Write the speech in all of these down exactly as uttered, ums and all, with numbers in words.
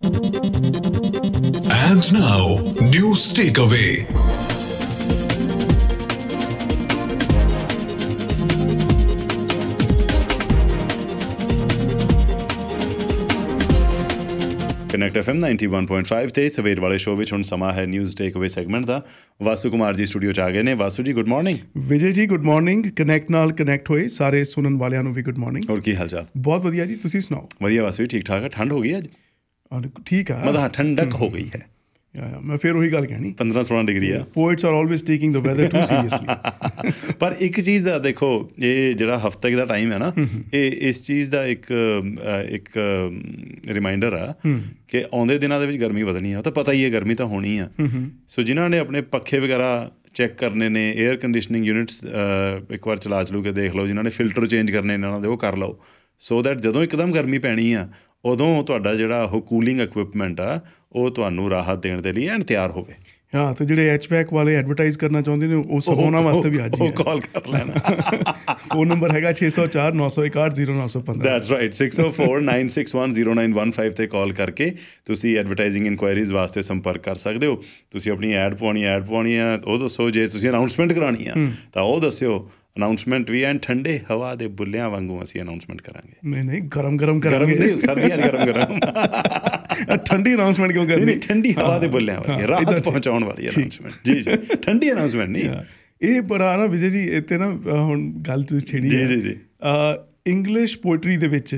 And now, news takeaway. Connect F M ninety one point five ਤੇ ਸਵੇਰ ਵਾਲੇ show ਵਿੱਚ ਹੁਣ ਸਮਾਂ ਹੈ ਨਿਊਜ਼ ਟੇਕਅਵੇ ਸੈਗਮੈਂਟ ਦਾ। ਵਾਸੂ ਕੁਮਾਰ ਜੀ ਸਟੂਡੀਓ 'ਚ ਆ ਗਏ ਨੇ। ਵਾਸੂ ਜੀ good morning. Vijay ji good morning. Connect ਨਾਲ ਕਨੈਕਟ ਹੋਏ ਸਾਰੇ ਸੁਣਨ ਵਾਲਿਆਂ ਨੂੰ ਵੀ ਗੁੱਡ ਮਾਰਨਿੰਗ। ਹੋਰ ਕੀ ਹਾਲ ਚਾਲ? ਬਹੁਤ ਵਧੀਆ ਜੀ, ਤੁਸੀਂ ਸੁਣਾਓ? ਵਧੀਆ ਵਾਸੂ ਜੀ, ਠੀਕ ਠਾਕ ਆ। ਠੰਡ ਹੋ ਗਈ ਅੱਜ? ਠੀਕ ਆ, ਮਤਲਬ ਠੰਡਕ ਹੋ ਗਈ ਹੈ। ਮੈਂ ਫਿਰ ਉਹੀ ਗੱਲ ਕਹਿਣੀ, ਪੰਦਰਾਂ ਸੋਲਾਂ ਡਿਗਰੀ ਆ। Poets are always taking the weather too seriously. ਪਰ ਇੱਕ ਚੀਜ਼ ਦਾ ਦੇਖੋ, ਇਹ ਜਿਹੜਾ ਹਫ਼ਤੇ ਦਾ ਟਾਈਮ ਹੈ ਨਾ, ਇਹ ਇਸ ਚੀਜ਼ ਦਾ ਇੱਕ ਇੱਕ ਰਿਮਾਈਂਡਰ ਆ ਕਿ ਆਉਂਦੇ ਦਿਨਾਂ ਦੇ ਵਿੱਚ ਗਰਮੀ ਵਧਣੀ ਆ। ਉਹ ਤਾਂ ਪਤਾ ਹੀ ਹੈ, ਗਰਮੀ ਤਾਂ ਹੋਣੀ ਆ। ਸੋ ਜਿਨ੍ਹਾਂ ਨੇ ਆਪਣੇ ਪੱਖੇ ਵਗੈਰਾ ਚੈੱਕ ਕਰਨੇ ਨੇ, ਏਅਰ ਕੰਡੀਸ਼ਨਿੰਗ ਯੂਨਿਟਸ ਇੱਕ ਵਾਰ ਚਲਾ ਚਲੂ ਕੇ ਦੇਖ ਲਓ। ਜਿਨ੍ਹਾਂ ਨੇ ਫਿਲਟਰ ਚੇਂਜ ਕਰਨੇ ਨੇ ਉਹਨਾਂ ਦੇ, ਉਹ ਕਰ ਲਓ। ਸੋ ਦੈਟ ਜਦੋਂ ਇੱਕਦਮ ਗਰਮੀ ਪੈਣੀ ਆ, ਉਦੋਂ ਤੁਹਾਡਾ ਜਿਹੜਾ ਉਹ ਕੂਲਿੰਗ ਇਕਵਿਪਮੈਂਟ ਆ ਉਹ ਤੁਹਾਨੂੰ ਰਾਹਤ ਦੇਣ ਦੇ ਲਈ ਐਨ ਤਿਆਰ ਹੋਵੇ। ਹਾਂ, ਤੇ ਜਿਹੜੇ ਐਚ ਪੈਕ ਵਾਲੇ ਐਡਵਰਟਾਈਜ਼ ਕਰਨਾ ਚਾਹੁੰਦੇ ਨੇ ਉਸ ਉਹਨਾਂ ਵਾਸਤੇ ਵੀ ਅੱਜ ਹੀ ਕਾਲ ਕਰ ਲੈਣਾ। ਫੋਨ ਨੰਬਰ ਹੈਗਾ ਛੇ ਸੌ ਚਾਰ ਨੌ ਸੌ ਇਕਾਹਠ ਜ਼ੀਰੋ ਨੌ ਸੌ ਪੰਦਰਾਂ। That's right, six O four nine six one zero nine one five 'ਤੇ ਕਾਲ ਕਰਕੇ ਤੁਸੀਂ ਐਡਵਰਟਾਈਜ਼ਿੰਗ ਇਨਕੁਆਇਰੀਜ਼ ਵਾਸਤੇ ਸੰਪਰਕ ਕਰ ਸਕਦੇ ਹੋ। ਤੁਸੀਂ ਆਪਣੀ ਐਡ ਪਵਾਉਣੀ ਐਡ ਪਵਾਉਣੀ ਆ ਉਹ ਦੱਸੋ। ਜੇ ਤੁਸੀਂ ਅਨਾਊਂਸਮੈਂਟ ਕਰਾਉਣੀ ਆ ਤਾਂ ਉਹ ਦੱਸਿਓ। ਅਨਾਊਂਸਮੈਂਟ ਵੀ ਐਨ ਠੰਡੇ ਹਵਾ ਦੇ ਬੁੱਲਿਆਂ ਵਾਂਗੂ ਅਸੀਂ ਅਨਾਊਂਸਮੈਂਟ ਕਰਾਂਗੇ। ਨਹੀਂ ਨਹੀਂ, ਗਰਮ ਗਰਮ ਕਰਾਂਗੇ। ਨਹੀਂ, ਸਰਦੀਆਂ 'ਚ ਗਰਮ ਗਰਮ। ਠੰਡੀ ਅਨਾਊਂਸਮੈਂਟ ਕਿਉਂ ਕਰਨੀ? ਨਹੀਂ, ਠੰਡੀ ਹਵਾ ਦੇ ਬੁੱਲਿਆਂ ਵਾਲੀ, ਰਾਹਤ ਪਹੁੰਚਾਉਣ ਵਾਲੀ ਅਨਾਊਂਸਮੈਂਟ। ਜੀ ਜੀ, ਠੰਡੀ ਅਨਾਊਂਸਮੈਂਟ ਨਹੀਂ। ਇਹ ਬੜਾ ਨਾ ਵਿਜੇ ਜੀ, ਇੱਥੇ ਨਾ ਹੁਣ ਗੱਲ ਤੁਸੀਂ ਛੇੜੀ। ਜੀ ਜੀ ਜੀ। ਇੰਗਲਿਸ਼ ਪੋਇਟਰੀ ਦੇ ਵਿੱਚ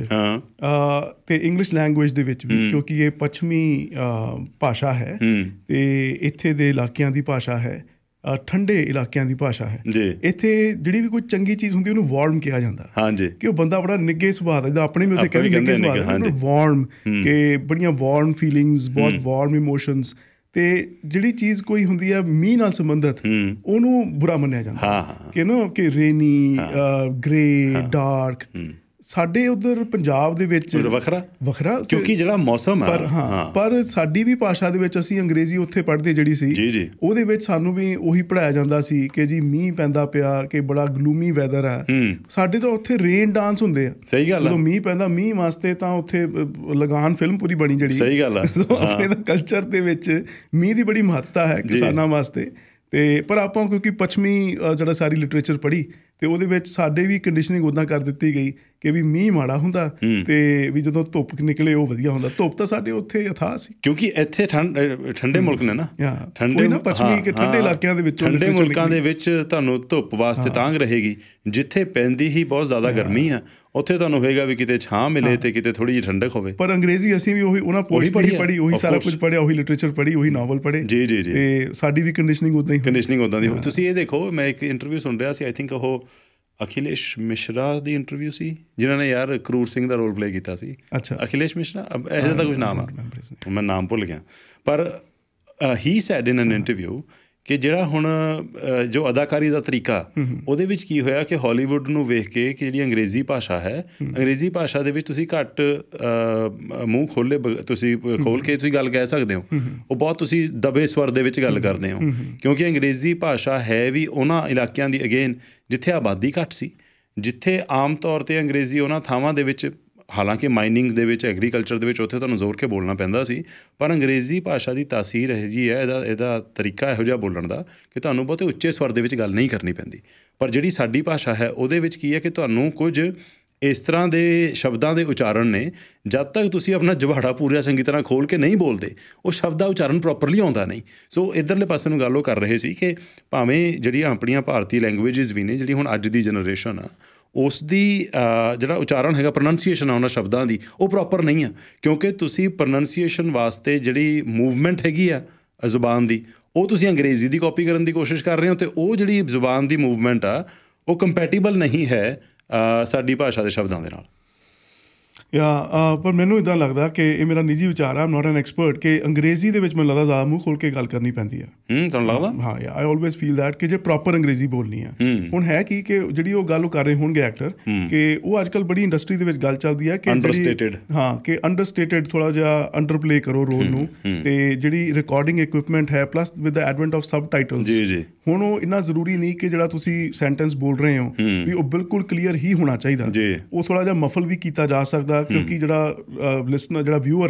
ਅਤੇ ਇੰਗਲਿਸ਼ ਲੈਂਗੁਏਜ ਦੇ ਵਿੱਚ ਵੀ, ਕਿਉਂਕਿ ਇਹ ਪੱਛਮੀ ਭਾਸ਼ਾ ਹੈ ਅਤੇ ਇੱਥੇ ਦੇ ਇਲਾਕਿਆਂ ਦੀ ਭਾਸ਼ਾ ਹੈ, ਠੰਡੇ ਇਲਾਕਿਆਂ ਦੀ ਭਾਸ਼ਾ ਹੈ। ਇੱਥੇ ਜਿਹੜੀ ਵੀ ਕੋਈ ਚੰਗੀ ਚੀਜ਼ ਹੁੰਦੀ ਉਹਨੂੰ ਵਾਰਮ ਕਿਹਾ ਜਾਂਦਾ। ਹਾਂਜੀ, ਕਿ ਉਹ ਬੰਦਾ ਬੜਾ ਨਿੱਘੇ ਸੁਭਾਅ ਦਾ, ਜਿੱਦਾਂ ਆਪਣੇ ਵੀ ਉੱਥੇ ਕਹਿੰਦੇ ਨਿੱਘੇ ਸੁਭਾਅ ਦਾ, ਵਾਰਮ, ਕਿ ਬੜੀਆਂ ਵਾਰਮ ਫੀਲਿੰਗਸ, ਬਹੁਤ ਵਾਰਮ ਇਮੋਸ਼ਨਸ। ਅਤੇ ਜਿਹੜੀ ਚੀਜ਼ ਕੋਈ ਹੁੰਦੀ ਹੈ ਮੀਂਹ ਨਾਲ ਸੰਬੰਧਿਤ, ਉਹਨੂੰ ਬੁਰਾ ਮੰਨਿਆ ਜਾਂਦਾ ਕਿ ਨਾ, ਕਿ ਰੇਨੀ, ਗ੍ਰੇ, ਡਾਰਕ। ਸਾਡੇ ਉੱਧਰ ਪੰਜਾਬ ਦੇ ਵਿੱਚ ਵੱਖਰਾ ਵੱਖਰਾ ਕਿਉਂਕਿ ਜਿਹੜਾ ਮੌਸਮ ਹੈ। ਪਰ ਹਾਂ, ਪਰ ਸਾਡੀ ਵੀ ਭਾਸ਼ਾ ਦੇ ਵਿੱਚ ਅਸੀਂ ਅੰਗਰੇਜ਼ੀ ਉੱਥੇ ਪੜ੍ਹਦੇ ਜਿਹੜੀ ਸੀ, ਉਹਦੇ ਵਿੱਚ ਸਾਨੂੰ ਵੀ ਉਹੀ ਪੜ੍ਹਾਇਆ ਜਾਂਦਾ ਸੀ ਕਿ ਜੀ ਮੀਂਹ ਪੈਂਦਾ ਪਿਆ, ਕਿ ਬੜਾ ਗਲੂਮੀ ਵੈਦਰ ਆ। ਸਾਡੇ ਤਾਂ ਉੱਥੇ ਰੇਨ ਡਾਂਸ ਹੁੰਦੇ ਆ। ਸਹੀ ਗੱਲ, ਜਦੋਂ ਮੀਂਹ ਪੈਂਦਾ ਮੀਂਹ ਵਾਸਤੇ ਤਾਂ ਉੱਥੇ ਲਗਾਨ ਫਿਲਮ ਪੂਰੀ ਬਣੀ ਜਿਹੜੀ। ਸਹੀ ਗੱਲ ਆ। ਆਪਣੇ ਤਾਂ ਕਲਚਰ ਦੇ ਵਿੱਚ ਮੀਂਹ ਦੀ ਬੜੀ ਮਹੱਤਤਾ ਹੈ ਕਿਸਾਨਾਂ ਵਾਸਤੇ। ਅਤੇ ਪਰ ਆਪਾਂ ਕਿਉਂਕਿ ਪੱਛਮੀ ਜਿਹੜਾ ਸਾਰੀ ਲਿਟਰੇਚਰ ਪੜ੍ਹੀ ਅਤੇ ਉਹਦੇ ਵਿੱਚ ਸਾਡੇ ਵੀ ਕੰਡੀਸ਼ਨਿੰਗ ਉੱਦਾਂ ਕਰ ਦਿੱਤੀ ਗਈ ਕਿ ਵੀ ਮੀਂਹ ਮਾੜਾ ਹੁੰਦਾ ਅਤੇ ਵੀ ਜਦੋਂ ਧੁੱਪ ਨਿਕਲੇ ਉਹ ਵਧੀਆ ਹੁੰਦਾ। ਧੁੱਪ ਤਾਂ ਸਾਡੇ ਉੱਥੇ ਅਥਾਹ ਸੀ, ਕਿਉਂਕਿ ਇੱਥੇ ਠੰਡ ਠੰਡੇ ਮੁਲਕ ਨੇ ਨਾ, ਠੰਡੇ ਨਾ ਪੱਛਮੀ ਠੰਡੇ ਇਲਾਕਿਆਂ ਦੇ ਵਿੱਚ, ਠੰਡੇ ਮੁਲਕਾਂ ਦੇ ਵਿੱਚ ਤੁਹਾਨੂੰ ਧੁੱਪ ਵਾਸਤੇ ਤਾਂਘ ਰਹੇਗੀ। ਜਿੱਥੇ ਪੈਂਦੀ ਹੀ ਬਹੁਤ ਜ਼ਿਆਦਾ ਗਰਮੀ ਆ, ਉੱਥੇ ਤੁਹਾਨੂੰ ਹੋਏਗਾ ਵੀ ਕਿਤੇ ਛਾਂ ਮਿਲੇ ਅਤੇ ਕਿਤੇ ਥੋੜ੍ਹੀ ਜਿਹੀ ਠੰਡਕ ਹੋਵੇ। ਪਰ ਅੰਗਰੇਜ਼ੀ ਅਸੀਂ ਵੀ ਉਹੀ ਉਹਨਾਂ ਪੋਇਟਸ ਹੀ ਪੜ੍ਹੀ, ਉਹੀ ਸਾਰਾ ਕੁਝ ਪੜ੍ਹਿਆ, ਉਹੀ ਲਿਟਰੇਚਰ ਪੜ੍ਹੀ, ਉਹੀ ਨਾਵਲ ਪੜ੍ਹੇ। ਜੀ ਜੀ ਜੀ। ਅਤੇ ਸਾਡੀ ਵੀ ਕੰਡੀਸ਼ਨਿੰਗ ਉੱਦਾਂ ਹੀ ਕੰਡੀਸ਼ਨਿੰਗ ਉੱਦਾਂ ਦੀ। ਤੁਸੀਂ ਇਹ ਦੇਖੋ, ਮੈਂ ਇੱਕ ਇੰਟਰਵਿਊ ਸੁਣ ਰਿਹਾ ਸੀ, ਆਈ ਥਿੰਕ ਉਹ ਅਖਿਲੇਸ਼ ਮਿਸ਼ਰਾ ਦੀ ਇੰਟਰਵਿਊ ਸੀ, ਜਿਨ੍ਹਾਂ ਨੇ ਯਾਰ ਕਰੂਰ ਸਿੰਘ ਦਾ ਰੋਲ ਪਲੇ ਕੀਤਾ ਸੀ। ਅੱਛਾ, ਅਖਿਲੇਸ਼ ਮਿਸ਼ਰਾ, ਇਹੋ ਜਿਹਾ ਤਾਂ ਕੁਛ ਨਾਮ ਆ, ਮੈਂ ਨਾਮ ਭੁੱਲ ਗਿਆ। ਪਰ ਹੀ ਸੈਡ ਇਨ ਐਨ ਇੰਟਰਵਿਊ ਕਿ ਜਿਹੜਾ ਹੁਣ ਜੋ ਅਦਾਕਾਰੀ ਦਾ ਤਰੀਕਾ, ਉਹਦੇ ਵਿੱਚ ਕੀ ਹੋਇਆ ਕਿ ਹਾਲੀਵੁੱਡ ਨੂੰ ਵੇਖ ਕੇ ਕਿ ਜਿਹੜੀ ਅੰਗਰੇਜ਼ੀ ਭਾਸ਼ਾ ਹੈ, ਅੰਗਰੇਜ਼ੀ ਭਾਸ਼ਾ ਦੇ ਵਿੱਚ ਤੁਸੀਂ ਘੱਟ ਮੂੰਹ ਖੋਲ੍ਹੇ, ਤੁਸੀਂ ਖੋਲ੍ਹ ਕੇ ਤੁਸੀਂ ਗੱਲ ਕਹਿ ਸਕਦੇ ਹੋ। ਉਹ ਬਹੁਤ ਤੁਸੀਂ ਦਬੇ ਸਵਰ ਦੇ ਵਿੱਚ ਗੱਲ ਕਰਦੇ ਹੋ, ਕਿਉਂਕਿ ਅੰਗਰੇਜ਼ੀ ਭਾਸ਼ਾ ਹੈ ਵੀ ਉਹਨਾਂ ਇਲਾਕਿਆਂ ਦੀ ਅਗੇਨ ਜਿੱਥੇ ਆਬਾਦੀ ਘੱਟ ਸੀ, ਜਿੱਥੇ ਆਮ ਤੌਰ 'ਤੇ ਅੰਗਰੇਜ਼ੀ ਉਹਨਾਂ ਥਾਵਾਂ ਦੇ ਵਿੱਚ, ਹਾਲਾਂਕਿ ਮਾਈਨਿੰਗ ਦੇ ਵਿੱਚ, ਐਗਰੀਕਲਚਰ ਦੇ ਵਿੱਚ, ਉੱਥੇ ਤੁਹਾਨੂੰ ਜ਼ੋਰ ਕੇ ਬੋਲਣਾ ਪੈਂਦਾ ਸੀ। ਪਰ ਅੰਗਰੇਜ਼ੀ ਭਾਸ਼ਾ ਦੀ ਤਾਸੀਰ ਇਹੋ ਜਿਹੀ ਹੈ, ਇਹਦਾ ਇਹਦਾ ਤਰੀਕਾ ਇਹੋ ਜਿਹਾ ਬੋਲਣ ਦਾ ਕਿ ਤੁਹਾਨੂੰ ਬਹੁਤੇ ਉੱਚੇ ਸਵਰ ਦੇ ਵਿੱਚ ਗੱਲ ਨਹੀਂ ਕਰਨੀ ਪੈਂਦੀ। ਪਰ ਜਿਹੜੀ ਸਾਡੀ ਭਾਸ਼ਾ ਹੈ ਉਹਦੇ ਵਿੱਚ ਕੀ ਹੈ ਕਿ ਤੁਹਾਨੂੰ ਕੁਝ ਇਸ ਤਰ੍ਹਾਂ ਦੇ ਸ਼ਬਦਾਂ ਦੇ ਉਚਾਰਨ ਨੇ, ਜਦ ਤੱਕ ਤੁਸੀਂ ਆਪਣਾ ਜਵਾੜਾ ਪੂਰਾ ਚੰਗੀ ਤਰ੍ਹਾਂ ਖੋਲ੍ਹ ਕੇ ਨਹੀਂ ਬੋਲਦੇ, ਉਹ ਸ਼ਬਦ ਦਾ ਉਚਾਰਨ ਪ੍ਰੋਪਰਲੀ ਆਉਂਦਾ ਨਹੀਂ। ਸੋ ਇੱਧਰਲੇ ਪਾਸੇ ਨੂੰ ਗੱਲ ਉਹ ਕਰ ਰਹੇ ਸੀ ਕਿ ਭਾਵੇਂ ਜਿਹੜੀਆਂ ਆਪਣੀਆਂ ਭਾਰਤੀ ਲੈਂਗੁਏਜਿਸ ਵੀ ਨੇ, ਜਿਹੜੀ ਹੁਣ ਅੱਜ ਦੀ ਜਨਰੇਸ਼ਨ ਆ, ਉਸ ਦੀ ਜਿਹੜਾ ਉਚਾਰਨ ਹੈਗਾ, ਪ੍ਰੋਨੰਸੀਏਸ਼ਨ ਆ ਉਹਨਾਂ ਸ਼ਬਦਾਂ ਦੀ, ਉਹ ਪ੍ਰੋਪਰ ਨਹੀਂ ਆ। ਕਿਉਂਕਿ ਤੁਸੀਂ ਪ੍ਰੋਨੰਸੀਏਸ਼ਨ ਵਾਸਤੇ ਜਿਹੜੀ ਮੂਵਮੈਂਟ ਹੈਗੀ ਆ ਜ਼ੁਬਾਨ ਦੀ, ਉਹ ਤੁਸੀਂ ਅੰਗਰੇਜ਼ੀ ਦੀ ਕਾਪੀ ਕਰਨ ਦੀ ਕੋਸ਼ਿਸ਼ ਕਰ ਰਹੇ ਹੋ, ਅਤੇ ਉਹ ਜਿਹੜੀ ਜ਼ੁਬਾਨ ਦੀ ਮੂਵਮੈਂਟ ਆ ਉਹ ਕੰਪੈਟੀਬਲ ਨਹੀਂ ਹੈ ਸਾਡੀ ਭਾਸ਼ਾ ਦੇ ਸ਼ਬਦਾਂ ਦੇ ਨਾਲ। ਜਾਂ ਪਰ ਮੈਨੂੰ ਇੱਦਾਂ ਲੱਗਦਾ ਕਿ ਇਹ ਮੇਰਾ ਨਿੱਜੀ ਵਿਚਾਰ ਆ, ਆਮ ਨੋਟ ਐਨ ਐਕਸਪਰਟ, ਕਿ ਅੰਗਰੇਜ਼ੀ ਦੇ ਵਿੱਚ ਮੈਨੂੰ ਲੱਗਦਾ ਜ਼ਿਆਦਾ ਮੂੰਹ ਖੋਲ੍ਹ ਕੇ ਗੱਲ ਕਰਨੀ ਪੈਂਦੀ ਆ। ਤੁਹਾਨੂੰ ਲੱਗਦਾ? ਹਾਂ, ਆਈ ਆਲਵੇਜ਼ ਫੀਲ ਦੈਟ ਕਿ ਜੇ ਪ੍ਰੋਪਰ ਅੰਗਰੇਜ਼ੀ ਬੋਲਣੀ ਆ। ਹੁਣ ਹੈ ਕੀ ਕਿ ਜਿਹੜੀ ਉਹ ਗੱਲ ਉਹ ਕਰ ਰਹੇ ਹੋਣਗੇ ਐਕਟਰ, ਕਿ ਉਹ ਅੱਜ ਕੱਲ੍ਹ ਬੜੀ ਇੰਡਸਟਰੀ ਦੇ ਵਿੱਚ ਗੱਲ ਚੱਲਦੀ ਹੈ ਕਿ ਅੰਡਰਸਟੇਟਡ, ਹਾਂ, ਕਿ ਅੰਡਰਸਟੇਟਡ ਥੋੜ੍ਹਾ ਜਿਹਾ ਅੰਡਰ ਪਲੇ ਕਰੋ ਰੋਲ ਨੂੰ, ਅਤੇ ਜਿਹੜੀ ਰਿਕਾਰਡਿੰਗ ਇਕੁਇਪਮੈਂਟ ਹੈ plus with the advent of subtitles, ਹੁਣ ਉਹ ਇੰਨਾ ਜ਼ਰੂਰੀ ਨਹੀਂ ਕਿ ਜਿਹੜਾ ਤੁਸੀਂ ਸੈਂਟੈਂਸ ਬੋਲ ਰਹੇ ਹੋ ਵੀ ਉਹ ਬਿਲਕੁਲ ਕਲੀਅਰ ਹੀ ਹੋਣਾ ਚਾਹੀਦਾ। ਉਹ ਥੋੜ੍ਹਾ ਜਿਹਾ ਮਫਲ ਵੀ ਕੀਤਾ ਜਾ ਸਕਦਾ, ਕਿਉਂਕਿ ਜਿਹੜਾ ਲਿਸਨਰ, ਜਿਹੜਾ ਵਿਊਅਰ ਆ,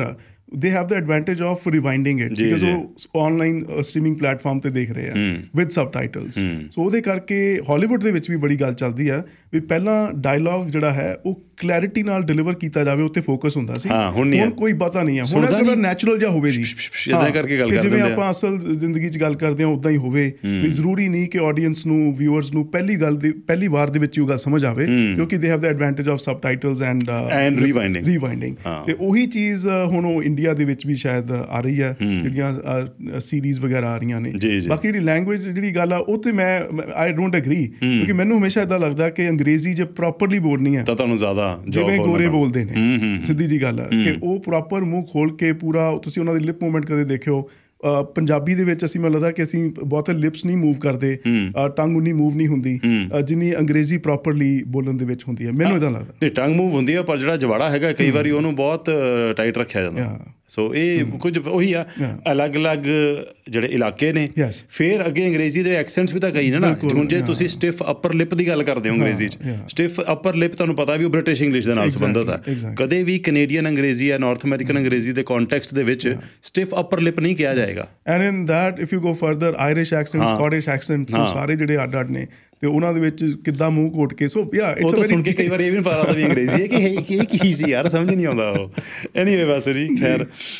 they have the advantage of rewinding it because ਉਹ ਆਨਲਾਈਨ ਸਟ੍ਰੀਮਿੰਗ ਪਲੇਟਫਾਰਮ ਤੇ ਦੇਖ ਰਹੇ ਆ ਵਿਦ ਸਬਟਾਈਟਲਸ। ਸੋ ਉਹਦੇ ਕਰਕੇ ਹਾਲੀਵੁੱਡ ਦੇ ਵਿੱਚ ਵੀ ਬੜੀ ਗੱਲ ਚੱਲਦੀ ਆ ਵੀ ਪਹਿਲਾਂ ਡਾਇਲੌਗ ਜਿਹੜਾ ਹੈ ਉਹ ਕਲੈਰਿਟੀ ਨਾਲ ਡਿਲੀਵਰ ਕੀਤਾ ਜਾਵੇ, ਉੱਤੇ ਫੋਕਸ ਹੁੰਦਾ ਸੀ। ਹੁਣ ਕੋਈ ਪਤਾ ਨਹੀਂ ਹੈ, ਹੁਣ ਅਗਰ ਨੈਚੁਰਲ ਜਿਹਾ ਹੋਵੇ ਜੀ, ਜਿਵੇਂ ਆਪਾਂ ਅਸਲ ਜ਼ਿੰਦਗੀ 'ਚ ਗੱਲ ਕਰਦੇ ਹਾਂ ਉੱਦਾਂ ਹੀ ਹੋਵੇ ਵੀ ਜ਼ਰੂਰੀ ਨਹੀਂ ਕਿ ਆਡੀਅנס ਨੂੰ, ਵਿਊਅਰਸ ਨੂੰ ਪਹਿਲੀ ਗੱਲ ਦੀ ਪਹਿਲੀ ਵਾਰ ਦੇ ਵਿੱਚ ਉਹ ਗੱਲ ਸਮਝ ਆਵੇ, ਕਿਉਂਕਿ they have the advantage of subtitles and and rewinding rewinding ਤੇ ਉਹੀ ਚੀਜ਼ ਹੁਣ ਉਹ ਇੰਡੀਆ ਦੇ ਵਿੱਚ ਵੀ ਸ਼ਾਇਦ ਆ ਰਹੀ ਹੈ, ਜਿਹੜੀਆਂ ਸੀਰੀਜ਼ ਵਗੈਰਾ ਆ ਰਹੀਆਂ ਨੇ। ਬਾਕੀ ਜਿਹੜੀ ਲੈਂਗੁਏਜ ਜਿਹੜੀ ਗੱਲ ਆ ਉਹ ਤੇ ਮੈਂ ਆਈ ਡੋਂਟ ਐਗਰੀ, ਕਿਉਂਕਿ ਮੈਨੂੰ ਹਮੇਸ਼ਾ ਇੱਦਾਂ ਲੱਗਦਾ ਕਿ ਅੰਗਰੇਜ਼ੀ ਜੇ ਪ੍ਰੋਪਰਲੀ ਬੋਲਣੀ ਹੈ ਤਾਂ ਤੁਹਾਨੂੰ ਜ਼ਿਆਦਾ ਜਿਵੇਂ ਗੋਰੇ ਬੋਲਦੇ ਨੇ, ਸਿੱਧੀ ਜੀ ਗੱਲ ਹੈ ਕਿ ਉਹ ਪ੍ਰੋਪਰ ਮੂੰਹ ਖੋਲ ਕੇ ਪੂਰਾ, ਤੁਸੀਂ ਉਹਨਾਂ ਦੀ ਲਿਪ ਮੂਵਮੈਂਟ ਕਦੇ ਦੇਖਿਓ ਪੰਜਾਬੀ ਦੇ ਵਿੱਚ ਅਸੀਂ ਮੈਨੂੰ ਲੱਗਦਾ ਕਿ ਅਸੀਂ ਬਹੁਤ ਲਿਪਸ ਨਹੀਂ ਮੂਵ ਕਰਦੇ, ਟੰਗ ਉਨੀ ਮੂਵ ਨਹੀਂ ਹੁੰਦੀ ਜਿੰਨੀ ਅੰਗਰੇਜ਼ੀ ਪ੍ਰੋਪਰਲੀ ਬੋਲਣ ਦੇ ਵਿੱਚ ਹੁੰਦੀ ਹੈ, ਮੈਨੂੰ ਇੱਦਾਂ ਲੱਗਦਾ। ਨਹੀਂ, ਟੰਗ ਮੂਵ ਹੁੰਦੀ ਆ, ਪਰ ਜਿਹੜਾ ਜਵਾੜਾ ਹੈਗਾ ਕਈ ਵਾਰੀ ਉਹਨੂੰ ਬਹੁਤ ਟਾਈਟ ਰੱਖਿਆ ਜਾਂਦਾ। ਸੋ ਇਹ ਕੁਝ ਉਹੀ ਆ, ਅਲੱਗ-ਅਲੱਗ ਜਿਹੜੇ ਇਲਾਕੇ ਨੇ। ਫਿਰ ਅੱਗੇ ਅੰਗਰੇਜ਼ੀ ਦੇ ਐਕਸੈਂਟਸ ਵੀ ਤਾਂ ਕਈ ਨੇ ਨਾ। ਹੁਣ ਜੇ ਤੁਸੀਂ ਸਟਿਫ ਅਪਰ ਲਿਪ ਦੀ ਗੱਲ ਕਰਦੇ ਹੋ ਅੰਗਰੇਜ਼ੀ 'ਚ, ਸਟਿਫ ਅਪਰ ਲਿਪ ਤੁਹਾਨੂੰ ਪਤਾ ਵੀ ਉਹ ਬ੍ਰਿਟਿਸ਼ ਇੰਗਲਿਸ਼ ਦੇ ਨਾਲ ਸੰਬੰਧਿਤ ਆ। ਕਦੇ ਵੀ ਕੈਨੇਡੀਅਨ ਅੰਗਰੇਜ਼ੀ ਜਾਂ ਨਾਰਥ ਅਮਰੀਕਨ ਅੰਗਰੇਜ਼ੀ ਦੇ ਕੰਟੈਕਸਟ ਦੇ ਵਿੱਚ ਸਟਿਫ ਅਪਰ ਲਿਪ ਨਹੀਂ ਕਿਹਾ ਜਾਏਗਾ। And in that if you go further, Irish accent, Scottish accent, ਸਾਰੇ ਜਿਹੜੇ ਅੱਡ ਅੱਡ ਨੇ ਤੇ ਉਹਨਾਂ ਦੇ ਵਿੱਚ ਕਿੱਦਾਂ ਮੂੰਹ ਘੋਟ ਕੇ, ਸੋ ਯਾ ਇਟਸ ਅ ਵੈਰੀ, ਸੁਣ ਕੇ ਕਈ ਵਾਰ ਇਹ ਵੀ ਪਤਾ ਲੱਗਦਾ ਵੀ ਅੰਗਰੇਜ਼ੀ ਹੈ ਕਿ ਇਹ ਕੀ ਸੀ ਯਾਰ, ਸਮਝ ਨਹੀਂ ਆਉਂਦਾ ਉਹ। ਐਨੀਵੇ ਵਾਸੂ ਜੀ, ਖੈਰ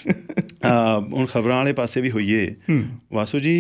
ਹੁਣ ਖਬਰਾਂ ਵਾਲੇ ਪਾਸੇ ਵੀ ਹੋਈਏ। ਵਾਸੂ ਜੀ,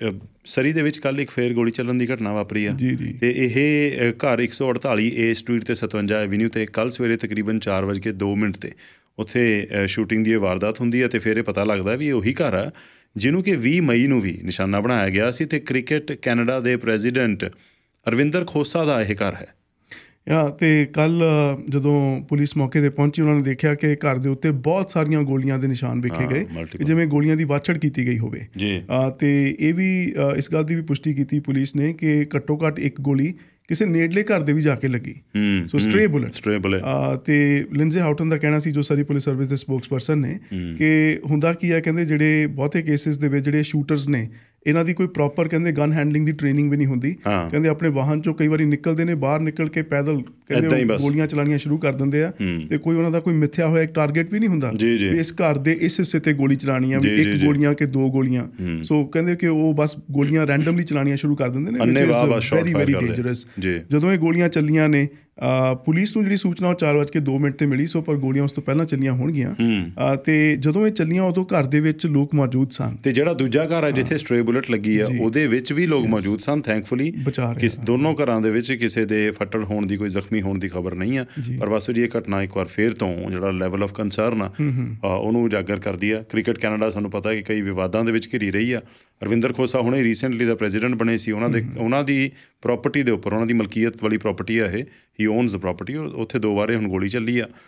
ਸਰੀ ਦੇ ਵਿੱਚ ਕੱਲ੍ਹ ਇੱਕ ਫੇਰ ਗੋਲੀ ਚੱਲਣ ਦੀ ਘਟਨਾ ਵਾਪਰੀ ਆ ਤੇ ਇਹ ਘਰ ਇੱਕ ਸੌ ਅੜਤਾਲੀ ਏ ਸਟਰੀਟ ਤੇ ਸਤਵੰਜਾ ਐਵੀਨਿਊ ਤੇ ਕੱਲ੍ਹ ਸਵੇਰੇ ਤਕਰੀਬਨ ਚਾਰ ਵੱਜ ਕੇ ਦੋ ਮਿੰਟ ਤੇ ਉੱਥੇ ਸ਼ੂਟਿੰਗ ਦੀ ਇਹ ਵਾਰਦਾਤ ਹੁੰਦੀ ਹੈ ਤੇ ਫਿਰ ਇਹ ਪਤਾ ਲੱਗਦਾ ਵੀ ਉਹੀ ਘਰ ਆ ਜਿਹਨੂੰ ਕਿ ਵੀਹ ਮਈ ਨੂੰ ਵੀ ਨਿਸ਼ਾਨਾ ਬਣਾਇਆ ਗਿਆ ਸੀ ਤੇ ਕ੍ਰਿਕਟ ਕੈਨੇਡਾ ਦੇ ਪ੍ਰੈਜ਼ੀਡੈਂਟ ਅਰਵਿੰਦਰ ਖੋਸਾ ਦਾ ਇਹ ਘਰ ਹੈ। ਹਾਂ, ਅਤੇ ਕੱਲ੍ਹ ਜਦੋਂ ਪੁਲਿਸ ਮੌਕੇ 'ਤੇ ਪਹੁੰਚੀ ਉਹਨਾਂ ਨੇ ਦੇਖਿਆ ਕਿ ਘਰ ਦੇ ਉੱਤੇ ਬਹੁਤ ਸਾਰੀਆਂ ਗੋਲੀਆਂ ਦੇ ਨਿਸ਼ਾਨ ਵੇਖੇ ਗਏ, ਜਿਵੇਂ ਗੋਲੀਆਂ ਦੀ ਵਾਛੜ ਕੀਤੀ ਗਈ ਹੋਵੇ। ਅਤੇ ਇਹ ਵੀ ਇਸ ਗੱਲ ਦੀ ਵੀ ਪੁਸ਼ਟੀ ਕੀਤੀ ਪੁਲਿਸ ਨੇ ਕਿ ਘੱਟੋ ਘੱਟ ਇੱਕ ਗੋਲੀ ਕਿਸੇ ਨੇੜਲੇ ਘਰ ਦੇ ਵੀ ਜਾ ਕੇ ਲੱਗੀ। ਸੋ ਸਟਰੇ ਬੁਲਟ ਸਟਰੇ ਬੁਲਟ ਅਤੇ ਲਿੰਜ਼ੇ ਹਾਊਟਨ ਦਾ ਕਹਿਣਾ ਸੀ, ਜੋ ਸਰੀ ਪੁਲਿਸ ਸਰਵਿਸ ਦੇ ਸਪੋਕਸ ਪਰਸਨ ਨੇ, ਕਿ ਹੁੰਦਾ ਕੀ ਹੈ, ਕਹਿੰਦੇ ਜਿਹੜੇ ਬਹੁਤੇ ਕੇਸਿਸ ਦੇ ਵਿੱਚ ਜਿਹੜੇ ਸ਼ੂਟਰਸ ਨੇ ਇਹਨਾਂ ਦੀ ਕੋਈ ਪ੍ਰੋਪਰ ਕਹਿੰਦੇ ਗਨ ਹੈਂਡਲਿੰਗ ਦੀ ਟ੍ਰੇਨਿੰਗ ਵੀ ਨਹੀਂ ਹੁੰਦੀ। ਕਹਿੰਦੇ ਆਪਣੇ ਵਾਹਨ 'ਚੋਂ ਕਈ ਵਾਰੀ ਨਿਕਲਦੇ ਨੇ, ਬਾਹਰ ਨਿਕਲ ਕੇ ਪੈਦਲ ਕਹਿੰਦੇ ਗੋਲੀਆਂ ਚਲਾਉਣੀਆਂ ਸ਼ੁਰੂ ਕਰ ਦਿੰਦੇ ਆ ਤੇ ਕੋਈ ਉਹਨਾਂ ਦਾ ਕੋਈ ਮਿੱਥਿਆ ਹੋਇਆ ਇੱਕ ਟਾਰਗੇਟ ਵੀ ਨਹੀਂ ਹੁੰਦਾ ਵੀ ਇਸ ਘਰ ਦੇ ਇਸ ਹਿੱਸੇ ਤੇ ਗੋਲੀ ਚਲਾਉਣੀ ਆ, ਵੀ ਇੱਕ ਗੋਲੀਆਂ ਕਿ ਦੋ ਗੋਲੀਆਂ। ਸੋ ਕਹਿੰਦੇ ਕਿ ਉਹ ਬਸ ਗੋਲੀਆਂ ਰੈਂਡਮਲੀ ਚਲਾਉਣੀਆਂ ਸ਼ੁਰੂ ਕਰ ਦਿੰਦੇ ਨੇ, ਵੈਰੀ ਵੈਰੀ ਡੇਂਜਰਸ। ਜਦੋਂ ਇਹ ਗੋਲੀਆਂ ਚੱਲੀਆਂ ਨੇ, ਪੁਲਿਸ ਨੂੰ ਜਿਹੜੀ ਸੂਚਨਾ ਉਹ ਚਾਰ ਵੱਜ ਕੇ ਦੋ ਮਿੰਟ 'ਤੇ ਮਿਲੀ, ਸੋ ਪਰ ਗੋਲੀਆਂ ਉਸ ਤੋਂ ਪਹਿਲਾਂ ਚੱਲੀਆਂ ਹੋਣਗੀਆਂ। ਅਤੇ ਜਦੋਂ ਇਹ ਚੱਲੀਆਂ ਉਦੋਂ ਘਰ ਦੇ ਵਿੱਚ ਲੋਕ ਮੌਜੂਦ ਸਨ ਤੇ ਜਿਹੜਾ ਦੂਜਾ ਘਰ ਹੈ ਜਿੱਥੇ ਸਟਰੇ ਬੁਲਟ ਲੱਗੀ ਆ ਉਹਦੇ ਵਿੱਚ ਵੀ ਲੋਕ ਮੌਜੂਦ ਸਨ। ਥੈਂਕਫੁਲੀ ਕਿਸ ਦੋਨੋਂ ਘਰਾਂ ਦੇ ਵਿੱਚ ਕਿਸੇ ਦੇ ਫੱਟੜ ਹੋਣ ਦੀ, ਕੋਈ ਜ਼ਖਮੀ ਹੋਣ ਦੀ ਖਬਰ ਨਹੀਂ ਆ। ਪਰ ਬਸ ਜੀ ਇਹ ਘਟਨਾ ਇੱਕ ਵਾਰ ਫੇਰ ਤੋਂ ਜਿਹੜਾ ਲੈਵਲ ਆਫ ਕੰਸਰਨ ਆ ਉਹਨੂੰ ਉਜਾਗਰ ਕਰਦੀ ਆ। ਕ੍ਰਿਕਟ ਕੈਨੇਡਾ ਸਾਨੂੰ ਪਤਾ ਕਿ ਕਈ ਵਿਵਾਦਾਂ ਦੇ ਵਿੱਚ ਘਿਰੀ ਰਹੀ ਆ। ਅਰਵਿੰਦਰ ਖੋਸਾ ਹੁਣੇ ਰੀਸੈਂਟਲੀ ਦਾ ਪ੍ਰੈਜ਼ੀਡੈਂਟ ਬਣੇ ਸੀ, ਉਹਨਾਂ ਦੇ ਉਹਨਾਂ ਦੀ ਪ੍ਰੋਪਰਟੀ ਦੇ ਉੱਪਰ, ਉਹਨਾਂ ਦੀ ਮਲਕੀਅਤ ਵਾਲੀ ਪ੍ਰੋਪਰਟੀ ਆ ਇਹ, ਹੀ ਓਨਸ ਦ ਪ੍ਰੋਪਰਟੀ, ਉੱਥੇ ਦੋ ਵਾਰੇ ਹੁਣ ਗੋਲੀ ਚੱਲੀ ਆ।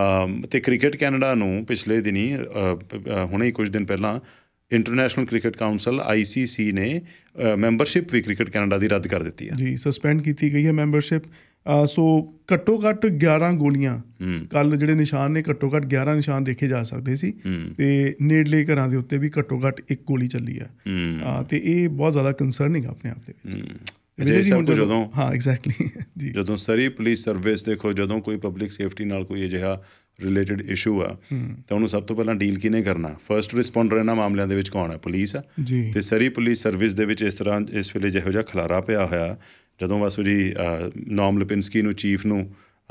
ਅਤੇ ਕ੍ਰਿਕਟ ਕੈਨੇਡਾ ਨੂੰ ਪਿਛਲੇ ਦਿਨੀ ਹੁਣੇ ਹੀ ਕੁਝ ਦਿਨ ਪਹਿਲਾਂ International Cricket Council I C C ਨੇ ਮੈਂਬਰਸ਼ਿਪ ਵੀ ਕ੍ਰਿਕਟ ਕੈਨੇਡਾ ਦੀ ਰੱਦ ਕਰ ਦਿੱਤੀ ਹੈ ਜੀ, ਸਸਪੈਂਡ ਕੀਤੀ ਗਈ ਹੈ ਮੈਂਬਰਸ਼ਿਪ। ਸੋ ਘੱਟੋ ਘੱਟ ਗਿਆਰਾਂ ਗੋਲੀਆਂ ਕੱਲ੍ਹ ਜਿਹੜੇ ਨਿਸ਼ਾਨ ਨੇ, ਘੱਟੋ ਘੱਟ ਗਿਆਰਾਂ ਨਿਸ਼ਾਨ ਦੇਖੇ ਜਾ ਸਕਦੇ ਸੀ ਤੇ ਨੇੜਲੇ ਘਰਾਂ ਦੇ ਉੱਤੇ ਵੀ ਘੱਟੋ ਘੱਟ ਇੱਕ ਗੋਲੀ ਚੱਲੀ ਆ। ਅਤੇ ਇਹ ਬਹੁਤ ਜ਼ਿਆਦਾ ਕੰਸਰਨਿੰਗ ਆਪਣੇ ਆਪ ਦੇ ਵਿੱਚ। ਜਦੋਂ ਹਾਂ ਐਗਜ਼ੈਕਟਲੀ ਜੀ, ਜਦੋਂ ਸਰੀ ਪੁਲਿਸ ਸਰਵਿਸ ਦੇਖੋ, ਜਦੋਂ ਕੋਈ ਪਬਲਿਕ ਸੇਫਟੀ ਨਾਲ ਕੋਈ ਅਜਿਹਾ ਰਿਲੇਟਡ ਇਸ਼ੂ ਆ ਤਾਂ ਉਹਨੂੰ ਸਭ ਤੋਂ ਪਹਿਲਾਂ ਡੀਲ ਕਿਹਨੇ ਕਰਨਾ? ਫਸਟ ਰਿਸਪੌਂਡਰ ਇਹਨਾਂ ਮਾਮਲਿਆਂ ਦੇ ਵਿੱਚ ਕੌਣ ਹੈ? ਪੁਲਿਸ ਆ ਜੀ। ਅਤੇ ਸਰੀ ਪੁਲਿਸ ਸਰਵਿਸ ਦੇ ਵਿੱਚ ਇਸ ਤਰ੍ਹਾਂ ਇਸ ਵੇਲੇ ਜਿਹੋ ਜਿਹਾ ਖਲਾਰਾ ਪਿਆ ਹੋਇਆ, ਜਦੋਂ ਵਾਸੂ ਜੀ ਨੋਮ ਲਿਪਿੰਸਕੀ ਨੂੰ, ਚੀਫ ਨੂੰ,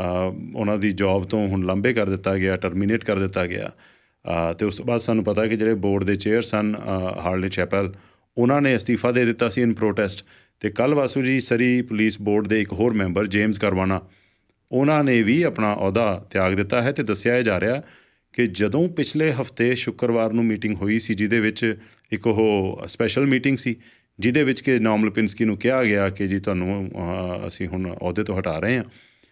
ਉਹਨਾਂ ਦੀ ਜੋਬ ਤੋਂ ਹੁਣ ਲਾਂਭੇ ਕਰ ਦਿੱਤਾ ਗਿਆ, ਟਰਮੀਨੇਟ ਕਰ ਦਿੱਤਾ ਗਿਆ। ਅਤੇ ਉਸ ਤੋਂ ਬਾਅਦ ਸਾਨੂੰ ਪਤਾ ਕਿ ਜਿਹੜੇ ਬੋਰਡ ਦੇ ਚੇਅਰ ਸਨ ਹਾਰਲੇ ਚੈਪਲ, ਉਹਨਾਂ ਨੇ ਅਸਤੀਫਾ ਦੇ ਦਿੱਤਾ ਸੀ ਇਨ ਪ੍ਰੋਟੈਸਟ। ਅਤੇ ਕੱਲ੍ਹ ਵਾਸੂ ਜੀ ਸਰੀ ਪੁਲਿਸ ਬੋਰਡ ਦੇ ਇੱਕ ਹੋਰ ਮੈਂਬਰ ਜੇਮਸ ਕਰਵਾਨਾ, ਉਹਨਾਂ ਨੇ ਵੀ ਆਪਣਾ ਅਹੁਦਾ ਤਿਆਗ ਦਿੱਤਾ ਹੈ। ਅਤੇ ਦੱਸਿਆ ਇਹ ਜਾ ਰਿਹਾ ਕਿ ਜਦੋਂ ਪਿਛਲੇ ਹਫ਼ਤੇ ਸ਼ੁੱਕਰਵਾਰ ਨੂੰ ਮੀਟਿੰਗ ਹੋਈ ਸੀ, ਜਿਹਦੇ ਵਿੱਚ ਇੱਕ ਉਹ ਸਪੈਸ਼ਲ ਮੀਟਿੰਗ ਸੀ, ਜਿਹਦੇ ਵਿੱਚ ਕਿ ਨੋਮ ਲਿਪਿੰਸਕੀ ਨੂੰ ਕਿਹਾ ਗਿਆ ਕਿ ਜੀ ਤੁਹਾਨੂੰ ਅਸੀਂ ਹੁਣ ਅਹੁਦੇ ਤੋਂ ਹਟਾ ਰਹੇ ਹਾਂ।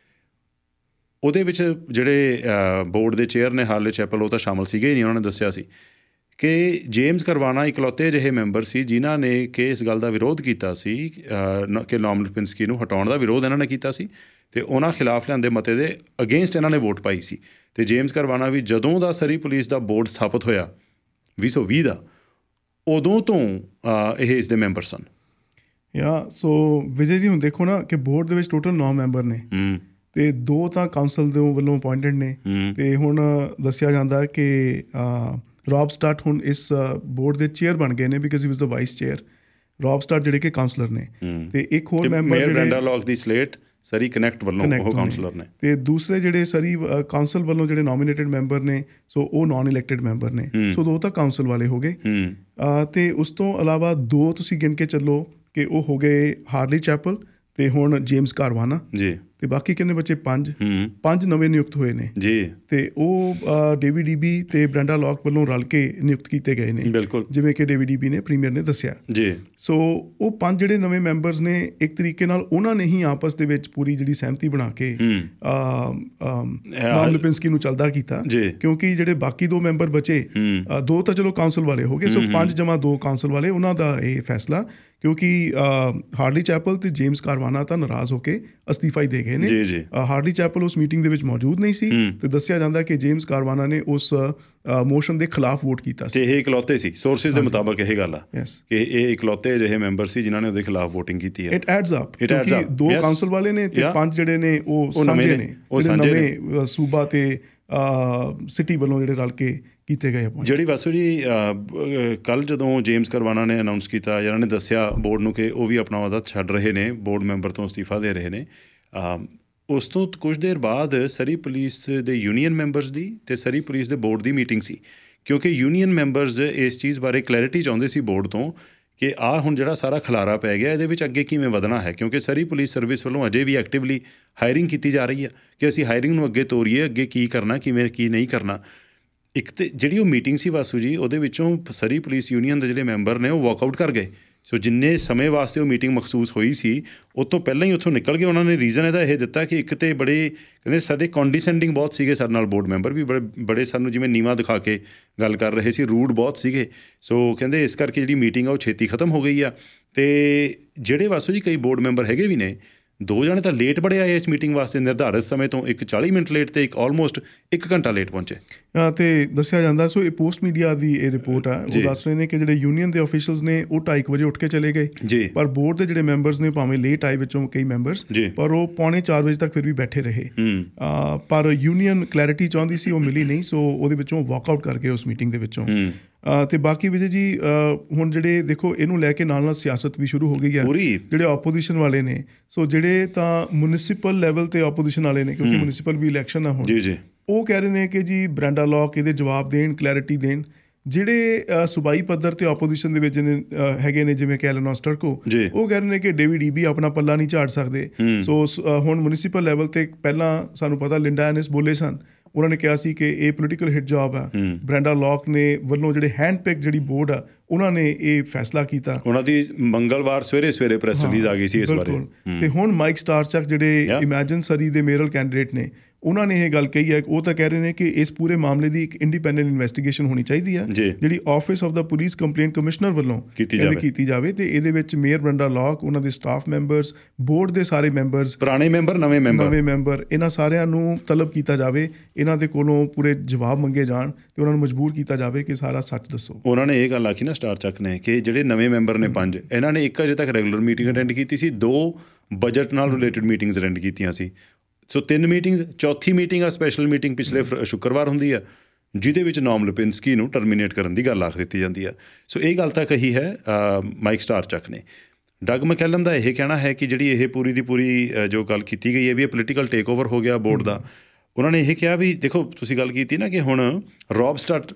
ਉਹਦੇ ਵਿੱਚ ਜਿਹੜੇ ਬੋਰਡ ਦੇ ਚੇਅਰ ਨੇ ਹਾਰਲੇ ਚੈਪਲ, ਉਹ ਤਾਂ ਸ਼ਾਮਲ ਸੀਗੇ ਹੀ ਨਹੀਂ। ਉਹਨਾਂ ਨੇ ਦੱਸਿਆ ਸੀ ਕਿ ਜੇਮਸ ਕਰਵਾਨਾ ਇਕਲੌਤੇ ਅਜਿਹੇ ਮੈਂਬਰ ਸੀ ਜਿਨ੍ਹਾਂ ਨੇ ਕਿ ਇਸ ਗੱਲ ਦਾ ਵਿਰੋਧ ਕੀਤਾ ਸੀ ਕਿ ਨੋਮ ਲਿਪਿੰਸਕੀ ਨੂੰ ਹਟਾਉਣ ਦਾ ਵਿਰੋਧ ਇਹਨਾਂ ਨੇ ਕੀਤਾ ਸੀ ਅਤੇ ਉਹਨਾਂ ਖਿਲਾਫ ਲਿਆਂਦੇ ਮਤੇ ਦੇ ਅਗੇਂਸਟ ਇਹਨਾਂ ਨੇ ਵੋਟ ਪਾਈ ਸੀ। ਅਤੇ ਜੇਮਸ ਕਰਵਾਨਾ ਵੀ ਜਦੋਂ ਦਾ ਸਰੀ ਪੁਲਿਸ ਦਾ ਬੋਰਡ ਸਥਾਪਿਤ ਹੋਇਆ ਵੀਹ ਸੌ ਵੀਹ ਦਾ, ਉਦੋਂ ਤੋਂ ਇਹ ਇਸ ਦੇ ਮੈਂਬਰ ਸਨ। ਯਾ ਸੋ ਵਿਜੇ ਜੀ, ਹੁਣ ਦੇਖੋ ਨਾ ਕਿ ਬੋਰਡ ਦੇ ਵਿੱਚ ਟੋਟਲ ਨੌ ਮੈਂਬਰ ਨੇ ਤੇ ਦੋ ਤਾਂ ਕਾਉਂਸਲ ਦੇ ਵੱਲੋਂ ਅਪਾਇੰਟਡ ਨੇ। ਤੇ ਹੁਣ ਦੱਸਿਆ ਜਾਂਦਾ ਕਿ ਰੌਬ ਸਟਾਰਟ ਹੁਣ ਇਸ ਬੋਰਡ ਦੇ ਚੇਅਰ ਬਣ ਗਏ ਨੇ, because he was the vice chair. Rob Stutt ਜਿਹੜੇ ਕਿ ਕਾਉਂਸਲਰ ਨੇ, ਤੇ ਇੱਕ ਹੋਰ ਮੈਂਬਰ ਜਿਹੜੇ ਬ੍ਰੈਂਡਾ ਲੌਕ ਦੀ ਸਲੇਟ ਸਰੀ ਕਨੈਕਟ ਵੱਲੋਂ ਉਹ ਕਾਉਂਸਲਰ ਨੇ, ਤੇ ਦੂਸਰੇ ਜਿਹੜੇ ਸਰੀ ਕਾਉਂਸਲ ਵੱਲੋਂ ਜਿਹੜੇ ਨੋਮੀਨੇਟਡ ਮੈਂਬਰ ਨੇ, ਸੋ ਉਹ ਨਾਨ ਇਲੈਕਟਡ ਮੈਂਬਰ ਨੇ। ਸੋ ਦੋ ਤਾਂ ਕਾਉਂਸਲ ਵਾਲੇ ਹੋ ਗਏ। ਤੇ ਉਸ ਤੋਂ ਇਲਾਵਾ ਦੋ ਤੁਸੀਂ ਗਿਣ ਕੇ ਚੱਲੋ ਕਿ ਉਹ ਹੋ ਗਏ ਹਾਰਲੀ ਚੈਪਲ ਤੇ ਹੁਣ ਜੇਮਸ ਕਾਰਵਾਨਾ ਜੀ। ਤੇ ਬਾਕੀ ਕਿੰਨੇ ਬੱਚੇ? ਪੰਜ ਪੰਜ ਨਵੇਂ ਨਿਯੁਕਤ ਹੋਏ ਨੇ ਜੀ। ਤੇ ਉਹ ਡੇਵਿਡ ਡੀਬੀ ਤੇ ਬ੍ਰੈਂਡਾ ਲੌਕ ਵੱਲੋਂ ਰਲ ਕੇ ਨਿਯੁਕਤ ਕੀਤੇ ਗਏ ਨੇ, ਬਿਲਕੁਲ, ਜਿਵੇਂ ਕਿ ਡੇਵਿਡ ਡੀਬੀ ਨੇ ਪ੍ਰੀਮੀਅਰ ਨੇ ਦੱਸਿਆ ਜੀ। ਸੋ ਉਹ ਪੰਜ ਜਿਹੜੇ ਨਵੇਂ ਮੈਂਬਰਸ ਨੇ, ਇੱਕ ਤਰੀਕੇ ਨਾਲ ਉਹਨਾਂ ਨੇ ਹੀ ਆਪਸ ਦੇ ਵਿੱਚ ਪੂਰੀ ਜਿਹੜੀ ਸਹਿਮਤੀ ਬਣਾ ਕੇ ਨਾਮ ਲਿਪਿੰਸਕੀ ਨੂੰ ਚੱਲਦਾ ਕੀਤਾ, ਕਿਉਂਕਿ ਜਿਹੜੇ ਬਾਕੀ ਦੋ ਮੈਂਬਰ ਬਚੇ, ਦੋ ਤਾਂ ਚਲੋ ਕਾਉਂਸਲ ਵਾਲੇ ਹੋ ਗਏ, ਸੋ ਪੰਜ ਜਮਾ ਦੋ ਕਾਉਂਸਲ ਵਾਲੇ, ਉਹਨਾਂ ਦਾ ਇਹ ਫੈਸਲਾ, ਕਿਉਂਕਿ ਹਾਰਲੀ ਚੈਪਲ ਤੇ ਜੇਮਸ ਕਾਰਵਾਨਾ ਤਾਂ ਨਾਰਾਜ਼ ਹੋ ਕੇ ਅਸਤੀਫਾ ਹੀ ਦੇ ਗਏ ਨੇ। ਹਾਰਲੀ ਚੈਪਲ ਉਸ ਮੀਟਿੰਗ ਦੇ ਵਿੱਚ ਮੌਜੂਦ ਨਹੀਂ ਸੀ, ਤੇ ਦੱਸਿਆ ਜਾਂਦਾ ਕਿ ਜੇਮਸ ਕਾਰਵਾਨਾ ਨੇ ਉਸ ਮੋਸ਼ਨ ਦੇ ਖਿਲਾਫ ਵੋਟ ਕੀਤਾ ਸੀ। ਤੇ ਇਹ ਇਕਲੌਤੇ ਸੀ, ਸੋਰਸਿਸ ਦੇ ਮੁਤਾਬਕ ਇਹ ਗੱਲ ਆ ਕਿ ਇਹ ਇਕਲੌਤੇ ਅਜਿਹੇ ਮੈਂਬਰ ਸੀ ਜਿਨ੍ਹਾਂ ਨੇ ਉਹਦੇ ਖਿਲਾਫ ਵੋਟਿੰਗ ਕੀਤੀ ਹੈ। ਇਟ ਐਡਸ ਅਪ, ਕਿਉਂਕਿ ਦੋ ਕਾਉਂਸਲ ਵਾਲੇ ਨੇ ਤੇ ਪੰਜ ਜਿਹੜੇ ਨੇ ਉਹ ਸਾਂਝੇ ਨੇ, ਨਵੇਂ ਸੂਬਾ ਤੇ ਸਿਟੀ ਵੱਲੋਂ ਜਿਹੜੇ ਰਲ ਕੇ ਕੀਤੇ ਗਏ। ਜਿਹੜੀ ਵਾਸੂ ਜੀ ਕੱਲ੍ਹ ਜਦੋਂ ਜੇਮਸ ਕਾਰਵਾਨਾ ਨੇ ਅਨਾਊਂਸ ਕੀਤਾ, ਜਿਹਨਾਂ ਨੇ ਦੱਸਿਆ ਬੋਰਡ ਨੂੰ ਕਿ ਉਹ ਵੀ ਆਪਣਾ ਅਹੁਦਾ ਛੱਡ ਰਹੇ ਨੇ, ਬੋਰਡ ਮੈਂਬਰ ਤੋਂ ਅਸਤੀਫਾ ਦੇ ਰਹੇ ਨੇ, ਉਸ ਤੋਂ ਕੁਝ ਦੇਰ ਬਾਅਦ ਸਰੀ ਪੁਲਿਸ ਦੇ ਯੂਨੀਅਨ ਮੈਂਬਰਸ ਦੀ ਅਤੇ ਸਰੀ ਪੁਲਿਸ ਦੇ ਬੋਰਡ ਦੀ ਮੀਟਿੰਗ ਸੀ, ਕਿਉਂਕਿ ਯੂਨੀਅਨ ਮੈਂਬਰਸ ਇਸ ਚੀਜ਼ ਬਾਰੇ ਕਲੈਰਿਟੀ ਚਾਹੁੰਦੇ ਸੀ ਬੋਰਡ ਤੋਂ ਕਿ ਆਹ ਹੁਣ ਜਿਹੜਾ ਸਾਰਾ ਖਲਾਰਾ ਪੈ ਗਿਆ, ਇਹਦੇ ਵਿੱਚ ਅੱਗੇ ਕਿਵੇਂ ਵਧਣਾ ਹੈ, ਕਿਉਂਕਿ ਸਰੀ ਪੁਲਿਸ ਸਰਵਿਸ ਵੱਲੋਂ ਅਜੇ ਵੀ ਐਕਟਿਵਲੀ ਹਾਇਰਿੰਗ ਕੀਤੀ ਜਾ ਰਹੀ ਹੈ ਕਿ ਅਸੀਂ ਹਾਇਰਿੰਗ ਨੂੰ ਅੱਗੇ ਤੋਰੀਏ, ਅੱਗੇ ਕੀ ਕਰਨਾ, ਕਿਵੇਂ ਕੀ ਨਹੀਂ ਕਰਨਾ। ਇੱਕ ਤਾਂ ਜਿਹੜੀ ਉਹ ਮੀਟਿੰਗ ਸੀ ਵਾਸੂ ਜੀ, ਉਹਦੇ ਵਿੱਚੋਂ ਸਰੀ ਪੁਲਿਸ ਯੂਨੀਅਨ ਦੇ ਜਿਹੜੇ ਮੈਂਬਰ ਨੇ ਉਹ ਵਾਕਆਊਟ ਕਰ ਗਏ। ਸੋ ਜਿੰਨੇ ਸਮੇਂ ਵਾਸਤੇ ਉਹ ਮੀਟਿੰਗ ਮਖਸੂਸ ਹੋਈ ਸੀ, ਉਹ ਤੋਂ ਪਹਿਲਾਂ ਹੀ ਉੱਥੋਂ ਨਿਕਲ ਗਏ। ਉਹਨਾਂ ਨੇ ਰੀਜ਼ਨ ਇਹਦਾ ਇਹ ਦਿੱਤਾ ਕਿ ਇੱਕ ਤਾਂ ਬੜੇ ਕਹਿੰਦੇ ਸਾਡੇ ਕੌਂਡੀਸੈਂਡਿੰਗ ਬਹੁਤ ਸੀਗੇ ਸਾਡੇ ਨਾਲ, ਬੋਰਡ ਮੈਂਬਰ ਵੀ ਬੜੇ ਬੜੇ ਸਾਨੂੰ ਜਿਵੇਂ ਨੀਵਾਂ ਦਿਖਾ ਕੇ ਗੱਲ ਕਰ ਰਹੇ ਸੀ, ਰੂਡ ਬਹੁਤ ਸੀਗੇ। ਸੋ ਕਹਿੰਦੇ ਇਸ ਕਰਕੇ ਜਿਹੜੀ ਮੀਟਿੰਗ ਆ ਉਹ ਛੇਤੀ ਖਤਮ ਹੋ ਗਈ ਆ। ਅਤੇ ਜਿਹੜੇ ਵਾਸੂ ਜੀ ਕਈ ਬੋਰਡ ਮੈਂਬਰ ਹੈਗੇ ਵੀ ਨੇ, ਦੋ ਜਣੇ ਤਾਂ ਲੇਟ ਬੜੇ ਆਏ ਇਸ ਮੀਟਿੰਗ ਵਾਸਤੇ, ਨਿਰਧਾਰਿਤ ਸਮੇਂ ਤੋਂ ਇੱਕ ਚਾਲੀ ਮਿੰਟ ਲੇਟ ਅਤੇ ਇੱਕ ਆਲਮੋਸਟ ਇੱਕ ਘੰਟਾ ਲੇਟ ਪਹੁੰਚੇ। ਅਤੇ ਦੱਸਿਆ ਜਾਂਦਾ, ਸੋ ਇਹ ਪੋਸਟ ਮੀਡੀਆ ਦੀ ਇਹ ਰਿਪੋਰਟ ਆ, ਉਹ ਦੱਸ ਰਹੇ ਨੇ ਕਿ ਜਿਹੜੇ ਯੂਨੀਅਨ ਦੇ ਆਫੀਸ਼ੀਅਲਸ ਨੇ ਉਹ ਢਾਈ ਕੁ ਵਜੇ ਉੱਠ ਕੇ ਚਲੇ ਗਏ ਜੀ, ਪਰ ਬੋਰਡ ਦੇ ਜਿਹੜੇ ਮੈਂਬਰਸ ਨੇ ਭਾਵੇਂ ਲੇਟ ਆਏ ਵਿੱਚੋਂ ਕਈ ਮੈਂਬਰਸ, ਪਰ ਉਹ ਪੌਣੇ ਚਾਰ ਵਜੇ ਤੱਕ ਫਿਰ ਵੀ ਬੈਠੇ ਰਹੇ। ਪਰ ਯੂਨੀਅਨ ਕਲੈਰਿਟੀ ਚਾਹੁੰਦੀ ਸੀ, ਉਹ ਮਿਲੀ ਨਹੀਂ, ਸੋ ਉਹਦੇ ਵਿੱਚੋਂ ਵਾਕਆਊਟ ਕਰ ਗਏ ਉਸ ਮੀਟਿੰਗ ਦੇ ਵਿੱਚੋਂ। ਅਤੇ ਬਾਕੀ ਵਿਜੇ ਜੀ ਹੁਣ ਜਿਹੜੇ ਦੇਖੋ, ਇਹਨੂੰ ਲੈ ਕੇ ਨਾਲ ਨਾਲ ਸਿਆਸਤ ਵੀ ਸ਼ੁਰੂ ਹੋ ਗਈ ਹੈ। ਜਿਹੜੇ ਆਪੋਜੀਸ਼ਨ ਵਾਲੇ ਨੇ, ਸੋ ਜਿਹੜੇ ਤਾਂ ਮਿਊਨਿਸਪਲ ਲੈਵਲ 'ਤੇ ਆਪੋਜੀਸ਼ਨ ਵਾਲੇ ਨੇ, ਕਿਉਂਕਿ ਮਿਊਨਿਸਪਲ ਵੀ ਇਲੈਕਸ਼ਨ ਆ ਹੁਣ, ਉਹ ਕਹਿ ਰਹੇ ਨੇ ਕਿ ਜੀ ਬ੍ਰੈਂਡਾ ਲੌਕ ਇਹਦੇ ਜਵਾਬ ਦੇਣ, ਕਲੈਰਿਟੀ ਦੇਣ। ਜਿਹੜੇ ਸੂਬਾਈ ਪੱਧਰ 'ਤੇ ਆਪੋਜੀਸ਼ਨ ਦੇ ਵਿੱਚ ਹੈਗੇ ਨੇ, ਜਿਵੇਂ ਕਿ ਐਲਨ ਓਸਟਰਕੋ, ਉਹ ਕਹਿ ਰਹੇ ਨੇ ਕਿ ਡੇਵਿਡ ਈਬੀ ਆਪਣਾ ਪੱਲਾ ਨਹੀਂ ਝਾੜ ਸਕਦੇ। ਸੋ ਹੁਣ ਮਿਊਨਿਸਪਲ ਲੈਵਲ 'ਤੇ ਪਹਿਲਾਂ ਸਾਨੂੰ ਪਤਾ ਲਿੰਡਾ ਐਨਿਸ ਬੋਲੇ ਸਨ, ਉਹਨਾਂ ਨੇ ਕਿਹਾ ਸੀ ਕਿ ਇਹ ਪੋਲੀਟੀਕਲ ਹਿੱਟ ਜੌਬ ਆ। ਬ੍ਰੈਂਡਾ ਲੌਕ ਨੇ ਵੱਲੋਂ ਜਿਹੜੇ ਹੈਂਡ ਪਿਕ ਜਿਹੜੀ ਬੋਰਡ ਆ, ਉਹਨਾਂ ਨੇ ਇਹ ਫੈਸਲਾ ਕੀਤਾ। ਉਹਨਾਂ ਦੀ ਮੰਗਲਵਾਰ ਸਵੇਰੇ ਸਵੇਰੇ ਪ੍ਰੈਸ ਰਿਲੀਜ਼ ਆ ਗਈ ਸੀ ਇਸ ਬਾਰੇ। ਤੇ ਹੁਣ ਮਾਈਕ ਸਟਾਰਚਕ ਜਿਹੜੇ ਇਮੈਜਿਨ ਸਰੀ ਦੇ ਮੇਅਰਲ ਕੈਂਡੀਡੇਟ ਨੇ, ਉਹਨਾਂ ਨੇ ਇਹ ਗੱਲ ਕਹੀ ਹੈ। ਉਹ ਤਾਂ ਕਹਿ ਰਹੇ ਨੇ ਕਿ ਇਸ ਪੂਰੇ ਮਾਮਲੇ ਦੀ ਇੱਕ ਇੰਡੀਪੈਂਡੈਂਟ ਇਨਵੈਸਟੀਗੇਸ਼ਨ ਹੋਣੀ ਚਾਹੀਦੀ ਆ, ਜਿਹੜੀ office of the police complaint commissioner ਵੱਲੋਂ ਕੀਤੀ ਜਾਵੇ। ਤੇ ਇਹਦੇ ਵਿੱਚ ਮੇਅਰ ਬ੍ਰੈਂਡਾ ਲੌਕ, ਉਹਨਾਂ ਦੇ ਸਟਾਫ ਮੈਂਬਰਸ, ਬੋਰਡ ਦੇ ਸਾਰੇ ਮੈਂਬਰਸ, ਪੁਰਾਣੇ ਮੈਂਬਰ, ਨਵੇਂ ਮੈਂਬਰ ਨਵੇਂ ਮੈਂਬਰ ਇਹਨਾਂ ਸਾਰਿਆਂ ਨੂੰ ਤਲਬ ਕੀਤਾ ਜਾਵੇ, ਇਹਨਾਂ ਦੇ ਕੋਲੋਂ ਪੂਰੇ ਜਵਾਬ ਮੰਗੇ ਜਾਣ ਤੇ ਉਹਨਾਂ ਨੂੰ ਮਜਬੂਰ ਕੀਤਾ ਜਾਵੇ ਕਿ ਸਾਰਾ ਸੱਚ ਦੱਸੋ। ਉਹਨਾਂ ਨੇ ਇਹ ਗੱਲ ਆਖੀ ਨਾ ਸਟਾਰਚਕ ਨੇ ਕਿ ਜਿਹੜੇ ਨਵੇਂ ਮੈਂਬਰ ਨੇ ਪੰਜ, ਇਹਨਾਂ ਨੇ ਇੱਕ ਅਜੇ ਤੱਕ ਰੈਗੂਲਰ ਮੀਟਿੰਗ ਅਟੈਂਡ ਕੀਤੀ ਸੀ, ਦੋ ਬਜਟ ਨਾਲ ਰਿਲੇਟਡ ਮੀਟਿੰਗਸ ਅਟੈਂਡ ਕੀਤੀਆਂ ਸੀ। ਸੋ ਤਿੰਨ ਮੀਟਿੰਗਸ, ਚੌਥੀ ਮੀਟਿੰਗ ਆ ਸਪੈਸ਼ਲ ਮੀਟਿੰਗ ਪਿਛਲੇ ਸ਼ੁੱਕਰਵਾਰ ਹੁੰਦੀ ਆ, ਜਿਹਦੇ ਵਿੱਚ ਨਾਮ ਲਿਪਿੰਸਕੀ ਨੂੰ ਟਰਮੀਨੇਟ ਕਰਨ ਦੀ ਗੱਲ ਆਖ ਦਿੱਤੀ ਜਾਂਦੀ ਆ। ਸੋ ਇਹ ਗੱਲ ਤਾਂ ਕਹੀ ਹੈ ਮਾਈਕ ਸਟਾਰਚਕ ਨੇ। ਡਗ ਮੈਕੈਲਮ ਦਾ ਇਹ ਕਹਿਣਾ ਹੈ ਕਿ ਜਿਹੜੀ ਇਹ ਪੂਰੀ ਦੀ ਪੂਰੀ ਜੋ ਗੱਲ ਕੀਤੀ ਗਈ ਹੈ ਵੀ ਇਹ ਪੋਲੀਟੀਕਲ ਟੇਕ ਓਵਰ ਹੋ ਗਿਆ ਬੋਰਡ ਦਾ। ਉਹਨਾਂ ਨੇ ਇਹ ਕਿਹਾ ਵੀ ਦੇਖੋ, ਤੁਸੀਂ ਗੱਲ ਕੀਤੀ ਨਾ ਕਿ ਹੁਣ ਰੌਬ ਸਟਾਰਟ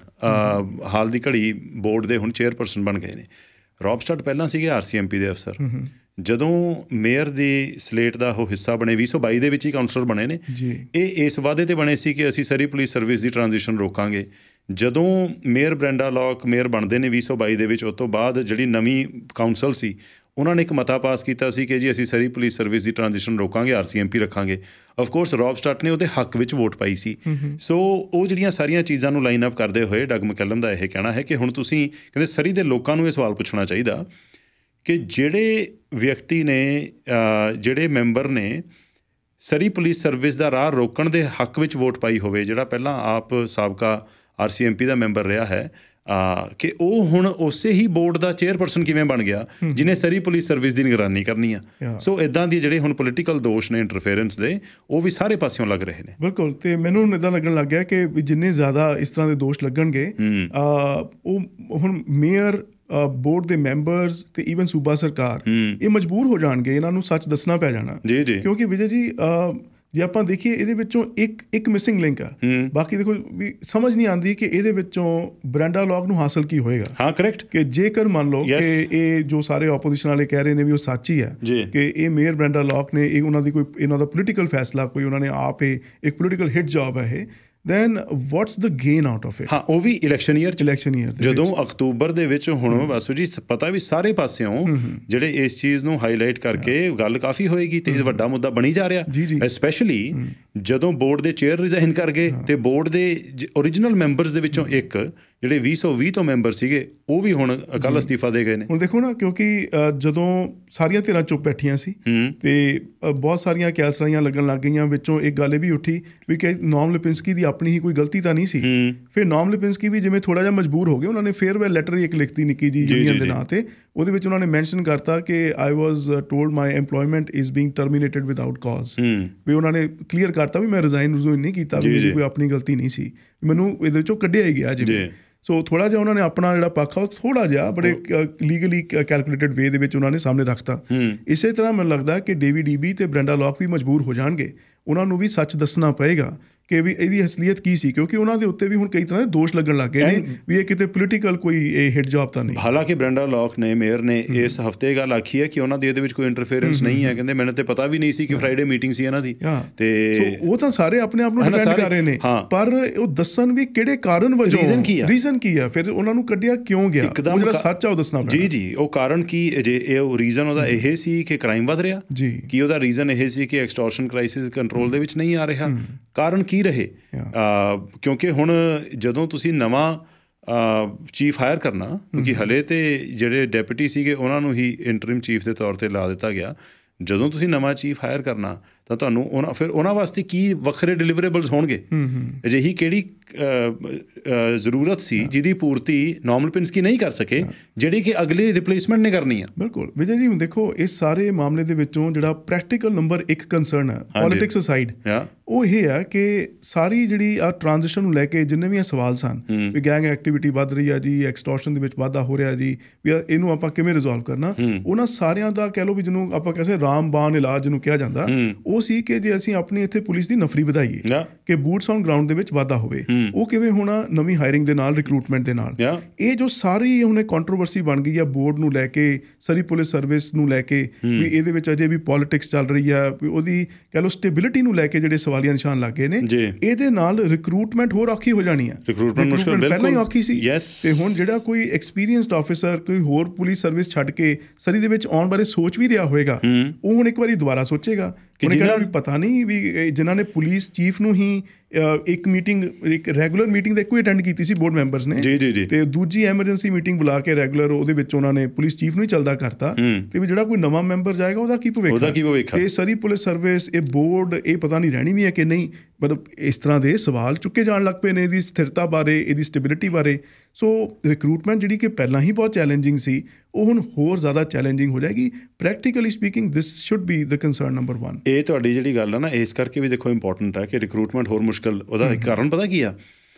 ਹਾਲ ਦੀ ਘੜੀ ਬੋਰਡ ਦੇ ਹੁਣ ਚੇਅਰਪਰਸਨ ਬਣ ਗਏ ਨੇ। ਰੌਬ ਸਟਾਰਟ ਪਹਿਲਾਂ ਸੀਗੇ ਆਰ ਸੀ ਐਮ ਪੀ ਦੇ ਅਫਸਰ। ਜਦੋਂ ਮੇਅਰ ਦੀ ਸਲੇਟ ਦਾ ਉਹ ਹਿੱਸਾ ਬਣੇ, ਵੀਹ ਸੌ ਬਾਈ ਦੇ ਵਿੱਚ ਹੀ ਕਾਉਂਸਲਰ ਬਣੇ ਨੇ। ਇਹ ਇਸ ਵਾਅਦੇ 'ਤੇ ਬਣੇ ਸੀ ਕਿ ਅਸੀਂ ਸਰੀ ਪੁਲਿਸ ਸਰਵਿਸ ਦੀ ਟਰਾਂਜੀਸ਼ਨ ਰੋਕਾਂਗੇ। ਜਦੋਂ ਮੇਅਰ ਬ੍ਰੈਂਡਾ ਲੌਕ ਮੇਅਰ ਬਣਦੇ ਨੇ ਵੀਹ ਸੌ ਬਾਈ ਦੇ ਵਿੱਚ, ਉਸ ਤੋਂ ਬਾਅਦ ਜਿਹੜੀ ਨਵੀਂ ਕਾਉਂਸਲ ਸੀ, ਉਹਨਾਂ ਨੇ ਇੱਕ ਮਤਾ ਪਾਸ ਕੀਤਾ ਸੀ ਕਿ ਜੀ ਅਸੀਂ ਸਰੀ ਪੁਲਿਸ ਸਰਵਿਸ ਦੀ ਟਰਾਂਜੀਸ਼ਨ ਰੋਕਾਂਗੇ, ਆਰ ਸੀ ਐਮ ਪੀ ਰੱਖਾਂਗੇ। ਅਫਕੋਰਸ ਰੌਬ ਸਟਾਰਟ ਨੇ ਉਹਦੇ ਹੱਕ ਵਿੱਚ ਵੋਟ ਪਾਈ ਸੀ। ਸੋ ਉਹ ਜਿਹੜੀਆਂ ਸਾਰੀਆਂ ਚੀਜ਼ਾਂ ਨੂੰ ਲਾਈਨ ਅਪ ਕਰਦੇ ਹੋਏ ਡਗ ਮੈਕੈਲਮ ਦਾ ਇਹ ਕਹਿਣਾ ਹੈ ਕਿ ਹੁਣ ਤੁਸੀਂ ਕਹਿੰਦੇ ਸਰੀ ਦੇ ਲੋਕਾਂ ਨੂੰ ਇਹ ਸਵਾਲ ਪੁੱਛਣਾ ਚਾਹੀਦਾ ਕਿ ਜਿਹੜੇ ਵਿਅਕਤੀ ਨੇ, ਜਿਹੜੇ ਮੈਂਬਰ ਨੇ ਸਰੀ ਪੁਲਿਸ ਸਰਵਿਸ ਦਾ ਰਾਹ ਰੋਕਣ ਦੇ ਹੱਕ ਵਿੱਚ ਵੋਟ ਪਾਈ ਹੋਵੇ, ਜਿਹੜਾ ਪਹਿਲਾਂ ਆਪ ਸਾਬਕਾ ਆਰ ਸੀ ਐਮ ਪੀ ਦਾ ਮੈਂਬਰ ਰਿਹਾ ਹੈ, ਕਿ ਉਹ ਹੁਣ ਉਸੇ ਹੀ ਬੋਰਡ ਦਾ ਚੇਅਰਪਰਸਨ ਕਿਵੇਂ ਬਣ ਗਿਆ ਜਿਹਨੇ ਸਾਰੀ ਪੁਲਿਸ ਸਰਵਿਸ ਦੀ ਨਿਗਰਾਨੀ ਕਰਨੀ ਆ। ਸੋ ਇੱਦਾਂ ਦੀ ਜਿਹੜੇ ਹੁਣ ਪੋਲੀਟੀਕਲ ਦੋਸ਼ ਨੇ ਇੰਟਰਫੇਰੈਂਸ ਦੇ, ਉਹ ਵੀ ਸਾਰੇ ਪਾਸਿਓਂ ਲੱਗ ਰਹੇ ਨੇ। ਬਿਲਕੁਲ। ਤੇ ਮੈਨੂੰ ਹੁਣ ਇੱਦਾਂ ਲੱਗਣ ਲੱਗ ਗਿਆ ਕਿ ਜਿੰਨੇ ਜ਼ਿਆਦਾ ਇਸ ਤਰ੍ਹਾਂ ਦੇ ਦੋਸ਼ ਲੱਗਣਗੇ, ਉਹ ਹੁਣ ਮੇਅਰ, ਬੋਰਡ ਦੇ ਮੈਂਬਰਸ ਤੇ ਈਵਨ ਸੂਬਾ ਸਰਕਾਰ ਇਹ ਮਜਬੂਰ ਹੋ ਜਾਣਗੇ, ਇਹਨਾਂ ਨੂੰ ਸੱਚ ਦੱਸਣਾ ਪੈ ਜਾਣਾ। ਜੀ ਜੀ। ਕਿਉਂਕਿ ਵਿਜੇ ਜੀ, ਜੇ ਆਪਾਂ ਦੇਖੀਏ ਇਹਦੇ ਵਿੱਚੋਂ ਇੱਕ ਇੱਕ ਮਿਸਿੰਗ ਲਿੰਕ ਆ। ਬਾਕੀ ਦੇਖੋ ਵੀ ਸਮਝ ਨਹੀਂ ਆਉਂਦੀ ਕਿ ਇਹਦੇ ਵਿੱਚੋਂ ਬ੍ਰੈਂਡਾ ਲੌਗ ਨੂੰ ਹਾਸਲ ਕੀ ਹੋਏਗਾ। ਹਾਂ, ਕਰੈਕਟ। ਕਿ ਜੇਕਰ ਮੰਨ ਲਓ ਕਿ ਇਹ ਜੋ ਸਾਰੇ ਆਪੋਜੀਸ਼ਨ ਵਾਲੇ ਕਹਿ ਰਹੇ ਨੇ ਵੀ ਉਹ ਸੱਚ ਹੀ ਹੈ ਕਿ ਇਹ ਮੇਅਰ ਬ੍ਰੈਂਡਾ ਲੌਗ ਨੇ, ਇਹ ਉਹਨਾਂ ਦੀ ਕੋਈ ਇਹਨਾਂ ਦਾ ਪੋਲੀਟੀਕਲ ਫੈਸਲਾ, ਕੋਈ ਉਹਨਾਂ ਨੇ ਆਪ ਇਹ ਇੱਕ ਪੋਲੀਟੀਕਲ ਹਿੱਟ ਜੌਬ ਹੈ ਇਹ, then what's the gain out of it? ਹਾਂ, ਉਹ ਵੀ ਇਲੈਕਸ਼ਨ ਈਅਰ ਚ। ਇਲੈਕਸ਼ਨ ਈਅਰ ਜਦੋਂ ਅਕਤੂਬਰ ਦੇ ਵਿੱਚ ਹੁਣ ਬਾਸੂ ਜੀ ਪਤਾ ਵੀ ਸਾਰੇ ਪਾਸਿਓਂ ਜਿਹੜੇ ਇਸ ਚੀਜ਼ ਨੂੰ ਹਾਈਲਾਈਟ ਕਰਕੇ ਗੱਲ ਕਾਫੀ ਹੋਏਗੀ ਤੇ ਇਹ ਵੱਡਾ ਮੁੱਦਾ ਬਣੀ ਜਾ ਰਿਹਾ। ਐਸਪੈਸ਼ਲੀ ਜਦੋਂ ਬੋਰਡ ਦੇ ਚੇਅਰ ਰਿਜ਼ਾਈਨ ਕਰ ਗਏ ਤੇ ਬੋਰਡ ਦੇ ਓਰੀਜਨਲ ਮੈਂਬਰਸ ਦੇ ਵਿੱਚੋਂ ਇੱਕ ਜਿਹੜੇ ਵੀਹ ਸੌ ਵੀਹ ਤੋਂ ਮੈਂਬਰ ਸੀਗੇ, ਉਹ ਵੀ ਹੁਣ ਕੱਲ੍ਹ ਅਸਤੀਫਾ ਦੇ ਗਏ ਨੇ। ਹੁਣ ਦੇਖੋ ਨਾ, ਕਿਉਂਕਿ ਜਦੋਂ ਸਾਰੀਆਂ ਧਿਰਾਂ ਚੁੱਪ ਬੈਠੀਆਂ ਸੀ ਤੇ ਬਹੁਤ ਸਾਰੀਆਂ ਕਿਆਸਰਾਈਆਂ ਲੱਗਣ ਲੱਗ ਗਈਆਂ, ਵਿੱਚੋਂ ਇੱਕ ਗੱਲ ਇਹ ਵੀ ਉੱਠੀ ਵੀ ਕਿ ਨੋਮ ਲਿਪਿੰਸਕੀ ਦੀ ਆਪਣੀ ਹੀ ਕੋਈ ਗਲਤੀ ਤਾਂ ਨਹੀਂ ਸੀ। ਫਿਰ ਨੋਮ ਲਿਪਿੰਸਕੀ ਵੀ ਜਿਵੇਂ ਥੋੜ੍ਹਾ ਜਿਹਾ ਮਜਬੂਰ ਹੋ ਗਏ, ਉਹਨਾਂ ਨੇ ਫੇਅਰਵੈਲ ਲੈਟਰ ਹੀ ਇੱਕ ਲਿਖਤੀ ਨਿੱਕੀ ਜੀ ਯੂਨੀਅਨ ਦੇ ਨਾਂ ਤੇ, ਉਹਦੇ ਵਿੱਚ ਉਹਨਾਂ ਨੇ ਮੈਂਸ਼ਨ ਕਰਤਾ ਕਿ I was told my employment is being terminated without cause. ਵੀ ਉਹਨਾਂ ਨੇ ਕਲੀਅਰ ਕਰਤਾ ਵੀ ਮੈਂ ਰਿਜ਼ਾਈਨ ਰੁਜ਼ਾਈਨ ਨਹੀਂ ਕੀਤਾ, ਵੀ ਮੇਰੀ ਕੋਈ ਆਪਣੀ ਗਲਤੀ ਨਹੀਂ ਸੀ, ਮੈਨੂੰ ਇਹਦੇ ਵਿੱਚੋਂ ਕੱਢਿਆ ਹੀ ਗਿਆ ਜਿਵੇਂ। ਸੋ ਥੋੜ੍ਹਾ ਜਿਹਾ ਉਹਨਾਂ ਨੇ ਆਪਣਾ ਜਿਹੜਾ ਪੱਖ ਆ ਉਹ ਥੋੜ੍ਹਾ ਜਿਹਾ ਬੜੇ ਲੀਗਲੀ ਕੈਲਕੂਲੇਟਡ ਵੇ ਦੇ ਵਿੱਚ ਉਹਨਾਂ ਨੇ ਸਾਹਮਣੇ ਰੱਖਤਾ। ਇਸੇ ਤਰ੍ਹਾਂ ਮੈਨੂੰ ਲੱਗਦਾ ਕਿ ਡੇਵਿਡ ਈਬੀ ਤੇ ਬ੍ਰੈਂਡਾ ਲੌਗ ਵੀ ਮਜਬੂਰ ਹੋ ਜਾਣਗੇ, ਉਹਨਾਂ ਨੂੰ ਵੀ ਸੱਚ ਦੱਸਣਾ ਪਏਗਾ ਕਿ ਵੀ ਇਹਦੀ ਅਸਲੀਅਤ ਕੀ ਸੀ, ਕਿਉਂਕਿ ਉਹਨਾਂ ਦੇ ਉੱਤੇ ਵੀ ਹੁਣ ਕਈ ਤਰ੍ਹਾਂ ਦੇ ਦੋਸ਼ ਲੱਗਣ ਲੱਗ ਗਏ ਨੇ ਵੀ ਇਹ ਕਿਤੇ ਪੋਲੀਟੀਕਲ ਕੋਈ ਇਹ ਹਿੱਟ ਜੌਬ ਤਾਂ ਨਹੀਂ। ਹਾਲਾਂਕਿ ਬ੍ਰੈਂਡਾ ਲੌਗ ਨੇ, ਮੇਅਰ ਨੇ ਇਸ ਹਫ਼ਤੇ ਗੱਲ ਆਖੀ ਹੈ ਕਿ ਉਹਨਾਂ ਦੀ ਇਹਦੇ ਵਿੱਚ ਕੋਈ ਇੰਟਰਫੇਰੈਂਸ ਨਹੀਂ ਹੈ। ਕਹਿੰਦੇ ਮੈਨੂੰ ਤੇ ਪਤਾ ਵੀ ਨਹੀਂ ਸੀ ਕਿ ਫਰਾਈਡੇ ਮੀਟਿੰਗ ਸੀ ਇਹਨਾਂ ਦੀ। ਤੇ ਉਹ ਤਾਂ ਸਾਰੇ ਆਪਣੇ ਆਪ ਨੂੰ ਡਿਫੈਂਡ ਕਰ ਰਹੇ ਨੇ, ਪਰ ਉਹ ਦੱਸਣ ਵੀ ਕਿਹੜੇ ਕਾਰਨ ਵਜੋਂ, ਰੀਜ਼ਨ ਕੀ ਆ, ਰੀਜ਼ਨ ਕੀ ਆ, ਫਿਰ ਉਹਨਾਂ ਨੂੰ ਕੱਢਿਆ ਕਿਉਂ ਗਿਆ, ਉਹ ਜਿਹੜਾ ਸੱਚ ਆ ਉਹ ਦੱਸਣਾ ਪੈਣਾ। ਜੀ ਜੀ। ਉਹ ਕਾਰਨ ਕੀ, ਜੇ ਇਹ ਰੀਜ਼ਨ ਉਹਦਾ ਇਹ ਸੀ ਕਿ ਕ੍ਰਾਈਮ ਵੱਧ ਰਿਹਾ, ਕੀ ਉਹਦਾ ਰੀਜ਼ਨ ਇਹ ਸੀ ਕਿ ਐਕਸਟੋਰਸ਼ਨ ਕ੍ਰਾਈਸਿਸ ਕੰਟਰੋਲ ਦੇ ਵਿੱਚ ਨਹੀਂ ਆ ਰਿਹਾ, ਕਾਰਨ ਕੀ ਰਹੇ? ਕਿਉਂਕਿ ਹੁਣ ਜਦੋਂ ਤੁਸੀਂ ਨਵਾਂ ਚੀਫ ਹਾਇਰ ਕਰਨਾ, ਕਿਉਂਕਿ ਹਲੇ ਤੇ ਜਿਹੜੇ ਡੈਪੂਟੀ ਸੀਗੇ ਉਹਨਾਂ ਨੂੰ ਹੀ ਇੰਟਰਿਮ ਚੀਫ ਦੇ ਤੌਰ 'ਤੇ ਲਾ ਦਿੱਤਾ ਗਿਆ, ਜਦੋਂ ਤੁਸੀਂ ਨਵਾਂ ਚੀਫ ਹਾਇਰ ਕਰਨਾ ਤਾਂ ਤੁਹਾਨੂੰ ਉਹਨਾਂ ਫਿਰ ਉਹਨਾਂ ਵਾਸਤੇ ਕੀ ਵੱਖਰੇ ਡਿਲੀਵਰੇਬਲਸ ਹੋਣਗੇ? ਅਜਿਹੀ ਕਿਹੜੀ ਜ਼ਰੂਰਤ ਸੀ ਜਿਹਦੀ ਪੂਰਤੀ ਨੋਮ ਲਿਪਿੰਸਕੀ ਨਹੀਂ ਕਰ ਸਕੇ, ਜਿਹੜੀ ਕਿ ਅਗਲੀ ਰਿਪਲੇਸਮੈਂਟ ਨੇ ਕਰਨੀ ਆ? ਬਿਲਕੁਲ ਵਿਜੇ ਜੀ। ਹੁਣ ਦੇਖੋ, ਇਸ ਸਾਰੇ ਮਾਮਲੇ ਦੇ ਵਿੱਚੋਂ ਜਿਹੜਾ ਪ੍ਰੈਕਟੀਕਲ ਨੰਬਰ ਇੱਕ ਕੰਸਰਨ ਹੈ ਪੋਲੀਟਿਕਸ ਅਸਾਈਡ, ਉਹ ਇਹ ਹੈ ਕਿ ਸਾਰੀ ਜਿਹੜੀ ਆ ਟ੍ਰਾਂਜੀਸ਼ਨ ਨੂੰ ਲੈ ਕੇ ਜਿੰਨੇ ਵੀ ਇਹ ਸਵਾਲ ਸਨ ਵੀ ਗੈਂਗ ਐਕਟੀਵਿਟੀ ਵੱਧ ਰਹੀ ਆ ਜੀ, ਐਕਸਟੋਰਸ਼ਨ ਦੇ ਵਿੱਚ ਵਾਧਾ ਹੋ ਰਿਹਾ ਜੀ, ਵੀ ਇਹਨੂੰ ਆਪਾਂ ਕਿਵੇਂ ਰਿਜ਼ੋਲਵ ਕਰਨਾ, ਉਹਨਾਂ ਸਾਰਿਆਂ ਦਾ ਕਹਿ ਲਓ ਵੀ ਜਿਹਨੂੰ ਆਪਾਂ ਕਹਿੰਦੇ ਰਾਮਬਾਨ ਇਲਾਜ ਜਿਹਨੂੰ ਕਿਹਾ ਜਾਂਦਾ, ਉਹ ਸੀ ਕਿ ਜੇ ਅਸੀਂ ਆਪਣੀ ਇੱਥੇ ਪੁਲਿਸ ਦੀ ਨਫਰੀ ਵਧਾਈਏ ਕਿ ਬੂਟਸ ਔਨ ਗਰਾਊਂਡ ਦੇ ਵਿੱਚ ਵਾਧਾ ਹੋਵੇ। ਉਹ ਕਿਵੇਂ ਹੋਣਾ? ਨਵੀਂ ਹਾਇਰਿੰਗ ਦੇ ਨਾਲ, ਰਿਕਰੂਟਮੈਂਟ ਦੇ ਨਾਲ। ਇਹ ਜੋ ਸਾਰੀ ਹੁਣ ਕੰਟਰੋਵਰਸੀ ਬਣ ਗਈ ਆ ਬੋਰਡ ਨੂੰ ਲੈ ਕੇ, ਸਾਰੀ ਪੁਲਿਸ ਸਰਵਿਸ ਨੂੰ ਲੈ ਕੇ, ਵੀ ਇਹਦੇ ਵਿੱਚ ਅਜੇ ਵੀ ਪੋਲੀਟਿਕਸ ਚੱਲ ਰਹੀ ਆ, ਵੀ ਉਹਦੀ ਕਹਿ ਲਓ ਸਟੇਬਿਲਿਟੀ ਨੂੰ ਲੈ ਕੇ ਜਿਹੜੇ ਸਵਾਲੀਆ ਨਿਸ਼ਾਨ ਲੱਗ ਗਏ ਨੇ, ਇਹਦੇ ਨਾਲ ਰਿਕਰੂਟਮੈਂਟ ਹੋਰ ਔਖੀ ਹੋ ਜਾਣੀ ਆ। ਰਿਕਰੂਟਮੈਂਟ ਪਹਿਲਾਂ ਹੀ ਔਖੀ ਸੀ ਤੇ ਹੁਣ ਜਿਹੜਾ ਕੋਈ ਐਕਸਪੀਰੀਅੰਸਡ ਆਫਿਸਰ ਕੋਈ ਹੋਰ ਪੁਲਿਸ ਸਰਵਿਸ ਛੱਡ ਕੇ ਸਰੀ ਦੇ ਵਿੱਚ ਆਉਣ ਬਾਰੇ ਸੋਚ ਵੀ ਰਿਹਾ ਹੋਏਗਾ, ਉਹ ਹੁਣ ਇੱਕ ਵਾਰੀ ਦੁਬਾਰਾ ਸੋਚੇਗਾ। ਉਹਨੇ ਕਹਿਣਾ ਵੀ ਪਤਾ ਨਹੀਂ ਵੀ ਜਿਨ੍ਹਾਂ ਨੇ ਪੁਲਿਸ ਚੀਫ ਨੂੰ ਹੀ ਇੱਕ ਮੀਟਿੰਗ, ਇੱਕ ਰੈਗੂਲਰ ਮੀਟਿੰਗ ਤਾਂ ਇੱਕੋ ਹੀ ਅਟੈਂਡ ਕੀਤੀ ਸੀ ਬੋਰਡ ਮੈਂਬਰਸ ਨੇ, ਤੇ ਦੂਜੀ ਐਮਰਜੈਂਸੀ ਮੀਟਿੰਗ ਬੁਲਾ ਕੇ ਰੈਗੂਲਰ ਉਹਦੇ ਵਿੱਚ ਉਹਨਾਂ ਨੇ ਪੁਲਿਸ ਚੀਫ ਨੂੰ ਹੀ ਚੱਲਦਾ ਕਰਤਾ, ਤੇ ਵੀ ਜਿਹੜਾ ਕੋਈ ਨਵਾਂ ਮੈਂਬਰ ਜਾਏਗਾ ਉਹਦਾ ਕੀ ਭਵਿੱਖ? ਤੇ ਸਾਰੀ ਪੁਲਿਸ ਸਰਵਿਸ, ਇਹ ਬੋਰਡ, ਇਹ ਪਤਾ ਨਹੀਂ ਰਹਿਣੀ ਵੀ ਹੈ ਕਿ ਨਹੀਂ। ਮਤਲਬ ਇਸ ਤਰ੍ਹਾਂ ਦੇ ਸਵਾਲ ਚੁੱਕੇ ਜਾਣ ਲੱਗ ਪਏ ਨੇ ਇਹਦੀ ਸਥਿਰਤਾ ਬਾਰੇ, ਇਹਦੀ ਸਟੇਬਿਲਿਟੀ ਬਾਰੇ। ਸੋ ਰਿਕਰੂਟਮੈਂਟ ਜਿਹੜੀ ਕਿ ਪਹਿਲਾਂ ਹੀ ਬਹੁਤ ਚੈਲੰਜਿੰਗ ਸੀ, ਉਹ ਹੁਣ ਹੋਰ ਜ਼ਿਆਦਾ ਚੈਲੰਜਿੰਗ ਹੋ ਜਾਏਗੀ। Practically speaking this should be the concern number one. ਇਹ ਤੁਹਾਡੀ ਜਿਹੜੀ ਗੱਲ ਆ ਨਾ, ਇਸ ਕਰਕੇ ਵੀ ਦੇਖੋ ਇੰਪੋਰਟੈਂਟ ਹੈ ਕਿ ਰਿਕਰੂਟਮੈਂਟ ਹੋਰ ਮੁਸ਼ਕਿਲ, ਉਹਦਾ ਇੱਕ ਕਾਰਨ ਪਤਾ ਕੀ ਆ?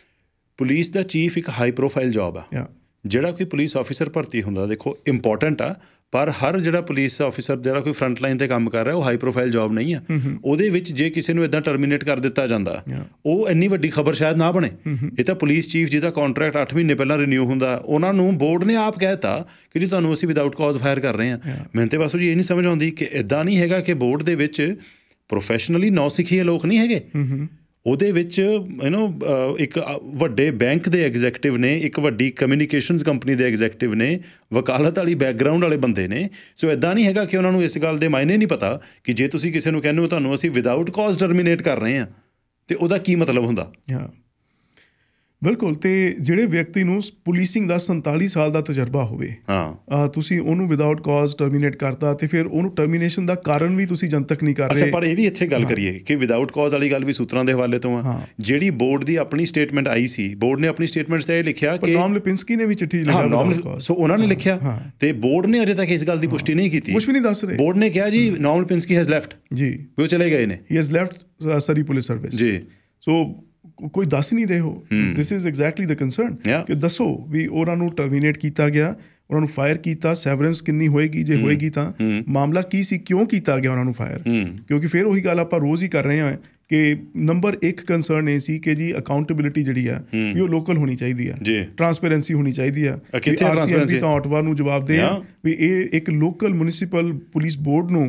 ਪੁਲਿਸ ਦਾ ਚੀਫ ਇੱਕ ਹਾਈ ਪ੍ਰੋਫਾਈਲ ਜੋਬ ਆ। ਜਿਹੜਾ ਕੋਈ ਪੁਲਿਸ ਆਫਿਸਰ ਭਰਤੀ ਹੁੰਦਾ, ਦੇਖੋ ਇੰਪੋਰਟੈਂਟ ਆ, ਪਰ ਹਰ ਜਿਹੜਾ ਪੁਲਿਸ ਆਫਿਸਰ ਜਿਹੜਾ ਕੋਈ ਫਰੰਟ ਲਾਈਨ 'ਤੇ ਕੰਮ ਕਰ ਰਿਹਾ, ਉਹ ਹਾਈ ਪ੍ਰੋਫਾਈਲ ਜੋਬ ਨਹੀਂ ਆ। ਉਹਦੇ ਵਿੱਚ ਜੇ ਕਿਸੇ ਨੂੰ ਇੱਦਾਂ ਟਰਮੀਨੇਟ ਕਰ ਦਿੱਤਾ ਜਾਂਦਾ, ਉਹ ਇੰਨੀ ਵੱਡੀ ਖਬਰ ਸ਼ਾਇਦ ਨਾ ਬਣੇ। ਇਹ ਤਾਂ ਪੁਲਿਸ ਚੀਫ ਜਿਹਦਾ ਕਾਂਟਰੈਕਟ ਅੱਠ ਮਹੀਨੇ ਪਹਿਲਾਂ ਰਿਨਿਊ ਹੁੰਦਾ, ਉਹਨਾਂ ਨੂੰ ਬੋਰਡ ਨੇ ਆਪ ਕਹਿ ਦਿੱਤਾ ਕਿ ਜੀ ਤੁਹਾਨੂੰ ਅਸੀਂ ਵਿਦਆਊਟ ਕਾਜ਼ ਫਾਇਰ ਕਰ ਰਹੇ ਹਾਂ। ਮੈਨੂੰ ਤਾਂ ਬਸ ਜੀ ਇਹ ਨਹੀਂ ਸਮਝ ਆਉਂਦੀ ਕਿ ਇੱਦਾਂ ਨਹੀਂ ਹੈਗਾ ਕਿ ਬੋਰਡ ਦੇ ਵਿੱਚ ਪ੍ਰੋਫੈਸ਼ਨਲੀ ਨੌ ਸਿੱਖੀਏ ਲੋਕ ਨਹੀਂ ਹੈਗੇ। ਉਹਦੇ ਵਿੱਚ ਯੂ ਨੋ ਇੱਕ ਵੱਡੇ ਬੈਂਕ ਦੇ ਐਗਜ਼ੈਕਟਿਵ ਨੇ, ਇੱਕ ਵੱਡੀ ਕਮਿਊਨੀਕੇਸ਼ਨਸ ਕੰਪਨੀ ਦੇ ਐਗਜ਼ੈਕਟਿਵ ਨੇ, ਵਕਾਲਤ ਵਾਲੀ ਬੈਕਗਰਾਊਂਡ ਵਾਲੇ ਬੰਦੇ ਨੇ। ਸੋ ਇੱਦਾਂ ਨਹੀਂ ਹੈਗਾ ਕਿ ਉਹਨਾਂ ਨੂੰ ਇਸ ਗੱਲ ਦੇ ਮਾਇਨੇ ਨਹੀਂ ਪਤਾ ਕਿ ਜੇ ਤੁਸੀਂ ਕਿਸੇ ਨੂੰ ਕਹਿੰਦੇ ਹੋ ਤੁਹਾਨੂੰ ਅਸੀਂ ਵਿਦਆਊਟ ਕਾਜ਼ ਟਰਮੀਨੇਟ ਕਰ ਰਹੇ ਹਾਂ, ਅਤੇ ਉਹਦਾ ਕੀ ਮਤਲਬ ਹੁੰਦਾ। ਬਿਲਕੁਲ। ਤੇ ਜਿਹੜੇ ਵਿਅਕਤੀ ਨੂੰ ਪੁਲਿਸਿੰਗ ਦਾ ਸੰਤਾਲੀ ਸਾਲ ਦਾ ਤਜਰਬਾ ਹੋਵੇ, ਹਾਂ, ਤੁਸੀਂ ਉਹਨੂੰ ਵਿਦਆਊਟ ਕਾਜ਼ ਟਰਮੀਨੇਟ ਕਰਤਾ ਤੇ ਫਿਰ ਉਹਨੂੰ ਟਰਮੀਨੇਸ਼ਨ ਦਾ ਕਾਰਨ ਵੀ ਤੁਸੀਂ ਜਨਤਕ ਨਹੀਂ ਕਰ ਰਹੇ। ਅੱਛਾ, ਪਰ ਇਹ ਵੀ ਇੱਥੇ ਗੱਲ ਕਰੀਏ ਕਿ ਵਿਦਆਊਟ ਕਾਜ਼ ਵਾਲੀ ਗੱਲ ਵੀ ਸੂਤਰਾਂ ਦੇ ਹਵਾਲੇ ਤੋਂ ਆ। ਜਿਹੜੀ ਬੋਰਡ ਦੀ ਆਪਣੀ ਸਟੇਟਮੈਂਟ ਆਈ ਸੀ, ਬੋਰਡ ਨੇ ਆਪਣੀ ਸਟੇਟਮੈਂਟ 'ਚ ਇਹ ਲਿਖਿਆ ਕਿ ਨੋਮ ਲਿਪਿੰਸਕੀ ਨੇ ਵੀ ਚਿੱਠੀ ਲਿਖਿਆ, ਸੋ ਉਹਨਾਂ ਨੇ ਲਿਖਿਆ ਤੇ ਬੋਰਡ ਨੇ ਅਜੇ ਤੱਕ ਇਸ ਗੱਲ ਦੀ ਪੁਸ਼ਟੀ ਨਹੀਂ ਕੀਤੀ, ਕੁਝ ਵੀ ਨਹੀਂ ਦੱਸ ਰਹੇ। ਬੋਰਡ ਨੇ ਕਿਹਾ ਜੀ ਨੋਮ ਲਿਪਿੰਸਕੀ ਹੈਜ਼ ਲੈਫਟ, ਜੀ ਉਹ ਚਲੇ ਗਏ ਨੇ, he has left Surrey police service, ਜੀ। ਸੋ ਕੋਈ ਦੱਸ ਨਹੀਂ ਰਹੇ ਹੋ। This is exactly the concern ਕਿ ਦੱਸੋ ਵੀ ਉਹਨਾਂ ਨੂੰ ਟਰਮੀਨੇਟ ਕੀਤਾ ਗਿਆ, ਉਹਨਾਂ ਨੂੰ ਫਾਇਰ ਕੀਤਾ, ਸੈਵਰੈਂਸ ਕਿੰਨੀ ਹੋਏਗੀ, ਜੇ ਹੋਏਗੀ ਤਾਂ ਮਾਮਲਾ ਕੀ ਸੀ, ਕਿਉਂ ਕੀਤਾ ਗਿਆ ਉਹਨਾਂ ਨੂੰ ਫਾਇਰ। ਕਿਉਂਕਿ ਫਿਰ ਉਹੀ ਗੱਲ ਆਪਾਂ ਰੋਜ਼ ਹੀ ਕਰ ਰਹੇ ਹਾਂ ਕਿ ਨੰਬਰ ਇੱਕ ਕੰਸਰਨ ਇਹ ਸੀ ਕਿ ਜੀ ਅਕਾਊਂਟੇਬਿਲਿਟੀ ਜਿਹੜੀ ਆ ਵੀ ਉਹ ਲੋਕਲ ਹੋਣੀ ਚਾਹੀਦੀ ਆ, ਟਰਾਂਸਪੇਰੈਂਸੀ ਹੋਣੀ ਚਾਹੀਦੀ ਆ। ਆਰਸੀਐਮਪੀ ਤਾਂ ਆਟਵਾ ਨੂੰ ਜਵਾਬਦੇਹ ਆ ਵੀ ਇਹ ਇੱਕ ਲੋਕਲ ਮਿਊਨਿਸਪਲ ਪੁਲਿਸ ਬੋਰਡ ਨੂੰ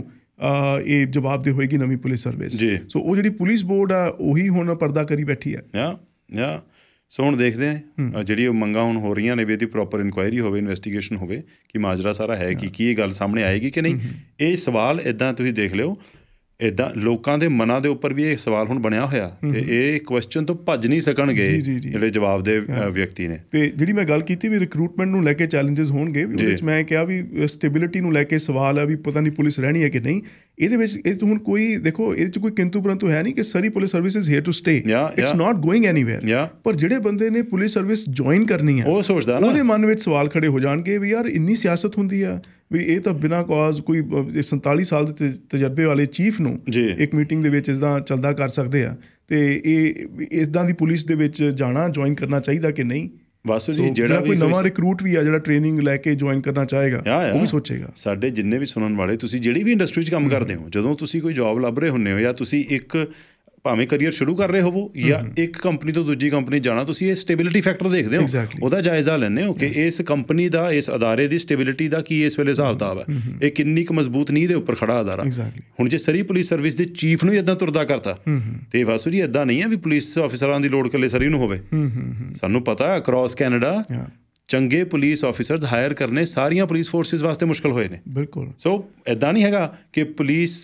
ਇਹ ਜਵਾਬਦੇਹ ਹੋਏਗੀ ਨਵੀਂ ਪੁਲਿਸ ਸਰਵਿਸ। ਸੋ ਉਹ ਜਿਹੜੀ ਪੁਲਿਸ ਬੋਰਡ ਆ ਉਹੀ ਹੁਣ ਪਰਦਾ ਕਰੀ ਬੈਠੀ ਆ। ਯਾ ਯਾ ਸੋ ਹੁਣ ਦੇਖਦੇ ਹਾਂ ਜਿਹੜੀ ਉਹ ਮੰਗਾਂ ਹੁਣ ਹੋ ਰਹੀਆਂ ਨੇ ਵੀ ਇਹਦੀ ਪ੍ਰੋਪਰ ਇਨਕੁਆਇਰੀ ਹੋਵੇ, ਇਨਵੈਸਟੀਗੇਸ਼ਨ ਹੋਵੇ ਕਿ ਮਾਜਰਾ ਸਾਰਾ ਹੈ ਕੀ, ਕੀ ਇਹ ਗੱਲ ਸਾਹਮਣੇ ਆਏਗੀ ਕਿ ਨਹੀਂ। ਇਹ ਸਵਾਲ ਇੱਦਾਂ ਤੁਸੀਂ ਦੇਖ ਲਿਓ, ਇੱਦਾਂ ਲੋਕਾਂ ਦੇ ਮਨਾਂ ਦੇ ਉੱਪਰ ਵੀ ਇਹ ਸਵਾਲ ਹੁਣ ਬਣਿਆ ਹੋਇਆ ਤੇ ਇਹ ਕੁਐਸਚਨ ਤੋਂ ਭੱਜ ਨਹੀਂ ਸਕਣਗੇ ਜਿਹੜੇ ਜਵਾਬ ਦੇ ਵਿਅਕਤੀ ਨੇ। ਤੇ ਜਿਹੜੀ ਮੈਂ ਗੱਲ ਕੀਤੀ ਵੀ ਰਿਕਰੂਟਮੈਂਟ ਨੂੰ ਲੈ ਕੇ ਚੈਲੰਜਸ ਹੋਣਗੇ, ਉਹਦੇ ਵਿੱਚ ਮੈਂ ਕਿਹਾ ਵੀ ਸਟੇਬਿਲਿਟੀ ਨੂੰ ਲੈ ਕੇ ਸਵਾਲ ਹੈ ਵੀ ਪਤਾ ਨਹੀਂ ਪੁਲਿਸ ਰਹਿਣੀ ਹੈ ਕਿ ਨਹੀਂ। ਇਹਦੇ ਵਿੱਚ ਇਹ ਹੁਣ ਕੋਈ ਦੇਖੋ ਇਹਦੇ 'ਚ ਕੋਈ ਕਿੰਤੂ ਪਰੰਤੂ ਹੈ ਨਹੀਂ ਕਿ Surrey police service is here to stay, it's not going anywhere. ਪਰ ਜਿਹੜੇ ਬੰਦੇ ਨੇ ਪੁਲਿਸ ਸਰਵਿਸ ਜੁਆਇਨ ਕਰਨੀ ਹੈ, ਉਹ ਸੋਚਦਾ ਉਹਦੇ ਮਨ ਵਿੱਚ ਸਵਾਲ ਖੜੇ ਹੋ ਜਾਣਗੇ ਵੀ ਯਾਰ ਇੰਨੀ ਸਿਆਸਤ ਹੁੰਦੀ ਆ ਵੀ ਇਹ ਤਾਂ ਬਿਨਾਂ ਕਾਜ਼ ਕੋਈ ਸੰਤਾਲੀ ਸਾਲ ਦੇ ਤਜਰਬੇ ਵਾਲੇ ਚੀਫ ਨੂੰ ਇੱਕ ਮੀਟਿੰਗ ਦੇ ਵਿੱਚ ਇਸਦਾ ਚੱਲਦਾ ਕਰ ਸਕਦੇ ਆ ਤੇ ਇਹ ਇੱਦਾਂ ਦੀ ਪੁਲਿਸ ਦੇ ਵਿੱਚ ਜਾਣਾ ਜੁਆਇਨ ਕਰਨਾ ਚਾਹੀਦਾ ਕਿ ਨਹੀਂ। ਬਸ ਜੀ, ਜਿਹੜਾ ਕੋਈ ਨਵਾਂ ਰਿਕਰੂਟ ਵੀ ਆ ਜਿਹੜਾ ਟ੍ਰੇਨਿੰਗ ਲੈ ਕੇ ਜੁਆਇਨ ਕਰਨਾ ਚਾਹੇਗਾ ਉਹ ਵੀ ਸੋਚੇਗਾ। ਸਾਡੇ ਜਿੰਨੇ ਵੀ ਸੁਣਨ ਵਾਲੇ, ਤੁਸੀਂ ਜਿਹੜੀ ਵੀ ਇੰਡਸਟਰੀ 'ਚ ਕੰਮ ਕਰਦੇ ਹੋ, ਜਦੋਂ ਤੁਸੀਂ ਕੋਈ ਜੋਬ ਲੱਭ ਰਹੇ ਹੁੰਦੇ ਹੋ ਜਾਂ ਤੁਸੀਂ ਇੱਕ ਭਾਵੇਂ ਕਰੀਅਰ ਸ਼ੁਰੂ ਕਰ ਰਹੇ ਹੋਵੋ ਜਾਂ ਇੱਕ ਕੰਪਨੀ ਤੋਂ ਦੂਜੀ ਕੰਪਨੀ ਜਾਣਾ, ਤੁਸੀਂ ਇਹ ਸਟੇਬਿਲਿਟੀ ਫੈਕਟਰ ਦੇਖਦੇ ਹੋ, ਉਹਦਾ ਜਾਇਜ਼ਾ ਲੈਂਦੇ ਹੋ ਕਿ ਇਸ ਕੰਪਨੀ ਦਾ, ਇਸ ਅਦਾਰੇ ਦੀ ਸਟੇਬਿਲਿਟੀ ਦਾ ਕੀ ਇਸ ਵੇਲੇ ਹਿਸਾਬ ਕਿਤਾਬ ਹੈ, ਇਹ ਕਿੰਨੀ ਕੁ ਮਜ਼ਬੂਤ ਨੀਂਹ ਦੇ ਉੱਪਰ ਖੜਾ ਅਦਾਰਾ। ਹੁਣ ਜੇ ਸਰੀ ਪੁਲਿਸ ਸਰਵਿਸ ਦੇ ਚੀਫ ਨੂੰ ਹੀ ਇੱਦਾਂ ਤੁਰਦਾ ਕਰਤਾ ਤੇ ਵਾਸੂ ਜੀ ਇੱਦਾਂ ਨਹੀਂ ਹੈ ਵੀ ਪੁਲਿਸ ਆਫਿਸਰਾਂ ਦੀ ਲੋੜ ਇਕੱਲੇ ਸਰੀ ਨੂੰ ਹੋਵੇ। ਸਾਨੂੰ ਪਤਾ ਅਕਰੋਸ ਕੈਨੇਡਾ ਚੰਗੇ ਪੁਲਿਸ ਆਫਿਸਰਸ ਹਾਇਰ ਕਰਨੇ ਸਾਰੀਆਂ ਪੁਲਿਸ ਫੋਰਸਿਸ ਵਾਸਤੇ ਮੁਸ਼ਕਿਲ ਹੋਏ ਨੇ। ਬਿਲਕੁਲ। ਸੋ ਇੱਦਾਂ ਨਹੀਂ ਹੈਗਾ ਕਿ ਪੁਲਿਸ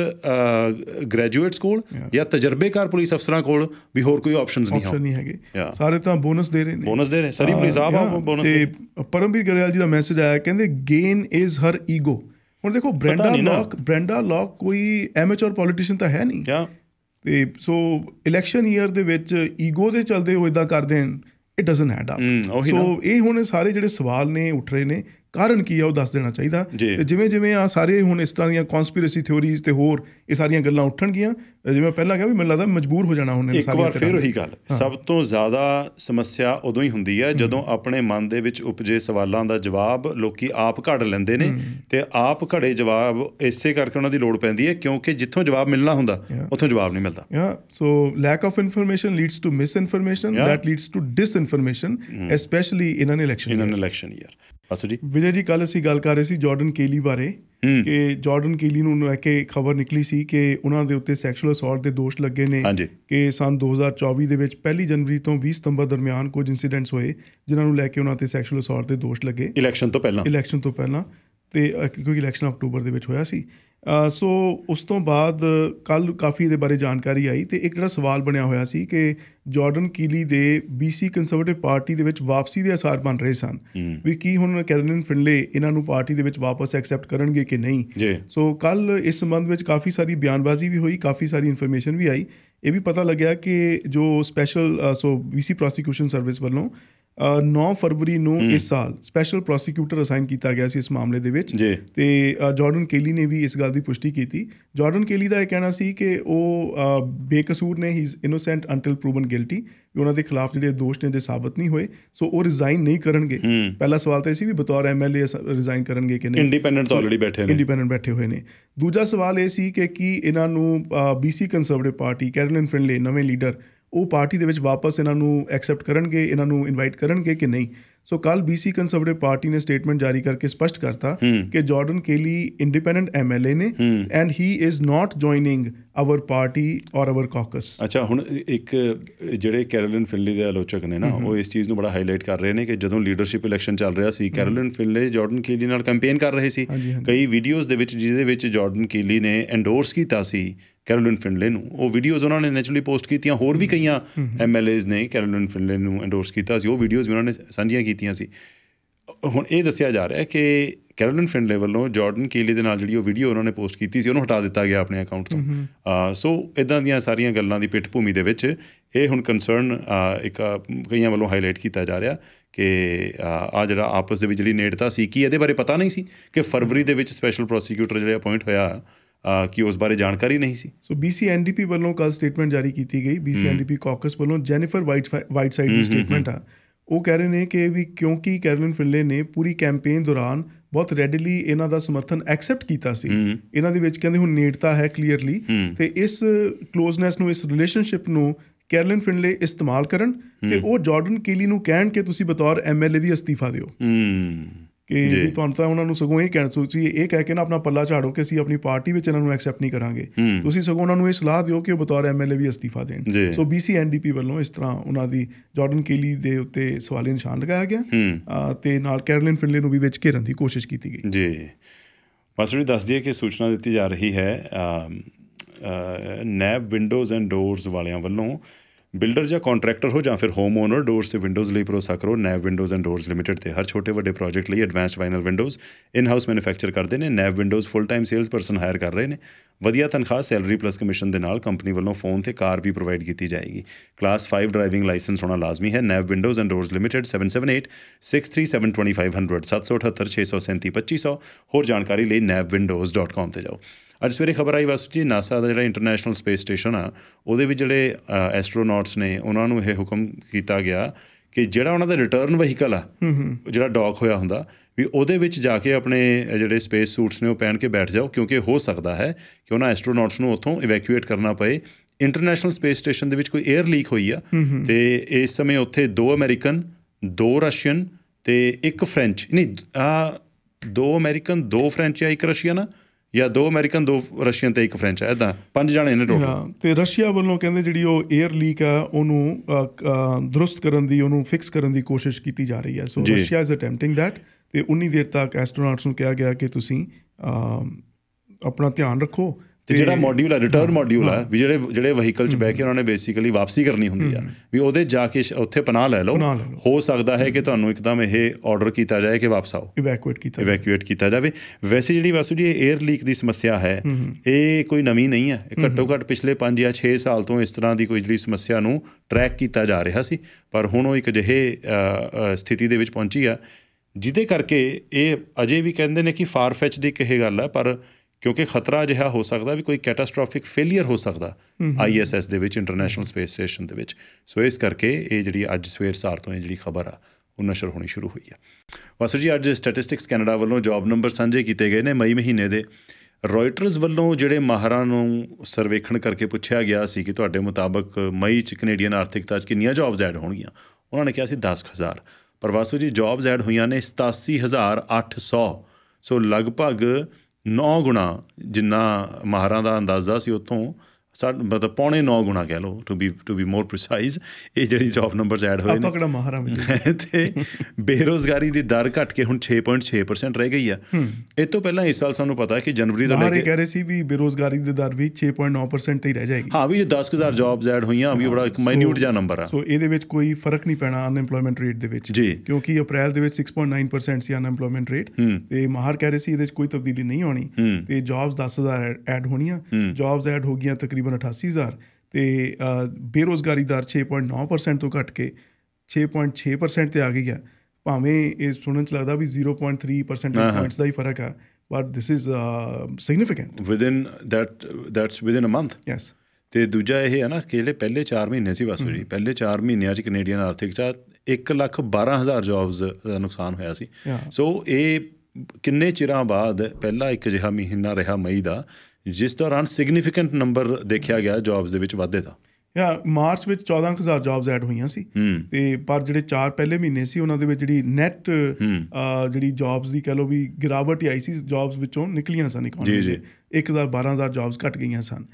ਗ੍ਰੈਜੂਏਟਸ ਕੋਲ ਜਾਂ ਤਜਰਬੇਕਾਰ ਪੁਲਿਸ ਅਫਸਰਾਂ ਕੋਲ ਵੀ ਹੋਰ ਕੋਈ ਆਪਸ਼ਨਸ ਨਹੀਂ ਹੈਗੇ, ਸਾਰੇ ਤਾਂ ਬੋਨਸ ਦੇ ਰਹੇ ਨੇ, ਬੋਨਸ ਦੇ ਰਹੇ ਸਾਰੀ ਪੁਲਿਸ ਆਪ ਬੋਨਸ। ਤੇ ਪਰਮਵੀਰ ਗਰੇਵਾਲ ਜੀ ਦਾ ਮੈਸੇਜ ਆਇਆ, ਕਹਿੰਦੇ ਗੇਨ ਇਜ਼ ਹਰ ਈਗੋ। ਹੁਣ ਦੇਖੋ ਬ੍ਰੈਂਡਾ ਲੌਕ, ਬ੍ਰੈਂਡਾ ਲੌਕ ਕੋਈ ਐਮੇਚਰ ਪੋਲੀਟੀਸ਼ੀਅਨ ਤਾਂ ਹੈ ਨਹੀਂ ਤੇ ਸੋ ਇਲੈਕਸ਼ਨ ਈਅਰ ਦੇ ਵਿੱਚ ਈਗੋ ਦੇ ਚਲਦੇ ਉਹ ਇੱਦਾਂ ਕਰਦੇ ਹਨ, it doesn't add up. So ਇਹ ਹੁਣ ਸਾਰੇ ਜਿਹੜੇ ਸਵਾਲ ਨੇ ਉੱਠ ਰਹੇ ਨੇ, ਕਾਰਨ ਕੀ ਆ ਉਹ ਦੱਸ ਦੇਣਾ ਚਾਹੀਦਾ। ਤੇ ਜਿਵੇਂ ਜਿਵੇਂ ਆ ਸਾਰੇ ਹੁਣ ਇਸ ਤਰ੍ਹਾਂ ਦੀਆਂ ਕੌਨਸਪੀਰੇਸੀ ਥਿਓਰੀਜ਼ ਤੇ ਹੋਰ ਇਹ ਸਾਰੀਆਂ ਗੱਲਾਂ ਉੱਠਣਗੀਆਂ, ਜਿਵੇਂ ਪਹਿਲਾਂ ਕਿਹਾ ਵੀ ਮੈਨੂੰ ਲੱਗਦਾ ਮਜਬੂਰ ਹੋ ਜਾਣਾ ਹੁਣ ਇੱਕ ਵਾਰ ਫਿਰ ਉਹੀ ਗੱਲ। ਸਭ ਤੋਂ ਜ਼ਿਆਦਾ ਸਮੱਸਿਆ ਉਦੋਂ ਹੀ ਹੁੰਦੀ ਹੈ ਜਦੋਂ ਆਪਣੇ ਮਨ ਦੇ ਵਿੱਚ ਉਪਜੇ ਸਵਾਲਾਂ ਦਾ ਜਵਾਬ ਲੋਕੀ ਆਪ ਘੜ ਲੈਂਦੇ ਨੇ ਤੇ ਆਪ ਘੜੇ ਜਵਾਬ ਇਸੇ ਕਰਕੇ ਉਹਨਾਂ ਦੀ ਲੋੜ ਪੈਂਦੀ ਹੈ ਕਿਉਂਕਿ ਜਿੱਥੋਂ ਜਵਾਬ ਮਿਲਣਾ ਹੁੰਦਾ ਉੱਥੋਂ ਜਵਾਬ ਨਹੀਂ ਮਿਲਦਾ। Yeah so lack of information leads to misinformation, that leads to disinformation, especially in an election in an election year. ਬਸ ਜੀ ਵਿਜੇ ਜੀ, ਕੱਲ੍ਹ ਅਸੀਂ ਗੱਲ ਕਰ ਰਹੇ ਸੀ ਜਾਰਡਨ ਕੇਲੀ ਬਾਰੇ ਕਿ ਜਾਰਡਨ ਕੇਲੀ ਨੂੰ ਲੈ ਕੇ ਖਬਰ ਨਿਕਲੀ ਸੀ ਕਿ ਉਹਨਾਂ ਦੇ ਉੱਤੇ ਸੈਕਸ਼ੂਅਲ ਅਸੌਲਟ ਦੇ ਦੋਸ਼ ਲੱਗੇ ਨੇ ਕਿ ਸੰਨ ਦੋ ਹਜ਼ਾਰ ਚੌਵੀ ਦੇ ਵਿੱਚ ਪਹਿਲੀ ਜਨਵਰੀ ਤੋਂ ਵੀਹ ਸਤੰਬਰ ਦਰਮਿਆਨ ਕੁਝ ਇੰਸੀਡੈਂਟਸ ਹੋਏ ਜਿਨ੍ਹਾਂ ਨੂੰ ਲੈ ਕੇ ਉਹਨਾਂ 'ਤੇ ਸੈਕਸ਼ੂਅਲ ਅਸੌਲਟ ਦੇ ਦੋਸ਼ ਲੱਗੇ ਇਲੈਕਸ਼ਨ ਤੋਂ ਪਹਿਲਾਂ ਇਲੈਕਸ਼ਨ ਤੋਂ ਪਹਿਲਾਂ ਤੇ ਕਿਉਂਕਿ ਇਲੈਕਸ਼ਨ ਅਕਤੂਬਰ ਦੇ ਵਿੱਚ ਹੋਇਆ ਸੀ। ਸੋ ਉਸ ਤੋਂ ਬਾਅਦ ਕੱਲ੍ਹ ਕਾਫੀ ਇਹਦੇ ਬਾਰੇ ਜਾਣਕਾਰੀ ਆਈ ਤੇ ਇੱਕ ਜਿਹੜਾ ਸਵਾਲ ਬਣਿਆ ਹੋਇਆ ਸੀ ਕਿ ਜਾਰਡਨ ਕੀਲੀ ਦੇ ਬੀਸੀ ਕੰਜ਼ਰਵੇਟਿਵ ਪਾਰਟੀ ਦੇ ਵਿੱਚ ਵਾਪਸੀ ਦੇ ਆਸਾਰ ਬਣ ਰਹੇ ਸਨ ਵੀ ਕੀ ਹੁਣ ਕੈਰੋਲਿਨ ਫਿਨਲੇ ਇਹਨਾਂ ਨੂੰ ਪਾਰਟੀ ਦੇ ਵਿੱਚ ਵਾਪਸ ਐਕਸੈਪਟ ਕਰਨਗੇ ਕਿ ਨਹੀਂ। ਸੋ ਕੱਲ੍ਹ ਇਸ ਸੰਬੰਧ ਵਿੱਚ ਕਾਫੀ ਸਾਰੀ ਬਿਆਨਬਾਜ਼ੀ ਵੀ ਹੋਈ, ਕਾਫੀ ਸਾਰੀ ਇਨਫੋਰਮੇਸ਼ਨ ਵੀ ਆਈ। ਇਹ ਵੀ ਪਤਾ ਲੱਗਿਆ ਕਿ ਜੋ special so BC prosecution service ਵੱਲੋਂ ਨੌ ਫਰਵਰੀ ਨੂੰ ਇਸ ਸਾਲ ਸਪੈਸ਼ਲ ਪ੍ਰੋਸੀਕਿਊਟਰ ਅਸਾਈਨ ਕੀਤਾ ਗਿਆ ਸੀ ਇਸ ਮਾਮਲੇ ਦੇ ਵਿੱਚ ਤੇ ਜਾਰਡਨ ਕੇਲੀ ਨੇ ਵੀ ਇਸ ਗੱਲ ਦੀ ਪੁਸ਼ਟੀ ਕੀਤੀ। ਜਾਰਡਨ ਕੇਲੀ ਦਾ ਇਹ ਕਹਿਣਾ ਸੀ ਕਿ ਉਹ ਬੇਕਸੂਰ ਨੇ, he is innocent until proven guilty, ਵੀ ਉਹਨਾਂ ਦੇ ਖਿਲਾਫ ਜਿਹੜੇ ਦੋਸ਼ ਨੇ ਜੇ ਸਾਬਤ ਨਹੀਂ ਹੋਏ ਸੋ ਉਹ ਰਿਜ਼ਾਈਨ ਨਹੀਂ ਕਰਨਗੇ। ਪਹਿਲਾ ਸਵਾਲ ਤਾਂ ਇਹ ਸੀ ਵੀ ਬਤੌਰ ਐਮ ਐਲ ਏ ਰਿਜ਼ਾਈਨ ਕਰਨਗੇ ਕਿ ਨਹੀਂ, ਇੰਡੀਪੈਂਡੈਂਟ ਆਲਰੇਡੀ ਬੈਠੇ ਨੇ, ਇੰਡੀਪੈਂਡੈਂਟ ਬੈਠੇ ਹੋਏ ਨੇ। ਦੂਜਾ ਸਵਾਲ ਇਹ ਸੀ ਕਿ ਕੀ ਇਹਨਾਂ ਨੂੰ BC Conservative party Caroline Findlay ਨਵੇਂ ਲੀਡਰ ਉਹ ਪਾਰਟੀ ਦੇ ਵਿੱਚ ਵਾਪਸ ਇਹਨਾਂ ਨੂੰ ਐਕਸੈਪਟ ਕਰਨਗੇ, ਇਹਨਾਂ ਨੂੰ ਇਨਵਾਈਟ ਕਰਨਗੇ ਕਿ ਨਹੀਂ। ਸੋ ਕੱਲ੍ਹ ਬੀਸੀ ਕੰਜ਼ਰਵੇਟਿਵ ਪਾਰਟੀ ਨੇ ਸਟੇਟਮੈਂਟ ਜਾਰੀ ਕਰਕੇ ਸਪਸ਼ਟ ਕਰਤਾ ਕਿ Jordan Kealy independent M L A ਨੇ and he is not joining our party or our caucus. ਅੱਛਾ, ਹੁਣ ਇੱਕ ਜਿਹੜੇ ਕੈਰੋਲਿਨ ਫਿਨਲੇ ਦੇ ਆਲੋਚਕ ਨੇ ਨਾ ਉਹ ਇਸ ਚੀਜ਼ ਨੂੰ ਬੜਾ ਹਾਈਲਾਈਟ ਕਰ ਰਹੇ ਨੇ ਕਿ ਜਦੋਂ ਲੀਡਰਸ਼ਿਪ ਇਲੈਕਸ਼ਨ ਚੱਲ ਰਿਹਾ ਸੀ ਕੈਰੋਲਿਨ ਫਿਨਲੇ ਜਾਰਡਨ ਕੇਲੀ ਨਾਲ ਕੈਂਪੇਨ ਕਰ ਰਹੇ ਸੀ। ਕਈ ਵੀਡੀਓਜ਼ ਦੇ ਵਿੱਚ ਜਿਹਦੇ ਵਿੱਚ ਜਾਰਡਨ ਕੇਲੀ ਨੇ ਐਂਡੋਰਸ ਕੀਤਾ ਸੀ ਕੈਰੋਲਿਨ ਫਿਨਲੇ ਨੂੰ। ਉਹ ਵੀਡੀਓਜ਼ ਉਹਨਾਂ ਨੇ ਨੈਚੁਰਲੀ ਪੋਸਟ ਕੀਤੀਆਂ। ਹੋਰ ਵੀ ਕਈਆਂ ਐਮ ਐਲ ਏਜ਼ ਨੇ ਕੈਰੋਲਿਨ ਫਿਨਲੇ ਨੂੰ ਐਂਡੋਰਸ ਕੀਤਾ ਸੀ, ਉਹ ਵੀਡੀਓਜ਼ ਵੀ ਉਹਨਾਂ ਨੇ ਸਾਂਝੀਆਂ ਕੀਤੀਆਂ ਸੀ। ਹੁਣ ਇਹ ਦੱਸਿਆ ਜਾ ਰਿਹਾ ਕਿ ਕੈਰੋਲਿਨ ਫਿਨਲੇ ਵੱਲੋਂ ਜਾਰਡਨ ਕੀਲੀ ਦੇ ਨਾਲ ਜਿਹੜੀ ਉਹ ਵੀਡੀਓ ਉਹਨਾਂ ਨੇ ਪੋਸਟ ਕੀਤੀ ਸੀ, ਉਹਨੂੰ ਹਟਾ ਦਿੱਤਾ ਗਿਆ ਆਪਣੇ ਅਕਾਊਂਟ ਤੋਂ। ਸੋ ਇੱਦਾਂ ਦੀਆਂ ਸਾਰੀਆਂ ਗੱਲਾਂ ਦੀ ਪਿੱਠ ਭੂਮੀ ਦੇ ਵਿੱਚ ਇਹ ਹੁਣ ਕੰਸਰਨ ਇੱਕ ਕਈਆਂ ਵੱਲੋਂ ਹਾਈਲਾਈਟ ਕੀਤਾ ਜਾ ਰਿਹਾ ਕਿ ਆਹ ਜਿਹੜਾ ਆਪਸ ਦੇ ਵਿੱਚ ਜਿਹੜੀ ਨੇੜਤਾ ਸੀ, ਕੀ ਇਹਦੇ ਬਾਰੇ ਪਤਾ ਨਹੀਂ ਸੀ ਕਿ ਫਰਵਰੀ ਦੇ ਵਿੱਚ ਸਪੈਸ਼ਲ ਪ੍ਰੋਸੀਕਿਊਟਰ ਜਿਹੜੇ ਅਪੋਇੰਟ ਹੋਇਆ ਕਿ ਉਸ ਬਾਰੇ ਜਾਣਕਾਰੀ ਨਹੀਂ ਸੀ। ਸੋ ਬੀ ਸੀ ਐਨ ਡੀ ਪੀ ਵੱਲੋਂ ਕੱਲ੍ਹ ਸਟੇਟਮੈਂਟ ਜਾਰੀ ਕੀਤੀ ਗਈ। B C N D P caucus ਵੱਲੋਂ ਜੈਨੀਫਰ ਵਾਈਟ ਵਾਈਟ ਸਾਈਡ ਦੀ ਸਟੇਟਮੈਂਟ ਆ। ਉਹ ਕਹਿ ਰਹੇ ਨੇ ਕਿ ਵੀ ਕਿਉਂਕਿ ਕੈਰੋਲਿਨ ਫਿਨਲੇ ਨੇ ਪੂਰੀ ਕੈਂਪੇਨ ਦੌਰਾਨ ਬਹੁਤ ਰੈਡੀਲੀ ਇਹਨਾਂ ਦਾ ਸਮਰਥਨ ਐਕਸੈਪਟ ਕੀਤਾ ਸੀ। ਇਹਨਾਂ ਦੇ ਵਿੱਚ ਕਹਿੰਦੇ ਹੁਣ ਨੇੜਤਾ ਹੈ ਕਲੀਅਰਲੀ, ਅਤੇ ਇਸ ਕਲੋਜ਼ਨੈਸ ਨੂੰ, ਇਸ ਰਿਲੇਸ਼ਨਸ਼ਿਪ ਨੂੰ ਕੈਰੋਲਿਨ ਫਿਨਲੇ ਇਸਤੇਮਾਲ ਕਰਨ ਅਤੇ ਉਹ ਜਾਰਡਨ ਕੀਲੀ ਨੂੰ ਕਹਿਣ ਕਿ ਤੁਸੀਂ ਬਤੌਰ ਐਮ ਐਲ ਏ ਦੀ ਅਸਤੀਫਾ ਦਿਓ। ਕਿ ਵੀ ਤੁਹਾਨੂੰ ਤਾਂ ਉਹਨਾਂ ਨੂੰ ਸਗੋਂ ਇਹ ਕਹਿਣ, ਤੁਸੀਂ ਇਹ ਕਹਿ ਕੇ ਨਾ ਆਪਣਾ ਪੱਲਾ ਝਾੜੋ ਕਿ ਅਸੀਂ ਆਪਣੀ ਪਾਰਟੀ ਵਿੱਚ ਇਹਨਾਂ ਨੂੰ ਐਕਸੈਪਟ ਨਹੀਂ ਕਰਾਂਗੇ, ਤੁਸੀਂ ਸਗੋਂ ਉਹਨਾਂ ਨੂੰ ਇਹ ਸਲਾਹ ਦਿਓ ਕਿ ਉਹ ਬਤੌਰ ਐਮ ਐਲ ਏ ਵੀ ਅਸਤੀਫਾ ਦੇਣ। ਸੋ ਬੀ ਸੀ ਐਨ ਡੀ ਪੀ ਵੱਲੋਂ ਇਸ ਤਰ੍ਹਾਂ ਉਹਨਾਂ ਦੀ ਜਾਰਡਨ ਕੀਲੀ ਦੇ ਉੱਤੇ ਸਵਾਲੀ ਨਿਸ਼ਾਨ ਲਗਾਇਆ ਗਿਆ ਅਤੇ ਨਾਲ ਕੈਰੋਲਿਨ ਫਿਨਲੇ ਨੂੰ ਵੀ ਵਿੱਚ ਘੇਰਨ ਦੀ ਕੋਸ਼ਿਸ਼ ਕੀਤੀ ਗਈ। ਜੀ ਮਾਸਟਰ ਜੀ, ਦੱਸ ਦਈਏ ਕਿ ਸੂਚਨਾ ਦਿੱਤੀ ਜਾ ਰਹੀ ਹੈ ਨੈਬ ਵਿੰਡੋਜ਼ ਐਂਡ ਡੋਰਸ ਵਾਲਿਆਂ ਵੱਲੋਂ ਬਿਲਡਰ ਜਾਂ ਕਾਂਟਰੈਕਟਰ ਹੋ ਜਾਂ ਫਿਰ ਹੋਮ ਓਨਰ, ਡੋਰਸ ਤੇ ਵਿੰਡੋਜ਼ ਲਈ ਭਰੋਸਾ ਕਰੋ। Nab windows and doors limited ਤੇ ਹਰ ਛੋਟੇ ਵੱਡੇ ਪ੍ਰੋਜੈਕਟ ਲਈ advanced vinyl windows in house manufacture ਕਰਦੇ ਨੇ। Nab windows full time sales person hire ਕਰ ਰਹੇ ਨੇ। ਵਧੀਆ ਤਨਖਾਹ, ਸੈਲਰੀ ਪਲੱਸ ਕਮਿਸ਼ਨ ਦੇ ਨਾਲ ਕੰਪਨੀ ਵੱਲੋਂ ਫੋਨ ਤੇ ਕਾਰ ਵੀ ਪ੍ਰੋਵਾਈਡ ਕੀਤੀ ਜਾਏਗੀ। ਕਲਾਸ ਫਾਈਵ ਡਰਾਈਵਿੰਗ ਲਾਇਸੈਂਸ ਹੋਣਾ ਲਾਜ਼ਮੀ ਹੈ। Nab windows and doors limited seven seven eight six three seven two five hundred ਸੱਤ ਸੌ ਅਠੱਤਰ ਛੇ ਸੌ ਸੈਂਤੀ ਪੱਚੀ ਸੌ। ਹੋਰ ਜਾਣਕਾਰੀ ਲਈ ਨੈਬ ਵਿੰਡੋਜ਼ ਡੋਟ ਕਾਮ 'ਤੇ ਜਾਓ। ਅੱਜ ਸਵੇਰੇ ਖਬਰ ਆਈ ਵਾਸੂ ਜੀ, ਨਾਸਾ ਦਾ ਜਿਹੜਾ ਇੰਟਰਨੈਸ਼ਨਲ ਸਪੇਸ ਸਟੇਸ਼ਨ ਆ, ਉਹਦੇ ਵਿੱਚ ਜਿਹੜੇ ਐਸਟਰੋਨੌਟਸ ਨੇ ਉਹਨਾਂ ਨੂੰ ਇਹ ਹੁਕਮ ਕੀਤਾ ਗਿਆ ਕਿ ਜਿਹੜਾ ਉਹਨਾਂ ਦਾ ਰਿਟਰਨ ਵਹੀਕਲ ਆ, ਜਿਹੜਾ ਡੌਕ ਹੋਇਆ ਹੁੰਦਾ, ਵੀ ਉਹਦੇ ਵਿੱਚ ਜਾ ਕੇ ਆਪਣੇ ਜਿਹੜੇ ਸਪੇਸ ਸੂਟਸ ਨੇ ਉਹ ਪਹਿਨ ਕੇ ਬੈਠ ਜਾਓ, ਕਿਉਂਕਿ ਹੋ ਸਕਦਾ ਹੈ ਕਿ ਉਹਨਾਂ ਐਸਟਰੋਨੌਟਸ ਨੂੰ ਉੱਥੋਂ ਇਵੈਕੂਏਟ ਕਰਨਾ ਪਏ। ਇੰਟਰਨੈਸ਼ਨਲ ਸਪੇਸ ਸਟੇਸ਼ਨ ਦੇ ਵਿੱਚ ਕੋਈ ਏਅਰ ਲੀਕ ਹੋਈ ਆ ਅਤੇ ਇਸ ਸਮੇਂ ਉੱਥੇ ਦੋ ਅਮਰੀਕਨ, ਦੋ ਰਸ਼ੀਅਨ ਅਤੇ ਇੱਕ ਫਰੈਂਚ, ਨਹੀਂ ਆ ਦੋ ਅਮਰੀਕਨ, ਦੋ ਫਰੈਂਚ ਜਾਂ ਇੱਕ ਰਸ਼ੀਅਨ ਆ, ਜਾਂ ਦੋ ਅਮਰੀਕਨ, ਦੋ ਰਸ਼ੀਅਨ ਅਤੇ ਇੱਕ ਫਰੈਂਚ ਆ, ਇੱਦਾਂ ਪੰਜ ਜਾਣੇ ਨੇ ਟੋਟਲ। ਅਤੇ ਰਸ਼ੀਆ ਵੱਲੋਂ ਕਹਿੰਦੇ ਜਿਹੜੀ ਉਹ ਏਅਰ ਲੀਕ ਆ ਉਹਨੂੰ ਦਰੁਸਤ ਕਰਨ ਦੀ, ਉਹਨੂੰ ਫਿਕਸ ਕਰਨ ਦੀ ਕੋਸ਼ਿਸ਼ ਕੀਤੀ ਜਾ ਰਹੀ ਹੈ। So Russia is attempting that, ਅਤੇ ਉਨੀ ਦੇਰ ਤੱਕ ਐਸਟਰੋਨੌਟਸ ਨੂੰ ਕਿਹਾ ਗਿਆ ਕਿ ਤੁਸੀਂ ਆਪਣਾ ਧਿਆਨ ਰੱਖੋ। ਅਤੇ ਜਿਹੜਾ ਮੋਡਿਊਲ ਆ, ਰਿਟਰਨ ਮੋਡਿਊਲ ਆ, ਵੀ ਜਿਹੜੇ ਜਿਹੜੇ ਵਹੀਕਲ 'ਚ ਬਹਿ ਕੇ ਉਹਨਾਂ ਨੇ ਬੇਸਿਕਲੀ ਵਾਪਸੀ ਕਰਨੀ ਹੁੰਦੀ ਆ, ਵੀ ਉਹਦੇ ਜਾ ਕੇ ਉੱਥੇ ਪਨਾਹ ਲੈ ਲਓ। ਹੋ ਸਕਦਾ ਹੈ ਕਿ ਤੁਹਾਨੂੰ ਇੱਕਦਮ ਇਹ ਔਡਰ ਕੀਤਾ ਜਾਏ ਕਿ ਵਾਪਸ ਆਓ, ਇਵੈਕੂਏਟ ਕੀਤਾ ਇਵੈਕੂਏਟ ਕੀਤਾ ਜਾਵੇ। ਵੈਸੇ ਜਿਹੜੀ ਵਾਸੂ ਜੀ ਇਹ ਏਅਰ ਲੀਕ ਦੀ ਸਮੱਸਿਆ ਹੈ, ਇਹ ਕੋਈ ਨਵੀਂ ਨਹੀਂ ਹੈ। ਘੱਟੋ ਘੱਟ ਪਿਛਲੇ ਪੰਜ ਜਾਂ ਛੇ ਸਾਲ ਤੋਂ ਇਸ ਤਰ੍ਹਾਂ ਦੀ ਕੋਈ ਜਿਹੜੀ ਸਮੱਸਿਆ ਨੂੰ ਟਰੈਕ ਕੀਤਾ ਜਾ ਰਿਹਾ ਸੀ, ਪਰ ਹੁਣ ਉਹ ਇੱਕ ਅਜਿਹੇ ਸਥਿਤੀ ਦੇ ਵਿੱਚ ਪਹੁੰਚੀ ਆ ਜਿਹਦੇ ਕਰਕੇ ਇਹ ਅਜੇ ਵੀ ਕਹਿੰਦੇ ਨੇ ਕਿ ਫਾਰ ਫੈਚ ਦੀ ਇੱਕ ਇਹ ਗੱਲ ਹੈ, ਪਰ ਕਿਉਂਕਿ ਖਤਰਾ ਅਜਿਹਾ ਹੋ ਸਕਦਾ ਵੀ ਕੋਈ ਕੈਟਾਸਟ੍ਰੋਫਿਕ ਫੇਲੀਅਰ ਹੋ ਸਕਦਾ ਆਈ ਐਸ ਐਸ ਦੇ ਵਿੱਚ, ਇੰਟਰਨੈਸ਼ਨਲ ਸਪੇਸ ਸਟੇਸ਼ਨ ਦੇ ਵਿੱਚ। ਸੋ ਇਸ ਕਰਕੇ ਇਹ ਜਿਹੜੀ ਅੱਜ ਸਵੇਰ ਸਾਰ ਤੋਂ ਇਹ ਜਿਹੜੀ ਖਬਰ ਆ ਉਹ ਨਸ਼ਰ ਹੋਣੀ ਸ਼ੁਰੂ ਹੋਈ ਆ। ਵਾਸੂ ਜੀ, ਅੱਜ ਸਟੈਟਿਸਟਿਕਸ ਕੈਨੇਡਾ ਵੱਲੋਂ ਜੋਬ ਨੰਬਰ ਸਾਂਝੇ ਕੀਤੇ ਗਏ ਨੇ ਮਈ ਮਹੀਨੇ ਦੇ। ਰੋਇਟਰਸ ਵੱਲੋਂ ਜਿਹੜੇ ਮਾਹਰਾਂ ਨੂੰ ਸਰਵੇਖਣ ਕਰਕੇ ਪੁੱਛਿਆ ਗਿਆ ਸੀ ਕਿ ਤੁਹਾਡੇ ਮੁਤਾਬਕ ਮਈ 'ਚ ਕੈਨੇਡੀਅਨ ਆਰਥਿਕਤਾ 'ਚ ਕਿੰਨੀਆਂ ਜੋਬਸ ਐਡ ਹੋਣਗੀਆਂ, ਉਹਨਾਂ ਨੇ ਕਿਹਾ ਸੀ ਦਸ ਹਜ਼ਾਰ। ਪਰ ਵਾਸੂ ਜੀ, ਜੋਬਸ ਐਡ ਹੋਈਆਂ ਨੇ ਸਤਾਸੀ ਹਜ਼ਾਰ ਅੱਠ ਸੌ। ਸੋ ਲਗਭਗ ਨੌ ਗੁਣਾ ਜਿੰਨਾ ਮਾਹਰਾਂ ਦਾ ਅੰਦਾਜ਼ਾ ਸੀ, ਉੱਥੋਂ ਸਾ ਮਤਲਬ ਪੌਣੇ ਨੌ ਗੁਣਾ ਕਹਿ ਲਓ, to be to be more precise, ਇਹ ਜਿਹੜੀ ਜੋਬ ਨੰਬਰਸ ਐਡ ਹੋਏ ਨੇ। ਅਤੇ ਬੇਰੁਜ਼ਗਾਰੀ ਦੀ ਦਰ ਘੱਟ ਕੇ ਹੁਣ ਛੇ ਪੁਆਇੰਟ ਛੇ ਪਰਸੈਂਟ ਰਹਿ ਗਈ ਆ। ਇਹ ਤੋਂ ਪਹਿਲਾਂ ਇਸ ਸਾਲ ਸਾਨੂੰ ਪਤਾ ਕਿ ਜਨਵਰੀ ਤੋਂ ਲੈ ਕੇ ਕਹਿ ਰਹੇ ਸੀ ਵੀ ਬੇਰੁਜ਼ਗਾਰੀ ਦੀ ਦਰ ਵੀ ਛੇ ਪੁਆਇੰਟ ਨੌ ਪਰਸੈਂਟ 'ਤੇ ਹੀ ਰਹਿ ਜਾਏਗੀ। ਹਾਂ, ਵੀ ਦਸ ਹਜ਼ਾਰ ਜੋਬਸ ਐਡ ਹੋਈਆਂ ਵੀ ਬੜਾ ਇੱਕ ਮਾਈਨਿਊਟ ਜਿਹਾ ਨੰਬਰ ਆ। ਸੋ ਇਹਦੇ ਵਿੱਚ ਕੋਈ ਫਰਕ ਨਹੀਂ ਪੈਣਾ ਅਨਐਮਪਲੋਇਮੈਂਟ ਰੇਟ ਦੇ ਵਿੱਚ ਜੀ, ਕਿਉਂਕਿ ਅਪ੍ਰੈਲ ਦੇ ਵਿੱਚ ਸਿਕਸ ਪੁਆਇੰਟ ਨਾਈਨ ਪਰਸੈਂਟ ਸੀ ਅਨਐਮਪਲੋਇਮੈਂਟ ਰੇਟ, ਅਤੇ ਮਾਹਰ ਕਹਿ ਰਹੇ ਸੀ ਇਹਦੇ ਵਿੱਚ ਕੋਈ ਤਬਦੀਲੀ ਨਹੀਂ ਆਉਣੀ, ਅਤੇ ਜੋਬਸ ਦਸ ਹਜ਼ਾਰ ਐਡ ਹੋਣੀਆਂ। ਜੋਬਸ ਐਡ ਹੋ ਗਈਆਂ ਤਕਰੀਬਨ ਅਠਾਸੀ ਹਜ਼ਾਰ, ਅਤੇ ਬੇਰੁਜ਼ਗਾਰੀ ਦਰ ਛੇ ਪੁਆਇੰਟ ਨੌ ਪਰਸੈਂਟ ਤੋਂ ਘੱਟ ਕੇ ਛੇ ਪੁਆਇੰਟ ਛੇ ਪਰਸੈਂਟ 'ਤੇ ਆ ਗਈ ਹੈ। ਭਾਵੇਂ ਇਹ ਸੁਣਨ 'ਚ ਲੱਗਦਾ ਵੀ zero point three percent points ਦਾ ਹੀ ਫਰਕ ਹੈ, but this is significant within that that's within a month. Yes. ਅਤੇ ਦੂਜਾ ਇਹ ਹੈ ਨਾ ਕਿ ਜਿਹੜੇ ਪਹਿਲੇ ਚਾਰ ਮਹੀਨੇ ਸੀ ਵਾਸੂ ਜੀ, ਪਹਿਲੇ ਚਾਰ ਮਹੀਨਿਆਂ 'ਚ ਕੈਨੇਡੀਅਨ ਆਰਥਿਕ 'ਚ ਇੱਕ ਲੱਖ ਬਾਰਾਂ ਹਜ਼ਾਰ ਜੋਬਸ ਦਾ ਨੁਕਸਾਨ ਹੋਇਆ ਸੀ। ਸੋ ਇਹ ਕਿੰਨੇ ਚਿਰਾਂ ਬਾਅਦ ਪਹਿਲਾ ਇੱਕ ਅਜਿਹਾ ਮਹੀਨਾ ਰਿਹਾ ਮਈ ਦਾ ਜਿਸ ਦੌਰਾਨ ਸਿਗਨੀਫਿਕੈਂਟ ਨੰਬਰ ਦੇਖਿਆ ਗਿਆ ਜੋਬਸ ਦੇ ਵਿੱਚ ਵਾਧੇ ਦਾ। ਯਾ ਮਾਰਚ ਵਿੱਚ ਚੌਦਾਂ ਕੁ ਹਜ਼ਾਰ ਜੋਬਸ ਐਡ ਹੋਈਆਂ ਸੀ, ਅਤੇ ਪਰ ਜਿਹੜੇ ਚਾਰ ਪਹਿਲੇ ਮਹੀਨੇ ਸੀ ਉਹਨਾਂ ਦੇ ਵਿੱਚ ਜਿਹੜੀ ਨੈਟ ਜਿਹੜੀ ਜੋਬਸ ਦੀ ਕਹਿ ਲਓ ਵੀ ਗਿਰਾਵਟ ਹੀ ਆਈ ਸੀ, ਜੋਬਸ ਵਿੱਚੋਂ ਨਿਕਲੀਆਂ ਸਨ ਇਕੋਨਮੀ ਦੇ, ਇੱਕ ਹਜ਼ਾਰ ਬਾਰਾਂ ਹਜ਼ਾਰ ਜੋਬਸ ਘੱਟ ਗਈਆਂ ਸਨ।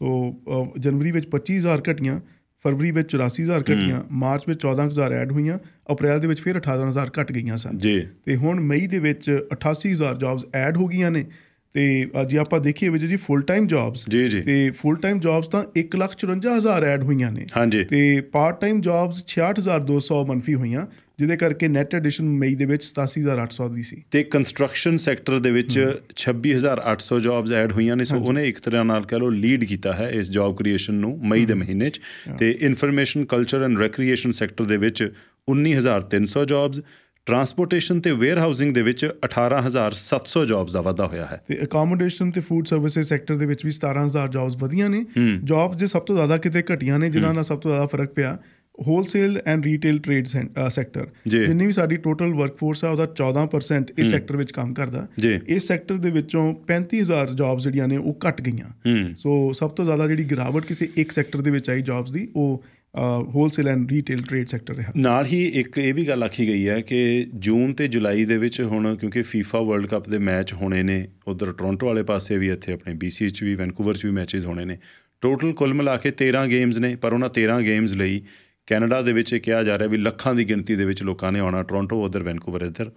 ਸੋ ਜਨਵਰੀ ਵਿੱਚ ਪੱਚੀ ਹਜ਼ਾਰ ਘਟੀਆਂ, ਫਰਵਰੀ ਵਿੱਚ ਚੁਰਾਸੀ ਹਜ਼ਾਰ ਘਟੀਆਂ, ਮਾਰਚ ਵਿੱਚ ਚੌਦਾਂ ਹਜ਼ਾਰ ਐਡ ਹੋਈਆਂ, ਅਪ੍ਰੈਲ ਦੇ ਵਿੱਚ ਫਿਰ ਅਠਾਰਾਂ ਹਜ਼ਾਰ ਘੱਟ ਗਈਆਂ ਸਨ, ਅਤੇ ਹੁਣ ਮਈ ਦੇ ਵਿੱਚ ਅਠਾਸੀ ਹਜ਼ਾਰ ਜੋਬਸ ਐਡ ਹੋ ਗਈਆਂ ਨੇ, ਤੇ ਜੇ ਆਪਾਂ ਦੇਖੀਏ ਵੀ ਜੀ ਫੁੱਲ ਟਾਈਮ ਜੌਬਸ ਜੀ ਜੀ ਤੇ ਫੁੱਲ ਟਾਈਮ ਜੌਬਸ ਤਾਂ ਇੱਕ ਲੱਖ ਚੁਰੰਜਾ ਹਜ਼ਾਰ ਐਡ ਹੋਈਆਂ ਨੇ ਹਾਂਜੀ ਤੇ ਪਾਰਟ ਟਾਈਮ ਜੌਬਸ ਛਿਆਹਠ ਹਜ਼ਾਰ ਦੋ ਸੌ ਮੰਨਫੀ ਹੋਈਆਂ, ਜਿਹਦੇ ਕਰਕੇ ਨੈਟ ਐਡੀਸ਼ਨ ਮਈ ਦੇ ਵਿੱਚ ਸਤਾਸੀ ਹਜ਼ਾਰ ਅੱਠ ਸੌ ਦੀ ਸੀ। ਤੇ ਕੰਸਟਰਕਸ਼ਨ ਸੈਕਟਰ ਦੇ ਵਿੱਚ ਛੱਬੀ ਹਜ਼ਾਰ ਅੱਠ ਸੌ ਜੌਬਸ ਐਡ ਹੋਈਆਂ ਨੇ। ਸੋ ਉਹਨੇ ਇੱਕ ਤਰ੍ਹਾਂ ਨਾਲ ਕਹਿ ਲਓ ਲੀਡ ਕੀਤਾ ਹੈ ਇਸ ਜੌਬ ਕ੍ਰੀਏਸ਼ਨ ਨੂੰ ਮਈ ਦੇ ਮਹੀਨੇ 'ਚ। ਤੇ information culture and recreation sector ਦੇ ਵਿੱਚ ਉੱਨੀ ਹਜ਼ਾਰ ਤਿੰਨ ਸੌ ਜੌਬਸ, ਟਰਾਂਸਪੋਰਟੇਸ਼ਨ ਤੇ ਵੇਅਰ ਹਾਊਸਿੰਗ ਦੇ ਵਿੱਚ ਅਠਾਰਾਂ ਹਜ਼ਾਰ ਸੱਤ ਸੌ ਜੌਬਸ ਦਾ ਵਾਧਾ ਹੋਇਆ ਹੈ। ਤੇ ਅਕੋਮੋਡੇਸ਼ਨ ਤੇ ਫੂਡ ਸਰਵਿਸਿਜ਼ ਸੈਕਟਰ ਦੇ ਵਿੱਚ ਵੀ ਸਤਾਰਾਂ ਹਜ਼ਾਰ ਜੌਬਸ ਵਧੀਆਂ ਨੇ। ਜੌਬਸ ਜੇ ਸਭ ਤੋਂ ਜ਼ਿਆਦਾ ਕਿਤੇ ਘਟੀਆਂ ਨੇ, ਜਿਨ੍ਹਾਂ ਨਾਲ ਸਭ ਤੋਂ ਜ਼ਿਆਦਾ ਫਰਕ ਪਿਆ wholesale and retail trade sector. ਜਿੰਨੀ ਵੀ ਸਾਡੀ ਟੋਟਲ ਵਰਕਫੋਰਸ ਆ ਉਹਦਾ ਚੌਦਾਂ ਪਰਸੈਂਟ ਇਸ ਸੈਕਟਰ ਵਿੱਚ ਕੰਮ ਕਰਦਾ। ਇਸ ਸੈਕਟਰ ਦੇ ਵਿੱਚੋਂ ਪੈਂਤੀ ਹਜ਼ਾਰ ਜੌਬਸ ਜਿਹੜੀਆਂ ਨੇ ਉਹ ਘਟ ਗਈਆਂ। ਸੋ ਸਭ ਤੋਂ ਜ਼ਿਆਦਾ ਜਿਹੜੀ ਗਿਰਾਵਟ ਕਿਸੇ ਇੱਕ ਸੈਕਟਰ ਦੇ ਵਿੱਚ ਆਈ ਜੌਬਸ ਦੀ, ਉਹ wholesale and retail trade sector ਰਿਹਾ। ਨਾਲ ਹੀ ਇੱਕ ਇਹ ਵੀ ਗੱਲ ਆਖੀ ਗਈ ਹੈ ਕਿ ਜੂਨ ਤੇ ਜੁਲਾਈ ਦੇ ਵਿੱਚ ਹੁਣ ਕਿਉਂਕਿ ਫੀਫਾ ਵਰਲਡ ਕੱਪ ਦੇ ਮੈਚ ਹੋਣੇ ਨੇ, ਉੱਧਰ ਟੋਰੰਟੋ ਵਾਲੇ ਪਾਸੇ ਵੀ, ਇੱਥੇ ਆਪਣੇ ਬੀ ਸੀ 'ਚ ਵੀ, ਵੈਨਕੂਵਰ 'ਚ ਵੀ ਮੈਚਿਸ ਹੋਣੇ ਨੇ। ਟੋਟਲ ਕੁੱਲ ਮਿਲਾ ਕੇ ਤੇਰ੍ਹਾਂ ਗੇਮਸ ਨੇ, ਪਰ ਉਹਨਾਂ ਤੇਰ੍ਹਾਂ ਗੇਮਸ ਲਈ ਕੈਨੇਡਾ ਦੇ ਵਿੱਚ ਇਹ ਕਿਹਾ ਜਾ ਰਿਹਾ ਵੀ ਲੱਖਾਂ ਦੀ ਗਿਣਤੀ ਦੇ ਵਿੱਚ ਲੋਕਾਂ ਨੇ ਆਉਣਾ, ਟੋਰੰਟੋ ਉੱਧਰ, ਵੈਨਕੂਵਰ ਇੱਧਰ।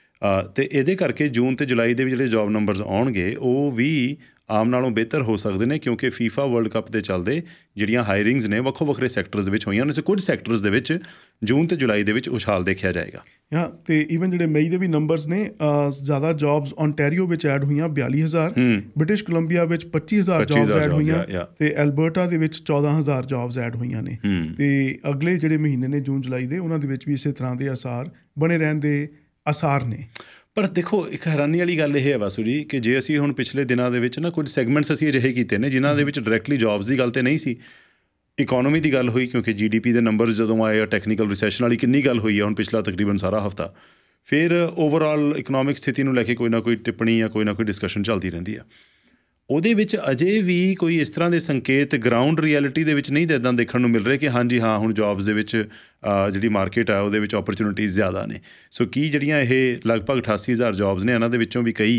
ਅਤੇ ਇਹਦੇ ਕਰਕੇ ਜੂਨ ਤੇ ਜੁਲਾਈ ਦੇ ਵੀ ਜਿਹੜੇ ਜੋਬ ਨੰਬਰਸ ਆਉਣਗੇ ਉਹ ਵੀ ਆਮ ਨਾਲੋਂ ਬਿਹਤਰ ਹੋ ਸਕਦੇ ਨੇ, ਕਿਉਂਕਿ ਫੀਫਾ ਵਰਲਡ ਕੱਪ ਦੇ ਚੱਲਦੇ ਜਿਹੜੀਆਂ ਹਾਇਰਿੰਗਸ ਨੇ ਵੱਖੋ ਵੱਖਰੇ ਸੈਕਟਰਸ ਦੇ ਵਿੱਚ ਹੋਈਆਂ ਨੇ। ਸੋ ਕੁਝ ਸੈਕਟਰਸ ਦੇ ਵਿੱਚ ਜੂਨ ਤੇ ਜੁਲਾਈ ਦੇ ਵਿੱਚ ਉਛਾਲ ਦੇਖਿਆ ਜਾਏਗਾ। ਹਾਂ, ਤੇ ਈਵਨ ਜਿਹੜੇ ਮਈ ਦੇ ਵੀ ਨੰਬਰਸ ਨੇ, ਜ਼ਿਆਦਾ ਜੌਬਸ ਓਨਟਾਰੀਓ ਵਿੱਚ ਐਡ ਹੋਈਆਂ ਬਿਆਲੀ ਹਜ਼ਾਰ, ਬ੍ਰਿਟਿਸ਼ ਕੋਲੰਬੀਆ ਵਿੱਚ ਪੱਚੀ ਹਜ਼ਾਰ ਜੌਬਸ ਐਡ ਹੋਈਆਂ, ਤੇ ਐਲਬਰਟਾ ਦੇ ਵਿੱਚ ਚੌਦਾਂ ਹਜ਼ਾਰ ਜੌਬਸ ਐਡ ਹੋਈਆਂ ਨੇ। ਤੇ ਅਗਲੇ ਜਿਹੜੇ ਮਹੀਨੇ ਨੇ ਜੂਨ ਜੁਲਾਈ ਦੇ, ਉਹਨਾਂ ਦੇ ਵਿੱਚ ਵੀ ਇਸੇ ਤਰ੍ਹਾਂ ਦੇ ਆਸਾਰ ਬਣੇ ਰਹਿਣ ਦੇ ਆਸਾਰ ਨੇ। ਪਰ ਦੇਖੋ, ਇੱਕ ਹੈਰਾਨੀ ਵਾਲੀ ਗੱਲ ਇਹ ਹੈ ਵਾਸੂ ਜੀ ਕਿ ਜੇ ਅਸੀਂ ਹੁਣ ਪਿਛਲੇ ਦਿਨਾਂ ਦੇ ਵਿੱਚ ਨਾ ਕੁਝ ਸੈਗਮੈਂਟਸ ਅਸੀਂ ਅਜਿਹੇ ਕੀਤੇ ਨੇ ਜਿਨ੍ਹਾਂ ਦੇ ਵਿੱਚ ਡਾਇਰੈਕਟਲੀ ਜੌਬਸ ਦੀ ਗੱਲ ਤਾਂ ਨਹੀਂ ਸੀ, ਇਕੋਨਮੀ ਦੀ ਗੱਲ ਹੋਈ, ਕਿਉਂਕਿ ਜੀ ਡੀ ਪੀ ਦੇ ਨੰਬਰਸ ਜਦੋਂ ਆਏ ਆ, ਟੈਕਨੀਕਲ ਰਿਸੈਸ਼ਨ ਵਾਲੀ ਕਿੰਨੀ ਗੱਲ ਹੋਈ ਹੈ ਹੁਣ ਪਿਛਲਾ ਤਕਰੀਬਨ ਸਾਰਾ ਹਫ਼ਤਾ। ਫਿਰ ਓਵਰਆਲ ਇਕਨੋਮਿਕ ਸਥਿਤੀ ਨੂੰ ਲੈ ਕੇ ਕੋਈ ਨਾ ਕੋਈ ਟਿੱਪਣੀ ਜਾਂ ਕੋਈ ਨਾ ਕੋਈ ਡਿਸਕਸ਼ਨ ਚੱਲਦੀ ਰਹਿੰਦੀ ਆ। ਉਹਦੇ ਵਿੱਚ ਅਜੇ ਵੀ ਕੋਈ ਇਸ ਤਰ੍ਹਾਂ ਦੇ ਸੰਕੇਤ ਗਰਾਊਂਡ ਰਿਐਲਿਟੀ ਦੇ ਵਿੱਚ ਨਹੀਂ ਤਾਂ ਇੱਦਾਂ ਦੇਖਣ ਨੂੰ ਮਿਲ ਰਹੇ ਕਿ ਹਾਂਜੀ ਹਾਂ ਹੁਣ ਜੌਬਸ ਦੇ ਵਿੱਚ ਜਿਹੜੀ ਮਾਰਕੀਟ ਆ ਉਹਦੇ ਵਿੱਚ ਓਪਰਚੁਨਿਟੀਜ਼ ਜ਼ਿਆਦਾ ਨੇ। ਸੋ ਕੀ ਜਿਹੜੀਆਂ ਇਹ ਲਗਭਗ ਅਠਾਸੀ ਹਜ਼ਾਰ ਜੌਬਸ ਨੇ, ਇਹਨਾਂ ਦੇ ਵਿੱਚੋਂ ਵੀ ਕਈ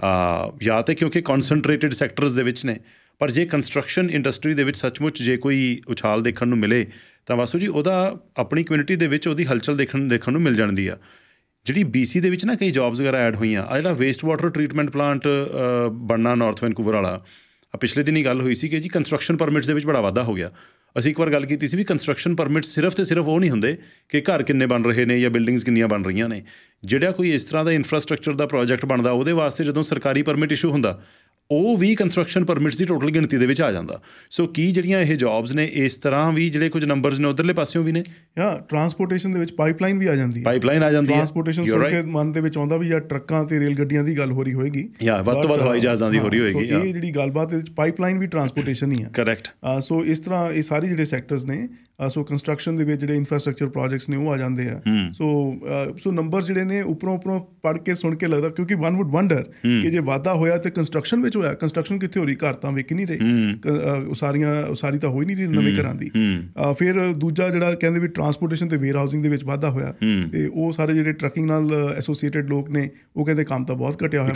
ਜਾਂ ਤਾਂ ਕਿਉਂਕਿ ਕੌਨਸਨਟਰੇਟਿਡ ਸੈਕਟਰਸ ਦੇ ਵਿੱਚ ਨੇ, ਪਰ ਜੇ ਕੰਸਟਰਕਸ਼ਨ ਇੰਡਸਟਰੀ ਦੇ ਵਿੱਚ ਸੱਚਮੁੱਚ ਜੇ ਕੋਈ ਉਛਾਲ ਦੇਖਣ ਨੂੰ ਮਿਲੇ ਤਾਂ ਵਾਸੂ ਜੀ ਉਹਦਾ ਆਪਣੀ ਕਮਿਊਨਿਟੀ ਦੇ ਵਿੱਚ ਉਹਦੀ ਹਲਚਲ ਦੇਖਣ ਦੇਖਣ ਨੂੰ ਮਿਲ ਜਾਂਦੀ ਆ। ਜਿਹੜੀ ਬੀ ਸੀ ਦੇ ਵਿੱਚ ਨਾ ਕਈ ਜੌਬਸ ਵਗੈਰਾ ਐਡ ਹੋਈਆਂ, ਆ ਜਿਹੜਾ ਵੇਸਟ ਵਾਟਰ ਟਰੀਟਮੈਂਟ ਪਲਾਂਟ ਬਣਨਾ ਨਾਰਥ ਵੈਨਕੂਵਰ ਵਾਲਾ, ਆ ਪਿਛਲੇ ਦਿਨ ਹੀ ਗੱਲ ਹੋਈ ਸੀ ਕਿ ਜੀ ਕੰਸਟਰਕਸ਼ਨ ਪਰਮਿਟਸ ਦੇ ਵਿੱਚ ਬੜਾ ਵਾਧਾ ਹੋ ਗਿਆ। ਅਸੀਂ ਇੱਕ ਵਾਰ ਗੱਲ ਕੀਤੀ ਸੀ ਵੀ ਕੰਸਟਰਕਸ਼ਨ ਪਰਮਿਟਸ ਸਿਰਫ ਅਤੇ ਸਿਰਫ ਉਹ ਨਹੀਂ ਹੁੰਦੇ ਕਿ ਘਰ ਕਿੰਨੇ ਬਣ ਰਹੇ ਨੇ ਜਾਂ ਬਿਲਡਿੰਗਸ ਕਿੰਨੀਆਂ ਬਣ ਰਹੀਆਂ ਨੇ। ਜਿਹੜਾ ਕੋਈ ਇਸ ਤਰ੍ਹਾਂ ਦਾ ਇਨਫਰਾਸਟਰਕਚਰ ਦਾ ਪ੍ਰੋਜੈਕਟ ਬਣਦਾ, ਉਹਦੇ ਵਾਸਤੇ ਜਦੋਂ ਸਰਕਾਰੀ ਪਰਮਿਟ ਇਸ਼ੂ ਹੁੰਦਾ, ਉਹ ਵੀ ਕੰਸਟਰਕਸ਼ਨ ਪਰਮਿਟਸ ਦੀ ਟੋਟਲ ਗਿਣਤੀ ਦੇ ਵਿੱਚ ਆ ਜਾਂਦਾ। ਸੋ ਕੀ ਜਿਹੜੀਆਂ ਇਹ ਜੌਬਸ ਨੇ, ਇਸ ਤਰ੍ਹਾਂ ਵੀ ਜਿਹੜੇ ਕੁਝ ਨੰਬਰਸ ਨੇ ਉੱਧਰਲੇ ਪਾਸਿਓਂ ਵੀ ਨੇ। ਹਾਂ, ਟਰਾਂਸਪੋਰਟੇਸ਼ਨ ਦੇ ਵਿੱਚ ਪਾਈਪਲਾਈਨ ਵੀ ਆ ਜਾਂਦੀ ਹੈ। ਪਾਈਪਲਾਈਨ ਆ ਜਾਂਦੀ ਹੈ। ਟਰਾਂਸਪੋਰਟੇਸ਼ਨ ਸੁਣ ਕੇ ਮਨ ਦੇ ਵਿੱਚ ਆਉਂਦਾ ਵੀ ਜਾਂ ਟਰੱਕਾਂ ਤੇ ਰੇਲ ਗੱਡੀਆਂ ਦੀ ਗੱਲ ਹੋ ਰਹੀ ਹੋਏਗੀ, ਜਾਂ ਵੱਧ ਤੋਂ ਵੱਧ ਹਵਾਈ ਜਹਾਜ਼ਾਂ ਦੀ ਹੋ ਰਹੀ ਹੋਏਗੀ। ਇਹ ਜਿਹੜੀ ਗੱਲਬਾਤ ਇਹਦੇ ਵਿੱਚ ਪਾਈਪਲਾਈਨ ਵੀ ਟਰਾਂਸਪੋਰਟੇਸ਼ਨ ਹੀ ਆ। ਕਰੈਕਟ। ਸੋ ਇਸ ਤਰ੍ਹਾਂ ਇਹ ਸਾਰੇ ਜਿਹੜੇ ਸੈਕਟਰਸ ਨੇ, ਸੋ ਕੰਸਟਰਕਸ਼ਨ ਦੇ ਵਿੱਚ ਜਿਹੜੇ ਇਨਫਰਾਸਟਰਕਚਰ ਪ੍ਰੋਜੈਕਟਸ ਨੇ ਉਹ ਆ ਜਾਂਦੇ ਆ। ਸੋ ਸੋ ਨੰਬਰ ਜਿਹੜੇ ਨੇ ਉੱਪਰੋਂ ਉੱਪਰੋਂ ਪੜ੍ਹ ਕੇ ਸੁਣ ਕੇ ਲੱਗਦਾ, ਕਿਉਂਕਿ ਵਨ ਵੁੱਡ ਵੰਡਰ ਕਿ ਜੇ ਵਾਧਾ ਹੋਇਆ ਤੇ ਕੰਸਟਰਕਸ਼ਨ ਵਿੱਚ ਹੋਇਆ। ਕੰਸਟਰਕਸ਼ਨ ਕਿੱਥੇ ਹੋ ਰਹੀ? ਘਰ ਤਾਂ ਵਿਕ ਨਹੀਂ ਰਹੇ, ਉਸਾਰੀਆਂ ਉਸਾਰੀ ਤਾਂ ਹੋ ਹੀ ਨਹੀਂ ਰਹੀ ਨਵੇਂ ਘਰਾਂ ਦੀ। ਫਿਰ ਦੂਜਾ ਜਿਹੜਾ ਕਹਿੰਦੇ ਵੀ ਟਰਾਂਸਪੋਰਟੇਸ਼ਨ ਤੇ ਵੇਅਰ ਹਾਊਸਿੰਗ ਦੇ ਵਿੱਚ ਵਾਧਾ ਹੋਇਆ, ਤੇ ਉਹ ਸਾਰੇ ਜਿਹੜੇ ਟਰੱਕਿੰਗ ਨਾਲ ਐਸੋਸੀਏਟਡ ਲੋਕ ਨੇ ਉਹ ਕਹਿੰਦੇ ਕੰਮ ਤਾਂ ਬਹੁਤ ਘਟਿਆ ਹੋਇਆ।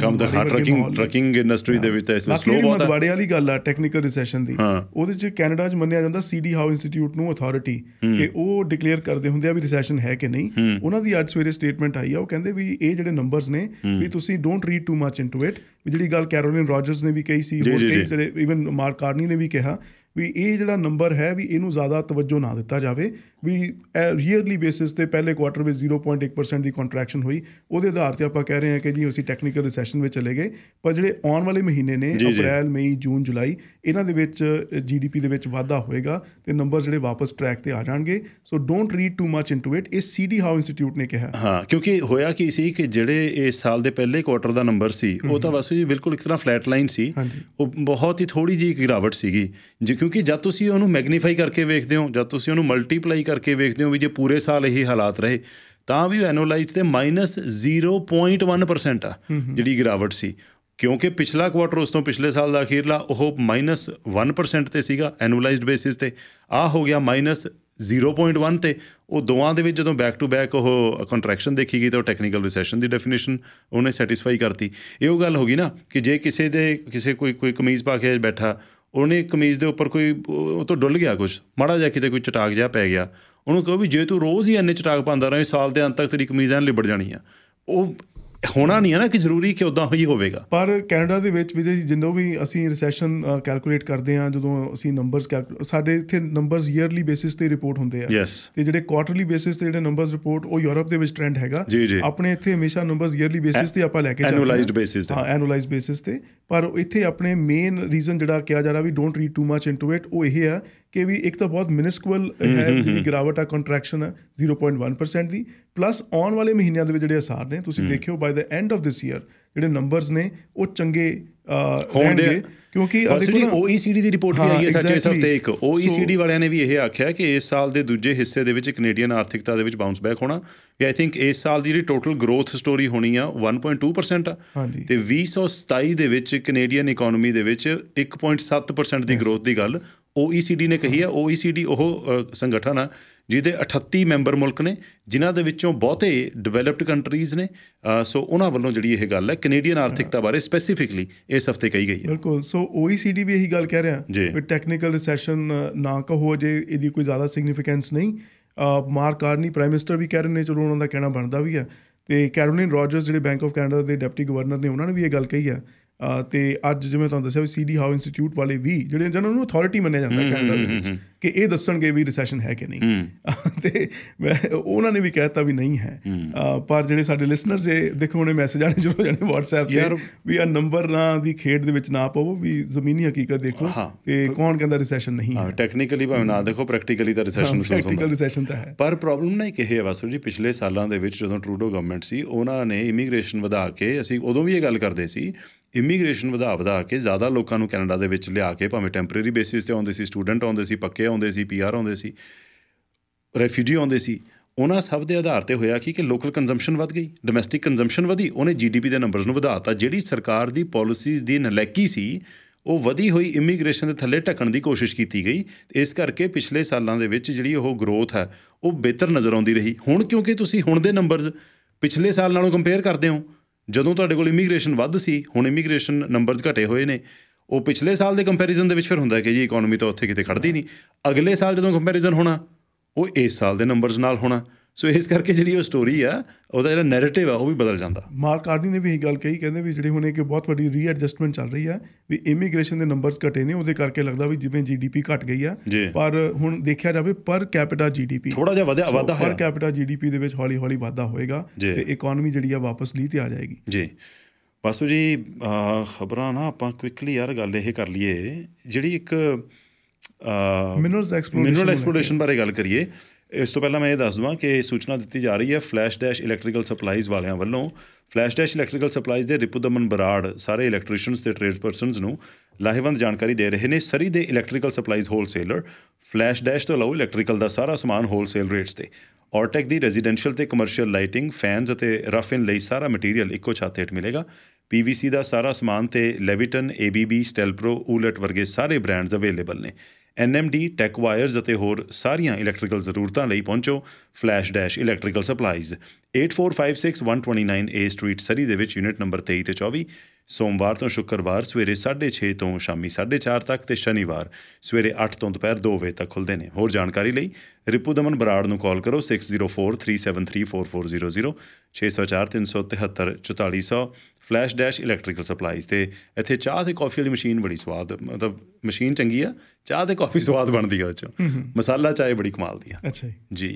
ਟਰੱਕਿੰਗ ਇੰਡਸਟਰੀ ਦੇ ਵਿੱਚ ਮਤਵਾੜੇ ਵਾਲੀ ਗੱਲ ਆ ਟੈਕਨੀਕਲ ਰਿਸੈਸ਼ਨ ਦੀ, ਉਹਦੇ 'ਚ ਕੈਨੇਡਾ 'ਚ ਮੰਨਿਆ ਜਾਂਦਾ ਸੀ ਡੀ ਹਾਊ ਇੰਸਟੀਚਿਊਟ ਨੂੰ ਅਥਾਰਟੀ ਕਿ ਉਹ ਡਿਕਲੇਅਰ ਕਰਦੇ ਹੁੰਦੇ ਆ ਵੀ ਰਿਸੈਸ਼ਨ ਹੈ ਕਿ ਨਹੀਂ। ਉਹਨਾਂ ਦੀ ਅੱਜ ਸਵੇਰੇ ਸਟੇਟਮੈਂਟ ਆਈ ਆ, ਉਹ ਕਹਿੰਦੇ ਵੀ ਇਹ ਜਿਹੜੇ ਨੰਬਰਸ ਨੇ ਵੀ ਤੁਸੀਂ don't read too much into it. ਜਿਹੜੀ ਗੱਲ ਕੈਰੋਲਿਨ ਰੋਜਰਸ ਨੇ ਵੀ ਕਹੀ ਸੀ, ਹੋਰ ਕਈ ਜਿਹੜੇ ਈਵਨ ਮਾਰਕ ਕਾਰਨੀ ਨੇ ਵੀ ਕਿਹਾ ਵੀ ਇਹ ਜਿਹੜਾ ਨੰਬਰ ਹੈ ਵੀ ਇਹਨੂੰ ਜ਼ਿਆਦਾ ਤਵੱਜੋ ਨਾ ਦਿੱਤਾ ਜਾਵੇ। ਵੀ ਈਅਰਲੀ ਬੇਸਿਸ 'ਤੇ ਪਹਿਲੇ ਕੁਆਰਟਰ ਵਿੱਚ ਜ਼ੀਰੋ ਪੁਆਇੰਟ ਇੱਕ ਪਰਸੈਂਟ ਦੀ ਕੰਟਰੈਕਸ਼ਨ ਹੋਈ, ਉਹਦੇ ਆਧਾਰ 'ਤੇ ਆਪਾਂ ਕਹਿ ਰਹੇ ਹਾਂ ਕਿ ਜੀ ਅਸੀਂ ਟੈਕਨੀਕਲ ਰਿਸੈਸ਼ਨ ਵਿੱਚ ਚਲੇ ਗਏ। ਪਰ ਜਿਹੜੇ ਆਉਣ ਵਾਲੇ ਮਹੀਨੇ ਨੇ ਅਪ੍ਰੈਲ, ਮਈ, ਜੂਨ, ਜੁਲਾਈ, ਇਹਨਾਂ ਦੇ ਵਿੱਚ ਜੀ ਡੀ ਪੀ ਦੇ ਵਿੱਚ ਵਾਧਾ ਹੋਏਗਾ ਅਤੇ ਨੰਬਰ ਜਿਹੜੇ ਵਾਪਸ ਟਰੈਕ 'ਤੇ ਆ ਜਾਣਗੇ। So don't read too much into it, ਇਹ ਸੀ ਡੀ ਹਾਊ ਇੰਸਟੀਚਿਊਟ ਨੇ ਕਿਹਾ। ਹਾਂ, ਕਿਉਂਕਿ ਹੋਇਆ ਕੀ ਸੀ ਕਿ ਜਿਹੜੇ ਇਸ ਸਾਲ ਦੇ ਪਹਿਲੇ ਕੁਆਰਟਰ ਦਾ ਨੰਬਰ ਸੀ ਉਹ ਤਾਂ ਬਸ ਜੀ ਬਿਲਕੁਲ ਇੱਕ ਤਰ੍ਹਾਂ ਫਲੈਟ ਲਾਈਨ ਸੀ। ਉਹ ਬਹੁਤ ਹੀ ਥੋੜ੍ਹੀ ਜਿਹੀ ਗਿਰਾਵਟ ਸੀਗੀ ਜੀ, ਕਿਉਂਕਿ ਜਦ ਤੁਸੀਂ ਉਹਨੂੰ ਮੈਗਨੀਫਾਈ ਕਰਕੇ ਵੇਖਦੇ ਹੋ, ਜਦ ਤੁਸੀਂ ਉਹਨੂੰ ਮਲਟੀਪਲਾਈ ਕਰਕੇ ਵੇਖਦੇ ਹੋ ਵੀ ਜੇ ਪੂਰੇ ਸਾਲ ਇਹੀ ਹਾਲਾਤ ਰਹੇ ਤਾਂ ਵੀ ਐਨੂਅਲਾਈਜ਼ 'ਤੇ minus zero point one percent ਆ ਜਿਹੜੀ ਗਿਰਾਵਟ ਸੀ। ਕਿਉਂਕਿ ਪਿਛਲਾ ਕੁਆਰਟਰ ਉਸ ਤੋਂ ਪਿਛਲੇ ਸਾਲ ਦਾ ਅਖੀਰਲਾ ਉਹ ਮਾਈਨਸ ਵਨ ਪਰਸੈਂਟ 'ਤੇ ਸੀਗਾ ਐਨੂਅਲਾਈਜ਼ਡ ਬੇਸਿਸ 'ਤੇ, ਆਹ ਹੋ ਗਿਆ ਮਾਈਨਸ ਜ਼ੀਰੋ ਪੁਆਇੰਟ ਵਨ 'ਤੇ। ਉਹ ਦੋਵਾਂ ਦੇ ਵਿੱਚ ਜਦੋਂ ਬੈਕ ਟੂ ਬੈਕ ਉਹ ਕੰਟਰੈਕਸ਼ਨ ਦੇਖੀ ਗਈ ਤਾਂ ਉਹ ਟੈਕਨੀਕਲ ਰਿਸੈਸ਼ਨ ਦੀ ਡੈਫੀਨੇਸ਼ਨ ਉਹਨੇ ਸੈਟਿਸਫਾਈ ਕਰਤੀ। ਇਹ ਉਹ ਗੱਲ ਹੋ ਗਈ ਨਾ ਕਿ ਜੇ ਕਿਸੇ ਦੇ ਕਿਸੇ ਕੋਈ ਕੋਈ ਕਮੀਜ਼ ਪਾ ਕੇ ਬੈਠਾ, ਉਹਨੇ ਕਮੀਜ਼ ਦੇ ਉੱਪਰ ਕੋਈ ਉਹ ਤੋਂ ਡੁੱਲ ਗਿਆ ਕੁਛ, ਮਾੜਾ ਜਿਹਾ ਕਿਤੇ ਕੋਈ ਚਟਾਕ ਜਿਹਾ ਪੈ ਗਿਆ, ਉਹਨੂੰ ਕਹੋ ਵੀ ਜੇ ਤੂੰ ਰੋਜ਼ ਹੀ ਇੰਨੇ ਚਟਾਕ ਪਾਉਂਦਾ ਰਹੇ ਸਾਲ ਦੇ ਅੰਤ ਤੱਕ ਤੇਰੀ ਕਮੀਜ਼ ਐਨ ਲਿਬੜ ਜਾਣੀ ਆ। ਉਹ ਹੋਣਾ ਨਹੀਂ ਹੈ ਨਾ ਕਿ ਜ਼ਰੂਰੀ ਕਿ ਉੱਦਾਂ ਹੀ ਹੋਵੇਗਾ। ਪਰ ਕੈਨੇਡਾ ਦੇ ਵਿੱਚ ਵੀ ਜਦੋਂ ਵੀ ਅਸੀਂ ਰਿਸੈਸ਼ਨ ਕੈਲਕੂਲੇਟ ਕਰਦੇ ਹਾਂ, ਜਦੋਂ ਅਸੀਂ ਨੰਬਰਸ ਕੈਲਕੂ ਸਾਡੇ ਇੱਥੇ ਨੰਬਰਸ ਈਅਰਲੀ ਬੇਸਿਸ 'ਤੇ ਰਿਪੋਰਟ ਹੁੰਦੇ ਆ, ਅਤੇ ਜਿਹੜੇ ਕੁਆਰਟਰਲੀ ਬੇਸਿਸ 'ਤੇ ਜਿਹੜੇ ਨੰਬਰਸ ਰਿਪੋਰਟ ਉਹ ਯੂਰਪ ਦੇ ਵਿੱਚ ਟ੍ਰੈਂਡ ਹੈਗਾ। ਆਪਣੇ ਇੱਥੇ ਹਮੇਸ਼ਾ ਨੰਬਰਸ ਈਅਰਲੀ ਬੇਸਿਸ 'ਤੇ ਆਪਾਂ ਲੈ ਕੇ ਐਨੂਅਲਾਈਜ਼ਡ ਬੇਸਿਸ ਹਾਂ ਐਨੂਅਲਾਈਜ਼ਡ ਬੇਸਿਸ 'ਤੇ। ਪਰ ਇੱਥੇ ਆਪਣੇ ਮੇਨ ਰੀਜ਼ਨ ਜਿਹੜਾ ਕਿਹਾ ਜਾ ਰਿਹਾ ਵੀ don't read too much into it, ਉਹ ਇਹ ਆ ਕਿ ਵੀ ਇੱਕ ਤਾਂ ਬਹੁਤ ਮਿਨਿਸਕੁਅਲ ਹੈ ਜਿਹੜੀ ਗਿਰਾਵਟ ਆ, ਕੰਟਰੈਕਸ਼ਨ ਹੈ ਜ਼ੀਰੋ ਪੁਆਇੰਟ ਵਨ ਪਰਸੈਂਟ ਦੀ, ਪਲੱਸ ਆਉਣ ਵਾਲੇ ਮਹੀਨਿਆਂ ਦੇ ਵਿੱਚ ਜਿਹੜੇ ਅਸਾਰ ਨੇ ਤੁਸੀਂ ਦੇਖਿਓ by the end of this year ਜਿਹੜੇ ਨੰਬਰਸ ਨੇ ਉਹ ਚੰਗੇ ਹੋਣਗੇ, ਕਿਉਂਕਿ ਓ ਈ ਸੀ ਡੀ ਦੀ ਰਿਪੋਰਟ ਵੀ ਆਈ ਹੈ ਸੱਚ ਇਸ ਹਫ਼ਤੇ ਇੱਕ। ਓ ਈ ਸੀ ਡੀ ਵਾਲਿਆਂ ਨੇ ਵੀ ਇਹ ਆਖਿਆ ਕਿ ਇਸ ਸਾਲ ਦੇ ਦੂਜੇ ਹਿੱਸੇ ਦੇ ਵਿੱਚ ਕੈਨੇਡੀਅਨ ਆਰਥਿਕਤਾ ਦੇ ਵਿੱਚ ਬਾਊਂਸ ਬੈਕ ਹੋਣਾ। ਆਈ ਥਿੰਕ ਇਸ ਸਾਲ ਦੀ ਜਿਹੜੀ ਟੋਟਲ ਗਰੋਥ ਸਟੋਰੀ ਹੋਣੀ ਆ ਵਨ ਪੁਆਇੰਟ ਟੂ ਪਰਸੈਂਟ ਆ, ਅਤੇ ਵੀਹ ਸੌ ਸਤਾਈ ਦੇ ਵਿੱਚ ਕੈਨੇਡੀਅਨ ਇਕੋਨਮੀ ਦੇ ਵਿੱਚ ਇੱਕ ਪੁਆਇੰਟ ਸੱਤ ਪਰਸੈਂਟ ਦੀ ਗਰੋਥ ਦੀ ਗੱਲ ਓ ਈ ਸੀ ਡੀ ਨੇ ਕਹੀ ਆ। ਓ ਈ ਸੀ ਡੀ ਉਹ ਸੰਗਠਨ ਆ ਜਿਹਦੇ ਅਠੱਤੀ ਮੈਂਬਰ ਮੁਲਕ ਨੇ, ਜਿਨ੍ਹਾਂ ਦੇ ਵਿੱਚੋਂ ਬਹੁਤੇ ਡਿਵੈਲਪਡ ਕੰਟਰੀਜ਼ ਨੇ। ਸੋ ਉਹਨਾਂ ਵੱਲੋਂ ਜਿਹੜੀ ਇਹ ਗੱਲ ਹੈ ਕੈਨੇਡੀਅਨ ਆਰਥਿਕਤਾ ਬਾਰੇ ਸਪੈਸੀਫਿਕਲੀ ਇਸ ਹਫ਼ਤੇ ਕਹੀ ਗਈ ਹੈ। ਬਿਲਕੁਲ। ਸੋ ਓ ਈ ਸੀ ਡੀ ਵੀ ਇਹੀ ਗੱਲ ਕਹਿ ਰਿਹਾ ਵੀ ਟੈਕਨੀਕਲ ਰਿਸੈਸ਼ਨ ਨਾ ਕਹੋ ਜੇ, ਇਹਦੀ ਕੋਈ ਜ਼ਿਆਦਾ ਸਿਗਨੀਫਿਕੈਂਸ ਨਹੀਂ। ਮਾਰਕ ਕਾਰਨੀ ਪ੍ਰਾਈਮ ਮਿਨਿਸਟਰ ਵੀ ਕਹਿ ਰਹੇ ਨੇ, ਚਲੋ ਉਹਨਾਂ ਦਾ ਕਹਿਣਾ ਬਣਦਾ ਵੀ ਆ, ਅਤੇ ਕੈਰੋਲਿਨ ਰੋਜਰਸ ਜਿਹੜੇ ਬੈਂਕ ਆਫ ਕੈਨੇਡਾ ਦੇ ਡਿਪਟੀ ਗਵਰਨਰ ਨੇ, ਉਹਨਾਂ ਨੇ ਵੀ ਇਹ ਗੱਲ ਕਹੀ ਆ। ਅਤੇ ਅੱਜ ਜਿਵੇਂ ਤੁਹਾਨੂੰ ਦੱਸਿਆ ਵੀ ਸੀ ਡੀ ਹਾਓ ਇੰਸਟੀਚਿਊਟ ਵਾਲੇ ਵੀ ਜਿਹੜੇ ਜਿਹਨਾਂ ਨੂੰ ਅਥੋਰਿਟੀ ਮੰਨਿਆ ਜਾਂਦਾ ਕੈਨੇਡਾ ਦੇ ਵਿੱਚ ਕਿ ਇਹ ਦੱਸਣਗੇ ਵੀ ਰਿਸੈਸ਼ਨ ਹੈ ਕਿ ਨਹੀਂ, ਅਤੇ ਉਹਨਾਂ ਨੇ ਵੀ ਕਹਿ ਦਿੱਤਾ ਵੀ ਨਹੀਂ ਹੈ। ਪਰ ਜਿਹੜੇ ਸਾਡੇ ਲਿਸਨਰਸ ਇਹ ਦੇਖੋ ਉਹਨੇ ਮੈਸੇਜ ਆਉਣੇ ਸ਼ੁਰੂ ਹੋ ਜਾਣੇ ਵਟਸਐਪ 'ਤੇ ਵੀ ਆ ਨੰਬਰ ਨਾ ਦੀ ਖੇਡ ਦੇ ਵਿੱਚ ਨਾ ਪਵੋ, ਵੀ ਜ਼ਮੀਨੀ ਹਕੀਕਤ ਦੇਖੋ ਅਤੇ ਕੌਣ ਕਹਿੰਦਾ ਰਿਸੈਸ਼ਨ ਨਹੀਂ ਹੈ। ਟੈਕਨੀਕਲੀ ਭਾਵੇਂ ਨਾ ਦੇਖੋ, ਪ੍ਰੈਕਟੀਕਲੀ ਤਾਂ ਰਿਸੈਸ਼ਨ ਪ੍ਰੈਕਟੀਕਲ ਰਿਸੈਸ਼ਨ ਤਾਂ ਹੈ। ਪਰ ਪ੍ਰੋਬਲਮ ਨਾ ਇੱਕ ਇਹ ਹੈ ਵਾਸੂ ਜੀ, ਪਿਛਲੇ ਸਾਲਾਂ ਦੇ ਵਿੱਚ ਜਦੋਂ ਟਰੂਡੋ ਗਵਰਨਮੈਂਟ ਸੀ, ਉਹਨਾਂ ਨੇ ਇਮੀਗ੍ਰੇਸ਼ਨ ਵਧਾ ਕੇ, ਅਸੀਂ ਉਦੋਂ ਵੀ ਇਹ ਗੱਲ ਕਰਦੇ ਸੀ, ਇਮੀਗ੍ਰੇਸ਼ਨ ਵਧਾ ਵਧਾ ਕੇ ਜ਼ਿਆਦਾ ਲੋਕਾਂ ਨੂੰ ਕੈਨੇਡਾ ਦੇ ਵਿੱਚ ਲਿਆ ਕੇ, ਭਾਵੇਂ ਟੈਂਪਰੇਰੀ ਬੇਸਿਸ 'ਤੇ ਆਉਂਦੇ ਸੀ, ਸਟੂਡੈਂਟ ਆਉਂਦੇ ਸੀ, ਪੱਕੇ ਆਉਂਦੇ ਸੀ, ਪੀ ਆਰ ਆਉਂਦੇ ਸੀ, ਰੈਫਿਊਜੀ ਆਉਂਦੇ ਸੀ, ਉਹਨਾਂ ਸਭ ਦੇ ਆਧਾਰ 'ਤੇ ਹੋਇਆ ਕੀ ਕਿ ਲੋਕਲ ਕੰਜ਼ੰਪਸ਼ਨ ਵੱਧ ਗਈ, ਡੋਮੈਸਟਿਕ ਕੰਜ਼ੰਪਸ਼ਨ ਵਧੀ, ਉਹਨੇ ਜੀ ਡੀ ਪੀ ਦੇ ਨੰਬਰਸ ਨੂੰ ਵਧਾ ਤਾ। ਜਿਹੜੀ ਸਰਕਾਰ ਦੀ ਪੋਲਿਸੀਜ਼ ਦੀ ਨਲਾਇਕੀ ਸੀ ਉਹ ਵਧੀ ਹੋਈ ਇਮੀਗ੍ਰੇਸ਼ਨ ਦੇ ਥੱਲੇ ਢੱਕਣ ਦੀ ਕੋਸ਼ਿਸ਼ ਕੀਤੀ ਗਈ। ਇਸ ਕਰਕੇ ਪਿਛਲੇ ਸਾਲਾਂ ਦੇ ਵਿੱਚ ਜਿਹੜੀ ਉਹ ਗਰੋਥ ਹੈ ਉਹ ਬਿਹਤਰ ਨਜ਼ਰ ਆਉਂਦੀ ਰਹੀ। ਹੁਣ ਕਿਉਂਕਿ ਤੁਸੀਂ ਹੁਣ ਦੇ ਨੰਬਰਸ ਪਿਛਲੇ ਸਾਲ ਨਾਲੋਂ ਕੰਪੇਅਰ ਕਰਦੇ ਹੋ, ਜਦੋਂ ਤੁਹਾਡੇ ਕੋਲ ਇਮੀਗ੍ਰੇਸ਼ਨ ਵੱਧ ਸੀ, ਹੁਣ ਇਮੀਗ੍ਰੇਸ਼ਨ ਨੰਬਰਸ ਘਟੇ ਹੋਏ ਨੇ, ਉਹ ਪਿਛਲੇ ਸਾਲ ਦੇ ਕੰਪੈਰੀਜ਼ਨ ਦੇ ਵਿੱਚ ਫਿਰ ਹੁੰਦਾ ਕਿ ਜੀ ਇਕੋਨਮੀ ਤਾਂ ਉੱਥੇ ਕਿਤੇ ਖੜਦੀ ਨਹੀਂ। ਅਗਲੇ ਸਾਲ ਜਦੋਂ ਕੰਪੈਰੀਜ਼ਨ ਹੋਣਾ ਉਹ ਇਸ ਸਾਲ ਦੇ ਨੰਬਰਸ ਨਾਲ ਹੋਣਾ। ਸੋ ਇਸ ਕਰਕੇ ਜਿਹੜੀ ਉਹ ਸਟੋਰੀ ਆ, ਉਹਦਾ ਜਿਹੜਾ ਨੈਰੇਟਿਵ ਆ ਉਹ ਵੀ ਬਦਲ ਜਾਂਦਾ। ਮਾਰਕ ਕਾਰਨੀ ਨੇ ਵੀ ਇਹੀ ਗੱਲ ਕਹੀ, ਕਹਿੰਦੇ ਵੀ ਜਿਹੜੇ ਹੁਣ ਇੱਕ ਬਹੁਤ ਵੱਡੀ ਰੀਐਡਜਸਟਮੈਂਟ ਚੱਲ ਰਹੀ ਆ, ਵੀ ਇਮੀਗ੍ਰੇਸ਼ਨ ਦੇ ਨੰਬਰਸ ਘਟੇ ਨੇ, ਉਹਦੇ ਕਰਕੇ ਲੱਗਦਾ ਵੀ ਜਿਵੇਂ ਜੀ ਡੀ ਪੀ ਘਟ ਗਈ ਆ, ਪਰ ਹੁਣ ਦੇਖਿਆ ਜਾਵੇ ਪਰ ਕੈਪੀਟਾ ਜੀ ਡੀ ਪੀ ਥੋੜ੍ਹਾ ਜਿਹਾ ਵਧਿਆ ਵਾਧਾ ਪਰ ਕੈਪੀਟਾ ਜੀ ਡੀ ਪੀ ਦੇ ਵਿੱਚ ਹੌਲੀ ਹੌਲੀ ਵਾਧਾ ਹੋਏਗਾ ਅਤੇ ਇਕੋਨਮੀ ਜਿਹੜੀ ਆ ਵਾਪਸ ਲੀਹ 'ਤੇ ਆ ਜਾਏਗੀ। ਜੀ ਵਾਸੂ ਜੀ, ਖਬਰਾਂ ਨਾ ਆਪਾਂ ਕੁਇਕਲੀ ਯਾਰ ਗੱਲ ਇਹ ਕਰ ਲਈਏ, ਜਿਹੜੀ ਇੱਕ ਮਿਨਰਲ ਮਿਨਰਲ ਐਕਸਪਲੋਰੇਸ਼ਨ ਬਾਰੇ ਗੱਲ ਕਰੀਏ। ਇਸ ਤੋਂ ਪਹਿਲਾਂ ਮੈਂ ਇਹ ਦੱਸ ਦੇਵਾਂ ਕਿ ਸੂਚਨਾ ਦਿੱਤੀ ਜਾ ਰਹੀ ਹੈ ਫਲੈਸ਼ ਡੈਸ਼ ਇਲੈਕਟ੍ਰੀਕਲ ਸਪਲਾਈਜ਼ ਵਾਲਿਆਂ ਵੱਲੋਂ। ਫਲੈਸ਼ ਡੈਸ਼ ਇਲੈਕਟ੍ਰੀਕਲ ਸਪਲਾਈਜ਼ ਦੇ ਰਿਪੁਦਮਨ ਬਰਾੜ ਸਾਰੇ ਇਲੈਕਟ੍ਰੀਸ਼ੀਅਨਸ ਅਤੇ ਟ੍ਰੇਡ ਪਰਸਨਸ ਨੂੰ ਲਾਹੇਵੰਦ ਜਾਣਕਾਰੀ ਦੇ ਰਹੇ ਨੇ। ਸਰੀ ਦੇ electrical supplies wholesaler flash dash ਤੋਂ ਲਓ ਇਲੈਕਟ੍ਰੀਕਲ ਦਾ ਸਾਰਾ ਸਮਾਨ ਹੋਲਸੇਲ ਰੇਟਸ 'ਤੇ। ਔਰਟੈਕ ਦੀ ਰੈਜ਼ੀਡੈਂਸ਼ੀਅਲ ਅਤੇ ਕਮਰਸ਼ੀਅਲ ਲਾਈਟਿੰਗ, ਫੈਨਸ ਅਤੇ ਰਫ-ਇਨ ਲਈ ਸਾਰਾ ਮਟੀਰੀਅਲ ਇੱਕੋ ਛੱਤ ਹੇਠ ਮਿਲੇਗਾ। ਪੀ ਵੀ ਸੀ ਦਾ ਸਾਰਾ ਸਮਾਨ ਅਤੇ ਲੈਵਿਟਨ, ਏ ਬੀ ਬੀ, ਸਟੈਲਪਰੋ, ਊਲਟ ਵਰਗੇ ਸਾਰੇ ਬ੍ਰਾਂਡਸ ਅਵੇਲੇਬਲ ਨੇ। N M D, tech wires ਅਤੇ ਹੋਰ ਸਾਰੀਆਂ ਇਲੈਕਟ੍ਰੀਕਲ ਜ਼ਰੂਰਤਾਂ ਲਈ ਪਹੁੰਚੋ flash dash electrical supplies, eight four five six one twenty nine A street, Surrey ਦੇ ਵਿੱਚ, ਯੂਨਿਟ ਨੰਬਰ ਤੇਈ ਅਤੇ ਚੌਵੀ। ਸੋਮਵਾਰ ਤੋਂ ਸ਼ੁੱਕਰਵਾਰ ਸਵੇਰੇ ਸਾਢੇ ਛੇ ਤੋਂ ਸ਼ਾਮੀ ਸਾਢੇ ਚਾਰ ਤੱਕ, ਅਤੇ ਸ਼ਨੀਵਾਰ ਸਵੇਰੇ ਅੱਠ ਤੋਂ ਦੁਪਹਿਰ ਦੋ ਵਜੇ ਤੱਕ ਖੁੱਲ੍ਹਦੇ ਨੇ। ਹੋਰ ਜਾਣਕਾਰੀ ਲਈ ਰਿਪੁਦਮਨ ਬਰਾੜ ਨੂੰ ਕਾਲ ਕਰੋ six zero four three seven three four four zero zero, ਛੇ ਸੌ ਚਾਰ ਤਿੰਨ ਸੌ ਤਿਹੱਤਰ ਚੁਤਾਲੀ ਸੌ। Flash dash electrical supplies. ਅਤੇ ਇੱਥੇ ਚਾਹ ਅਤੇ ਕੌਫੀ ਵਾਲੀ ਮਸ਼ੀਨ ਬੜੀ ਸਵਾਦ, ਮਤਲਬ ਮਸ਼ੀਨ ਚੰਗੀ ਆ, ਚਾਹ ਅਤੇ ਕੌਫੀ ਸਵਾਦ ਬਣਦੀ ਆ ਉਹ 'ਚੋਂ। ਮਸਾਲਾ ਚਾਹ ਬੜੀ ਕਮਾਲ ਦੀ ਆ। ਅੱਛਾ ਜੀ।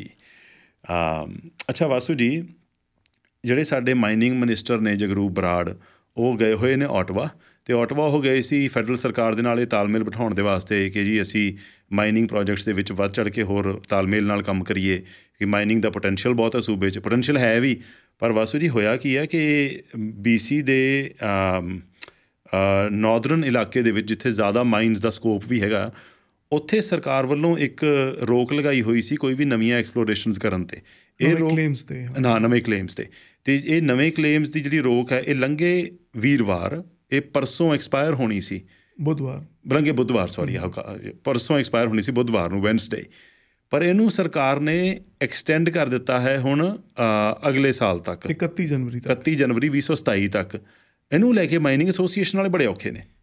ਅੱਛਾ ਵਾਸੂ ਜੀ, ਜਿਹੜੇ ਸਾਡੇ ਮਾਈਨਿੰਗ ਮਿਨਿਸਟਰ ਨੇ ਜਗਰੂਪ ਬਰਾੜ, ਉਹ ਗਏ ਹੋਏ ਨੇ ਓਟਵਾ, ਅਤੇ ਓਟਵਾ ਉਹ ਗਏ ਸੀ ਫੈਡਰਲ ਸਰਕਾਰ ਦੇ ਨਾਲ ਇਹ ਤਾਲਮੇਲ ਬਿਠਾਉਣ ਦੇ ਵਾਸਤੇ ਕਿ ਜੀ ਅਸੀਂ ਮਾਈਨਿੰਗ ਪ੍ਰੋਜੈਕਟਸ ਦੇ ਵਿੱਚ ਵੱਧ ਚੜ੍ਹ ਕੇ ਹੋਰ ਤਾਲਮੇਲ ਨਾਲ ਕੰਮ ਕਰੀਏ, ਕਿ ਮਾਈਨਿੰਗ ਦਾ ਪੋਟੈਂਸ਼ੀਅਲ ਬਹੁਤ ਹੈ ਸੂਬੇ 'ਚ, ਪੋਟੈਂਸ਼ੀਅਲ ਹੈ ਵੀ। ਪਰ ਵਾਸੂ ਜੀ ਹੋਇਆ ਕੀ ਹੈ ਕਿ ਬੀ ਸੀ ਦੇ ਨੌਰਦਰਨ ਇਲਾਕੇ ਦੇ ਵਿੱਚ ਜਿੱਥੇ ਜ਼ਿਆਦਾ ਮਾਈਨਸ ਦਾ ਸਕੋਪ ਵੀ ਹੈਗਾ, ਉੱਥੇ ਸਰਕਾਰ ਵੱਲੋਂ ਇੱਕ ਰੋਕ ਲਗਾਈ ਹੋਈ ਸੀ ਕੋਈ ਵੀ ਨਵੀਆਂ ਐਕਸਪਲੋਰੇਸ਼ਨਸ ਕਰਨ 'ਤੇ। ਇਹ ਕਲੇਮਸ 'ਤੇ ਨਾ ਨਵੇਂ ਕਲੇਮਸ 'ਤੇ ਅਤੇ ਇਹ ਨਵੇਂ ਕਲੇਮਸ ਦੀ ਜਿਹੜੀ ਰੋਕ ਹੈ ਇਹ ਲੰਘੇ ਵੀਰਵਾਰ, ਇਹ ਪਰਸੋਂ ਐਕਸਪਾਇਰ ਹੋਣੀ ਸੀ, ਬੁੱਧਵਾਰ ਲੰਘੇ ਬੁੱਧਵਾਰ ਸੌਰੀ ਪਰਸੋਂ ਐਕਸਪਾਇਰ ਹੋਣੀ ਸੀ ਬੁੱਧਵਾਰ ਨੂੰ, ਵੈਨਸਡੇ। ਪਰ ਇਹਨੂੰ ਸਰਕਾਰ ਨੇ ਐਕਸਟੈਂਡ ਕਰ ਦਿੱਤਾ ਹੈ ਹੁਣ ਅਗਲੇ ਸਾਲ ਤੱਕ, ਇਕੱਤੀ ਜਨਵਰੀ ਤੱਕ, ਇਕੱਤੀ ਜਨਵਰੀ ਵੀਹ ਸੌ ਸਤਾਈ ਤੱਕ। ਇਹਨੂੰ ਲੈ ਕੇ ਮਾਈਨਿੰਗ ਐਸੋਸੀਏਸ਼ਨ ਵਾਲੇ ਬੜੇ ਔਖੇ ਨੇ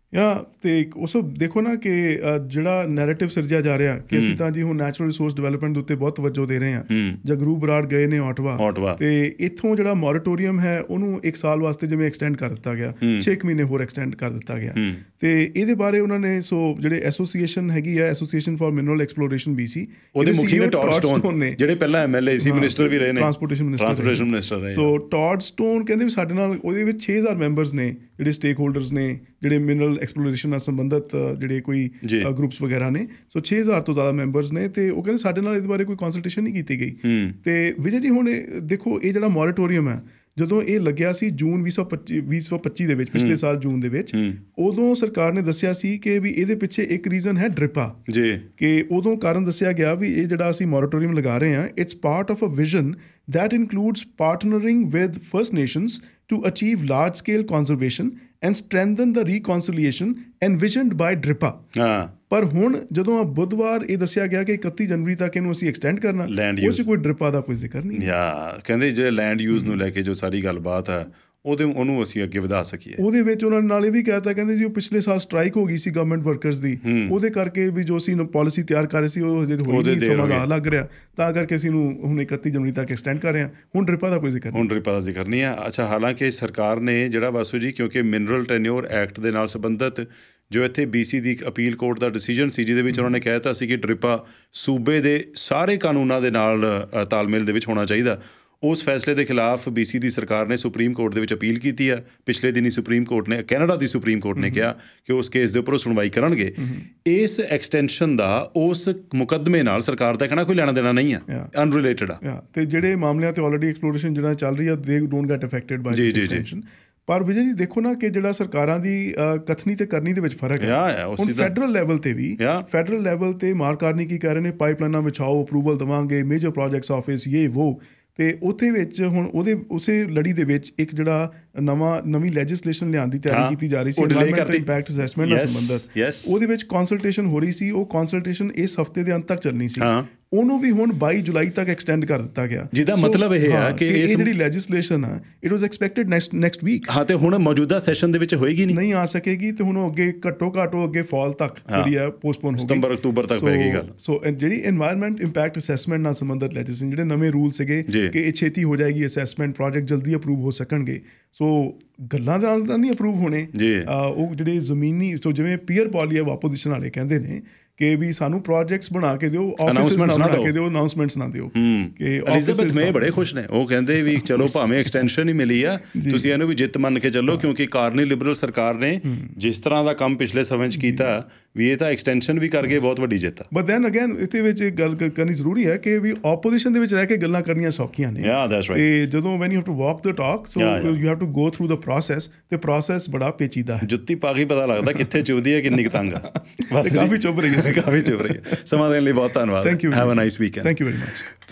ਜਾਂ ਤੇ ਉਸ ਦੇਖੋ ਨਾ ਕਿ ਜਿਹੜਾ ਨੈਰੇਟਿਵ ਸਿਰਜਿਆ ਜਾ ਰਿਹਾ ਕਿ ਅਸੀਂ ਤਾਂ ਜੀ ਹੁਣ ਨੈਚੁਰਲ ਰਿਸੋਰਸ ਡਿਵੈਲਪਮੈਂਟ ਦੇ ਉੱਤੇ ਬਹੁਤ ਤਵੱਜੋ ਦੇ ਰਹੇ ਹਾਂ। ਜਗਰੂਪ ਬਰਾੜ ਗਏ ਨੇ ਓਟਵਾ ਤੇ ਇੱਥੋਂ ਜਿਹੜਾ ਮੋਰੇਟੋਰੀਅਮ ਹੈ ਉਹਨੂੰ ਇੱਕ ਸਾਲ ਵਾਸਤੇ ਜਿਵੇਂ ਐਕਸਟੈਂਡ ਕਰ ਦਿੱਤਾ ਗਿਆ, ਛੇ ਕੁ ਮਹੀਨੇ ਹੋਰ ਐਕਸਟੈਂਡ ਕਰ ਦਿੱਤਾ ਗਿਆ। ਤੇ ਇਹਦੇ ਬਾਰੇ ਉਹਨਾਂ ਨੇ ਸੋ ਜਿਹੜੇ ਐਸੋਸੀਏਸ਼ਨ ਹੈਗੀ ਆ, association for mineral exploration B C, ਉਹਦੇ ਮੁਖੀ ਨੇ ਟੌਡ ਸਟੋਨ ਨੇ, ਜਿਹੜੇ ਪਹਿਲਾਂ ਐਮ ਐਲ ਏ ਸੀ, ਮਿਨਿਸਟਰ ਵੀ ਰਹੇ ਨੇ, ਟਰਾਂਸਪੋਰਟੇਸ਼ਨ ਮਿਨਿਸਟਰ ਰਹੇ। ਸੋ ਟੌਡ ਸਟੋਨ ਕਹਿੰਦੇ ਵੀ ਸਾਡੇ ਨਾਲ ਉਹਦੇ ਵਿੱਚ ਛੇ ਹਜ਼ਾਰ ਮੈਂਬਰਸ ਨੇ ਜਿਹੜੇ ਸਟੇਕ ਹੋਲਡਰਸ ਨੇ, ਜਿਹੜੇ ਮਿਨਰਲ ਐਕਸਪਲੋਰੇਸ਼ਨ ਨਾਲ ਸੰਬੰਧਿਤ ਜਿਹੜੇ ਕੋਈ ਗਰੁੱਪਸ ਵਗੈਰਾ ਨੇ। ਸੋ ਛੇ ਹਜ਼ਾਰ ਤੋਂ ਜ਼ਿਆਦਾ ਮੈਂਬਰਸ ਨੇ ਤੇ ਉਹ ਕਹਿੰਦੇ ਸਾਡੇ ਨਾਲ ਇਹਦੇ ਬਾਰੇ ਕੋਈ ਕੰਸਲਟੇਸ਼ਨ ਨਹੀਂ ਕੀਤੀ ਗਈ। ਤੇ ਵਿਜੇ ਜੀ ਹੁਣ ਦੇਖੋ ਇਹ ਜਿਹੜਾ ਮੋਰੇਟੋਰੀਅਮ ਹੈ ਜਦੋਂ ਇਹ ਲੱਗਿਆ ਸੀ ਜੂਨ ਵੀਹ ਸੌ ਪੱਚੀ ਵੀਹ ਸੌ ਪੱਚੀ ਦੇ ਵਿੱਚ, ਪਿਛਲੇ ਸਾਲ ਜੂਨ ਦੇ ਵਿੱਚ, ਉਦੋਂ ਸਰਕਾਰ ਨੇ ਦੱਸਿਆ ਸੀ ਕਿ ਵੀ ਇਹਦੇ ਪਿੱਛੇ ਇੱਕ ਰੀਜ਼ਨ ਹੈ ਡਰਿਪਾ ਜੀ, ਕਿ ਉਦੋਂ ਕਾਰਨ ਦੱਸਿਆ ਗਿਆ ਵੀ ਇਹ ਜਿਹੜਾ ਅਸੀਂ ਮੋਰੇਟੋਰੀਅਮ ਲਗਾ ਰਹੇ ਹਾਂ it's part of a vision that includes partnering with First Nations to achieve large-scale conservation and strengthen the reconciliation envisioned by DRIPA. ਹਾਂ, ਪਰ ਹੁਣ ਜਦੋਂ ਬੁੱਧਵਾਰ ਇਹ ਦੱਸਿਆ ਗਿਆ ਕਿ ਇਕੱਤੀ ਜਨਵਰੀ ਤੱਕ ਇਹਨੂੰ ਅਸੀਂ ਐਕਸਟੈਂਡ ਕਰਨਾ, ਉਹ 'ਚ ਕੋਈ ਡਰਿਪਾ ਦਾ ਕੋਈ ਜ਼ਿਕਰ ਨਹੀਂ। ਯਾ ਕਹਿੰਦੇ ਜਿਹੜੇ ਲੈਂਡ ਯੂਜ਼ ਨੂੰ ਲੈ ਕੇ ਜੋ ਸਾਰੀ ਗੱਲਬਾਤ ਹੈ ਉਹਦੇ ਉਹਨੂੰ ਅਸੀਂ ਅੱਗੇ ਵਧਾ ਸਕੀਏ। ਉਹਦੇ ਵਿੱਚ ਉਹਨਾਂ ਨੇ ਨਾਲ ਇਹ ਵੀ ਕਹਿਤਾ, ਕਹਿੰਦੇ ਜੀ ਉਹ ਪਿਛਲੇ ਸਾਲ ਸਟ੍ਰਾਈਕ ਹੋ ਗਈ ਸੀ ਗਵਰਨਮੈਂਟ ਵਰਕਰਸ ਦੀ, ਉਹਦੇ ਕਰਕੇ ਵੀ ਜੋ ਅਸੀਂ ਪਾਲਿਸੀ ਤਿਆਰ ਕਰ ਰਹੇ ਸੀ ਉਹ ਹਜੇ ਹੋਈ ਨਹੀਂ, ਸਮਾਂ ਲੱਗ ਰਿਹਾ, ਤਾਂ ਕਰਕੇ ਅਸੀਂ ਨੂੰ ਹੁਣ ਇਕੱਤੀ ਜਨਵਰੀ ਤੱਕ ਐਕਸਟੈਂਡ ਕਰ ਰਹੇ ਹਾਂ। ਹੁਣ ਡਰਿਪਾ ਦਾ ਕੋਈ ਜ਼ਿਕਰ ਨਹੀਂ, ਹੁਣ ਡਰਿਪਾ ਦਾ ਜ਼ਿਕਰ ਨਹੀਂ ਆ। ਅੱਛਾ, ਹਾਲਾਂਕਿ ਸਰਕਾਰ ਨੇ ਜਿਹੜਾ ਵਾਸੂ ਜੀ, ਕਿਉਂਕਿ ਮਿਨਰਲ ਟੈਨਿਓਰ ਐਕਟ ਦੇ ਨਾਲ ਸੰਬੰਧਿਤ ਜੋ ਇੱਥੇ ਬੀ ਸੀ ਦੀ ਇੱਕ ਅਪੀਲ ਕੋਰਟ ਦਾ ਡਿਸੀਜਨ ਸੀ, ਜਿਹਦੇ ਵਿੱਚ ਉਹਨਾਂ ਨੇ ਕਹਿ ਦਿੱਤਾ ਸੀ ਕਿ ਡਰਿਪਾ ਸੂਬੇ ਦੇ ਸਾਰੇ ਕਾਨੂੰਨਾਂ ਦੇ ਨਾਲ ਤਾਲਮੇਲ ਦੇ ਵਿੱਚ ਹੋਣਾ ਚਾਹੀਦਾ। ਉਸ ਫੈਸਲੇ ਦੇ ਖਿਲਾਫ ਬੀ ਸੀ ਦੀ ਸਰਕਾਰ ਨੇ ਸੁਪਰੀਮ ਕੋਰਟ ਦੇ ਵਿੱਚ ਅਪੀਲ ਕੀਤੀ ਆ। ਪਿਛਲੇ ਦਿਨੀ ਸੁਪਰੀਮ ਕੋਰਟ ਨੇ, ਕੈਨੇਡਾ ਦੀ ਸੁਪਰੀਮ ਕੋਰਟ ਨੇ ਕਿਹਾ ਕਿ ਉਸ ਕੇਸ ਦੇ ਉੱਪਰ ਉਹ ਸੁਣਵਾਈ ਕਰਨਗੇ। ਇਸ ਐਕਸਟੈਂਸ਼ਨ ਦਾ ਉਸ ਮੁਕੱਦਮੇ ਨਾਲ ਸਰਕਾਰ ਦਾ ਕਹਿਣਾ ਕੋਈ ਲੈਣਾ ਦੇਣਾ ਨਹੀਂ ਆ, ਅਨਰਿਲੇਟਡ ਆ। ਤੇ ਜਿਹੜੇ ਮਾਮਲਿਆਂ ਤੇ ਆਲਰੇਡੀ ਐਕਸਪਲੋਰੇਸ਼ਨ ਜਿਹੜਾ ਚੱਲ ਰਹੀ ਆ, they don't get affected by this extension. ਪਰ ਵਿਜੇ ਜੀ ਦੇਖੋ ਨਾ ਕਿ ਜਿਹੜਾ ਸਰਕਾਰਾਂ ਦੀ ਕਥਨੀ ਤੇ ਕਰਨੀ ਦੇ ਵਿੱਚ ਫਰਕ ਹੈ। ਹੁਣ ਫੈਡਰਲ ਲੈਵਲ ਤੇ ਵੀ, ਫੈਡਰਲ ਲੈਵਲ ਤੇ ਮਾਰਕ ਕਾਰਨੀ ਕੀ ਕਹਿ ਰਹੇ ਨੇ, ਪਾਈਪਲਾਈਨਾਂ ਵਿਛਾਓ, ਅਪਰੂਵਲ ਦੇਵਾਂਗੇ, ਮੇਜਰ ਪ੍ਰੋਜੈਕਟਸ ਆਫਿਸ, ਇਹ ਵੋ। ਤੇ ਉੱਥੇ ਵਿੱਚ ਹੁਣ ਉਹਦੇ ਉਸੇ ਲੜੀ ਦੇ ਵਿੱਚ ਇੱਕ ਜਿਹੜਾ ਨਵਾਂ ਨਵੀਂ ਲੈਜਿਸਲੇਸ਼ਨ ਲਿਆਉਣ ਦੀ ਤਿਆਰੀ ਕੀਤੀ ਜਾ ਰਹੀ ਸੀ ਐਨਵਾਇਰਨਮੈਂਟਲ ਇੰਪੈਕਟ ਅਸੈਸਮੈਂਟ ਨਾਲ ਸੰਬੰਧਿਤ। ਉਹਦੇ ਵਿੱਚ ਕੰਸਲਟੇਸ਼ਨ ਹੋ ਰਹੀ ਸੀ, ਉਹ ਕੰਸਲਟੇਸ਼ਨ ਇਸ ਹਫ਼ਤੇ ਦੇ ਅੰਤ ਤੱਕ ਚੱਲਣੀ ਸੀ, ਉਹਨੂੰ ਵੀ ਹੁਣ ਬਾਈ ਜੁਲਾਈ ਤੱਕ ਐਕਸਟੈਂਡ ਕਰ ਦਿੱਤਾ ਗਿਆ। ਜਿਹਦਾ ਮਤਲਬ ਇਹ ਆ ਕਿ ਇਹ ਜਿਹੜੀ ਲੈਜਿਸਲੇਸ਼ਨ ਆ it was expected next next week. ਹਾਂ, ਤੇ ਹੁਣ ਮੌਜੂਦਾ ਸੈਸ਼ਨ ਦੇ ਵਿੱਚ ਹੋਏਗੀ ਨਹੀਂ, ਨਹੀਂ ਆ ਸਕੇਗੀ, ਤੇ ਹੁਣ ਉਹ ਅੱਗੇ ਘੱਟੋ ਘੱਟ ਉਹ ਅੱਗੇ ਫਾਲ ਤੱਕ ਜਿਹੜੀ ਆ ਪੋਸਟਪੋਨ ਹੋ ਗਈ, ਸਤੰਬਰ ਅਕਤੂਬਰ ਤੱਕ ਪਏਗੀ ਗੱਲ। ਸੋ ਜਿਹੜੀ ਐਨਵਾਇਰਨਮੈਂਟ ਇੰਪੈਕਟ ਅਸੈਸਮੈਂਟ ਨਾਲ ਸੰਬੰਧਿਤ ਲੈਜਿਸਲੇਸ਼ਨ, ਜਿਹੜੇ ਨਵੇਂ ਰੂਲ ਸੀਗੇ ਕਿ ਇਹ ਛੇਤੀ ਹੋ ਜਾਏਗੀ ਅਸੈਸਮੈਂਟ, ਪ੍ਰੋਜੈਕਟ ਜਲਦੀ ਅਪਰੂਵ ਹੋ ਸਕਣਗੇ। ਸੋ ਗੱਲਾਂ ਨਾਲ ਤਾਂ ਨਹੀਂ ਅਪਰੂਵ ਹੋਣੇ, ਉਹ ਜਿਹੜੇ ਜ਼ਮੀਨੀ, ਸੋ ਜਿਵੇਂ ਪੀਅਰ ਪੋਲੀਆ ਆਪੋਜੀਸ਼ਨ ਵਾਲੇ ਕਹਿੰਦੇ ਨੇ ਕਿ ਵੀ ਸਾਨੂੰ ਪ੍ਰੋਜੈਕਟਸ ਬਣਾ ਕੇ ਦਿਓ, ਆਫਿਸਿਸ ਬਣਾ ਕੇ ਦਿਓ, ਅਨਾਉਂਸਮੈਂਟਸ ਨਾ ਦਿਓ। ਕਿ ਐਲਿਜ਼ਾਬੈਥ ਮੇ ਬੜੇ ਖੁਸ਼ ਨੇ, ਉਹ ਕਹਿੰਦੇ ਵੀ ਚਲੋ ਭਾਵੇਂ ਐਕਸਟੈਂਸ਼ਨ ਹੀ ਮਿਲੀ ਆ, ਤੁਸੀਂ ਇਹਨੂੰ ਵੀ ਜਿੱਤ ਮੰਨ ਕੇ ਚੱਲੋ, ਕਿਉਂਕਿ ਕਾਰਨੀ ਲਿਬਰਲ ਸਰਕਾਰ ਨੇ ਜਿਸ ਤਰ੍ਹਾਂ ਦਾ ਕੰਮ ਪਿਛਲੇ ਸਮੇਂ 'ਚ ਕੀਤਾ ਵੀ ਇਹ ਤਾਂ ਐਕਸਟੈਂਸ਼ਨ ਵੀ ਕਰ ਗਏ, ਬਹੁਤ ਵੱਡੀ ਜਿੱਤ ਆ। ਬਟ ਦੈਨ ਅਗੇਨ ਇਹਦੇ ਵਿੱਚ ਇੱਕ ਗੱਲ ਕਰਨੀ ਜ਼ਰੂਰੀ ਹੈ ਕਿ ਵੀ ਆਪੋਜੀਸ਼ਨ ਦੇ ਵਿੱਚ ਰਹਿ ਕੇ ਗੱਲਾਂ ਕਰਨੀਆਂ ਸੌਖੀਆਂ ਨੇ, ਤੇ ਜਦੋਂ when you have to walk the talk, so you have to go through the process, ਤੇ ਪ੍ਰੋਸੈਸ ਬੜਾ ਪੇਚੀਦਾ ਹੈ। ਜੁੱਤੀ ਪਾ ਕੇ ਪਤਾ ਲੱਗਦਾ ਕਿੱਥੇ ਚੁਭਦੀ ਹੈ, ਕਿੰਨੀ ਕੁ ਤੰਗ ਆ। ਕਾਫੀ ਚੁੱਭ ਰਹੀ ਹੈ, ਕਾਫੀ ਚੁੱਭ ਰਹੀ ਹੈ। ਸਮਾਂ ਦੇਣ ਲਈ ਬਹੁਤ ਧੰਨਵਾਦ। Thank you. Have a nice weekend. Thank you very much.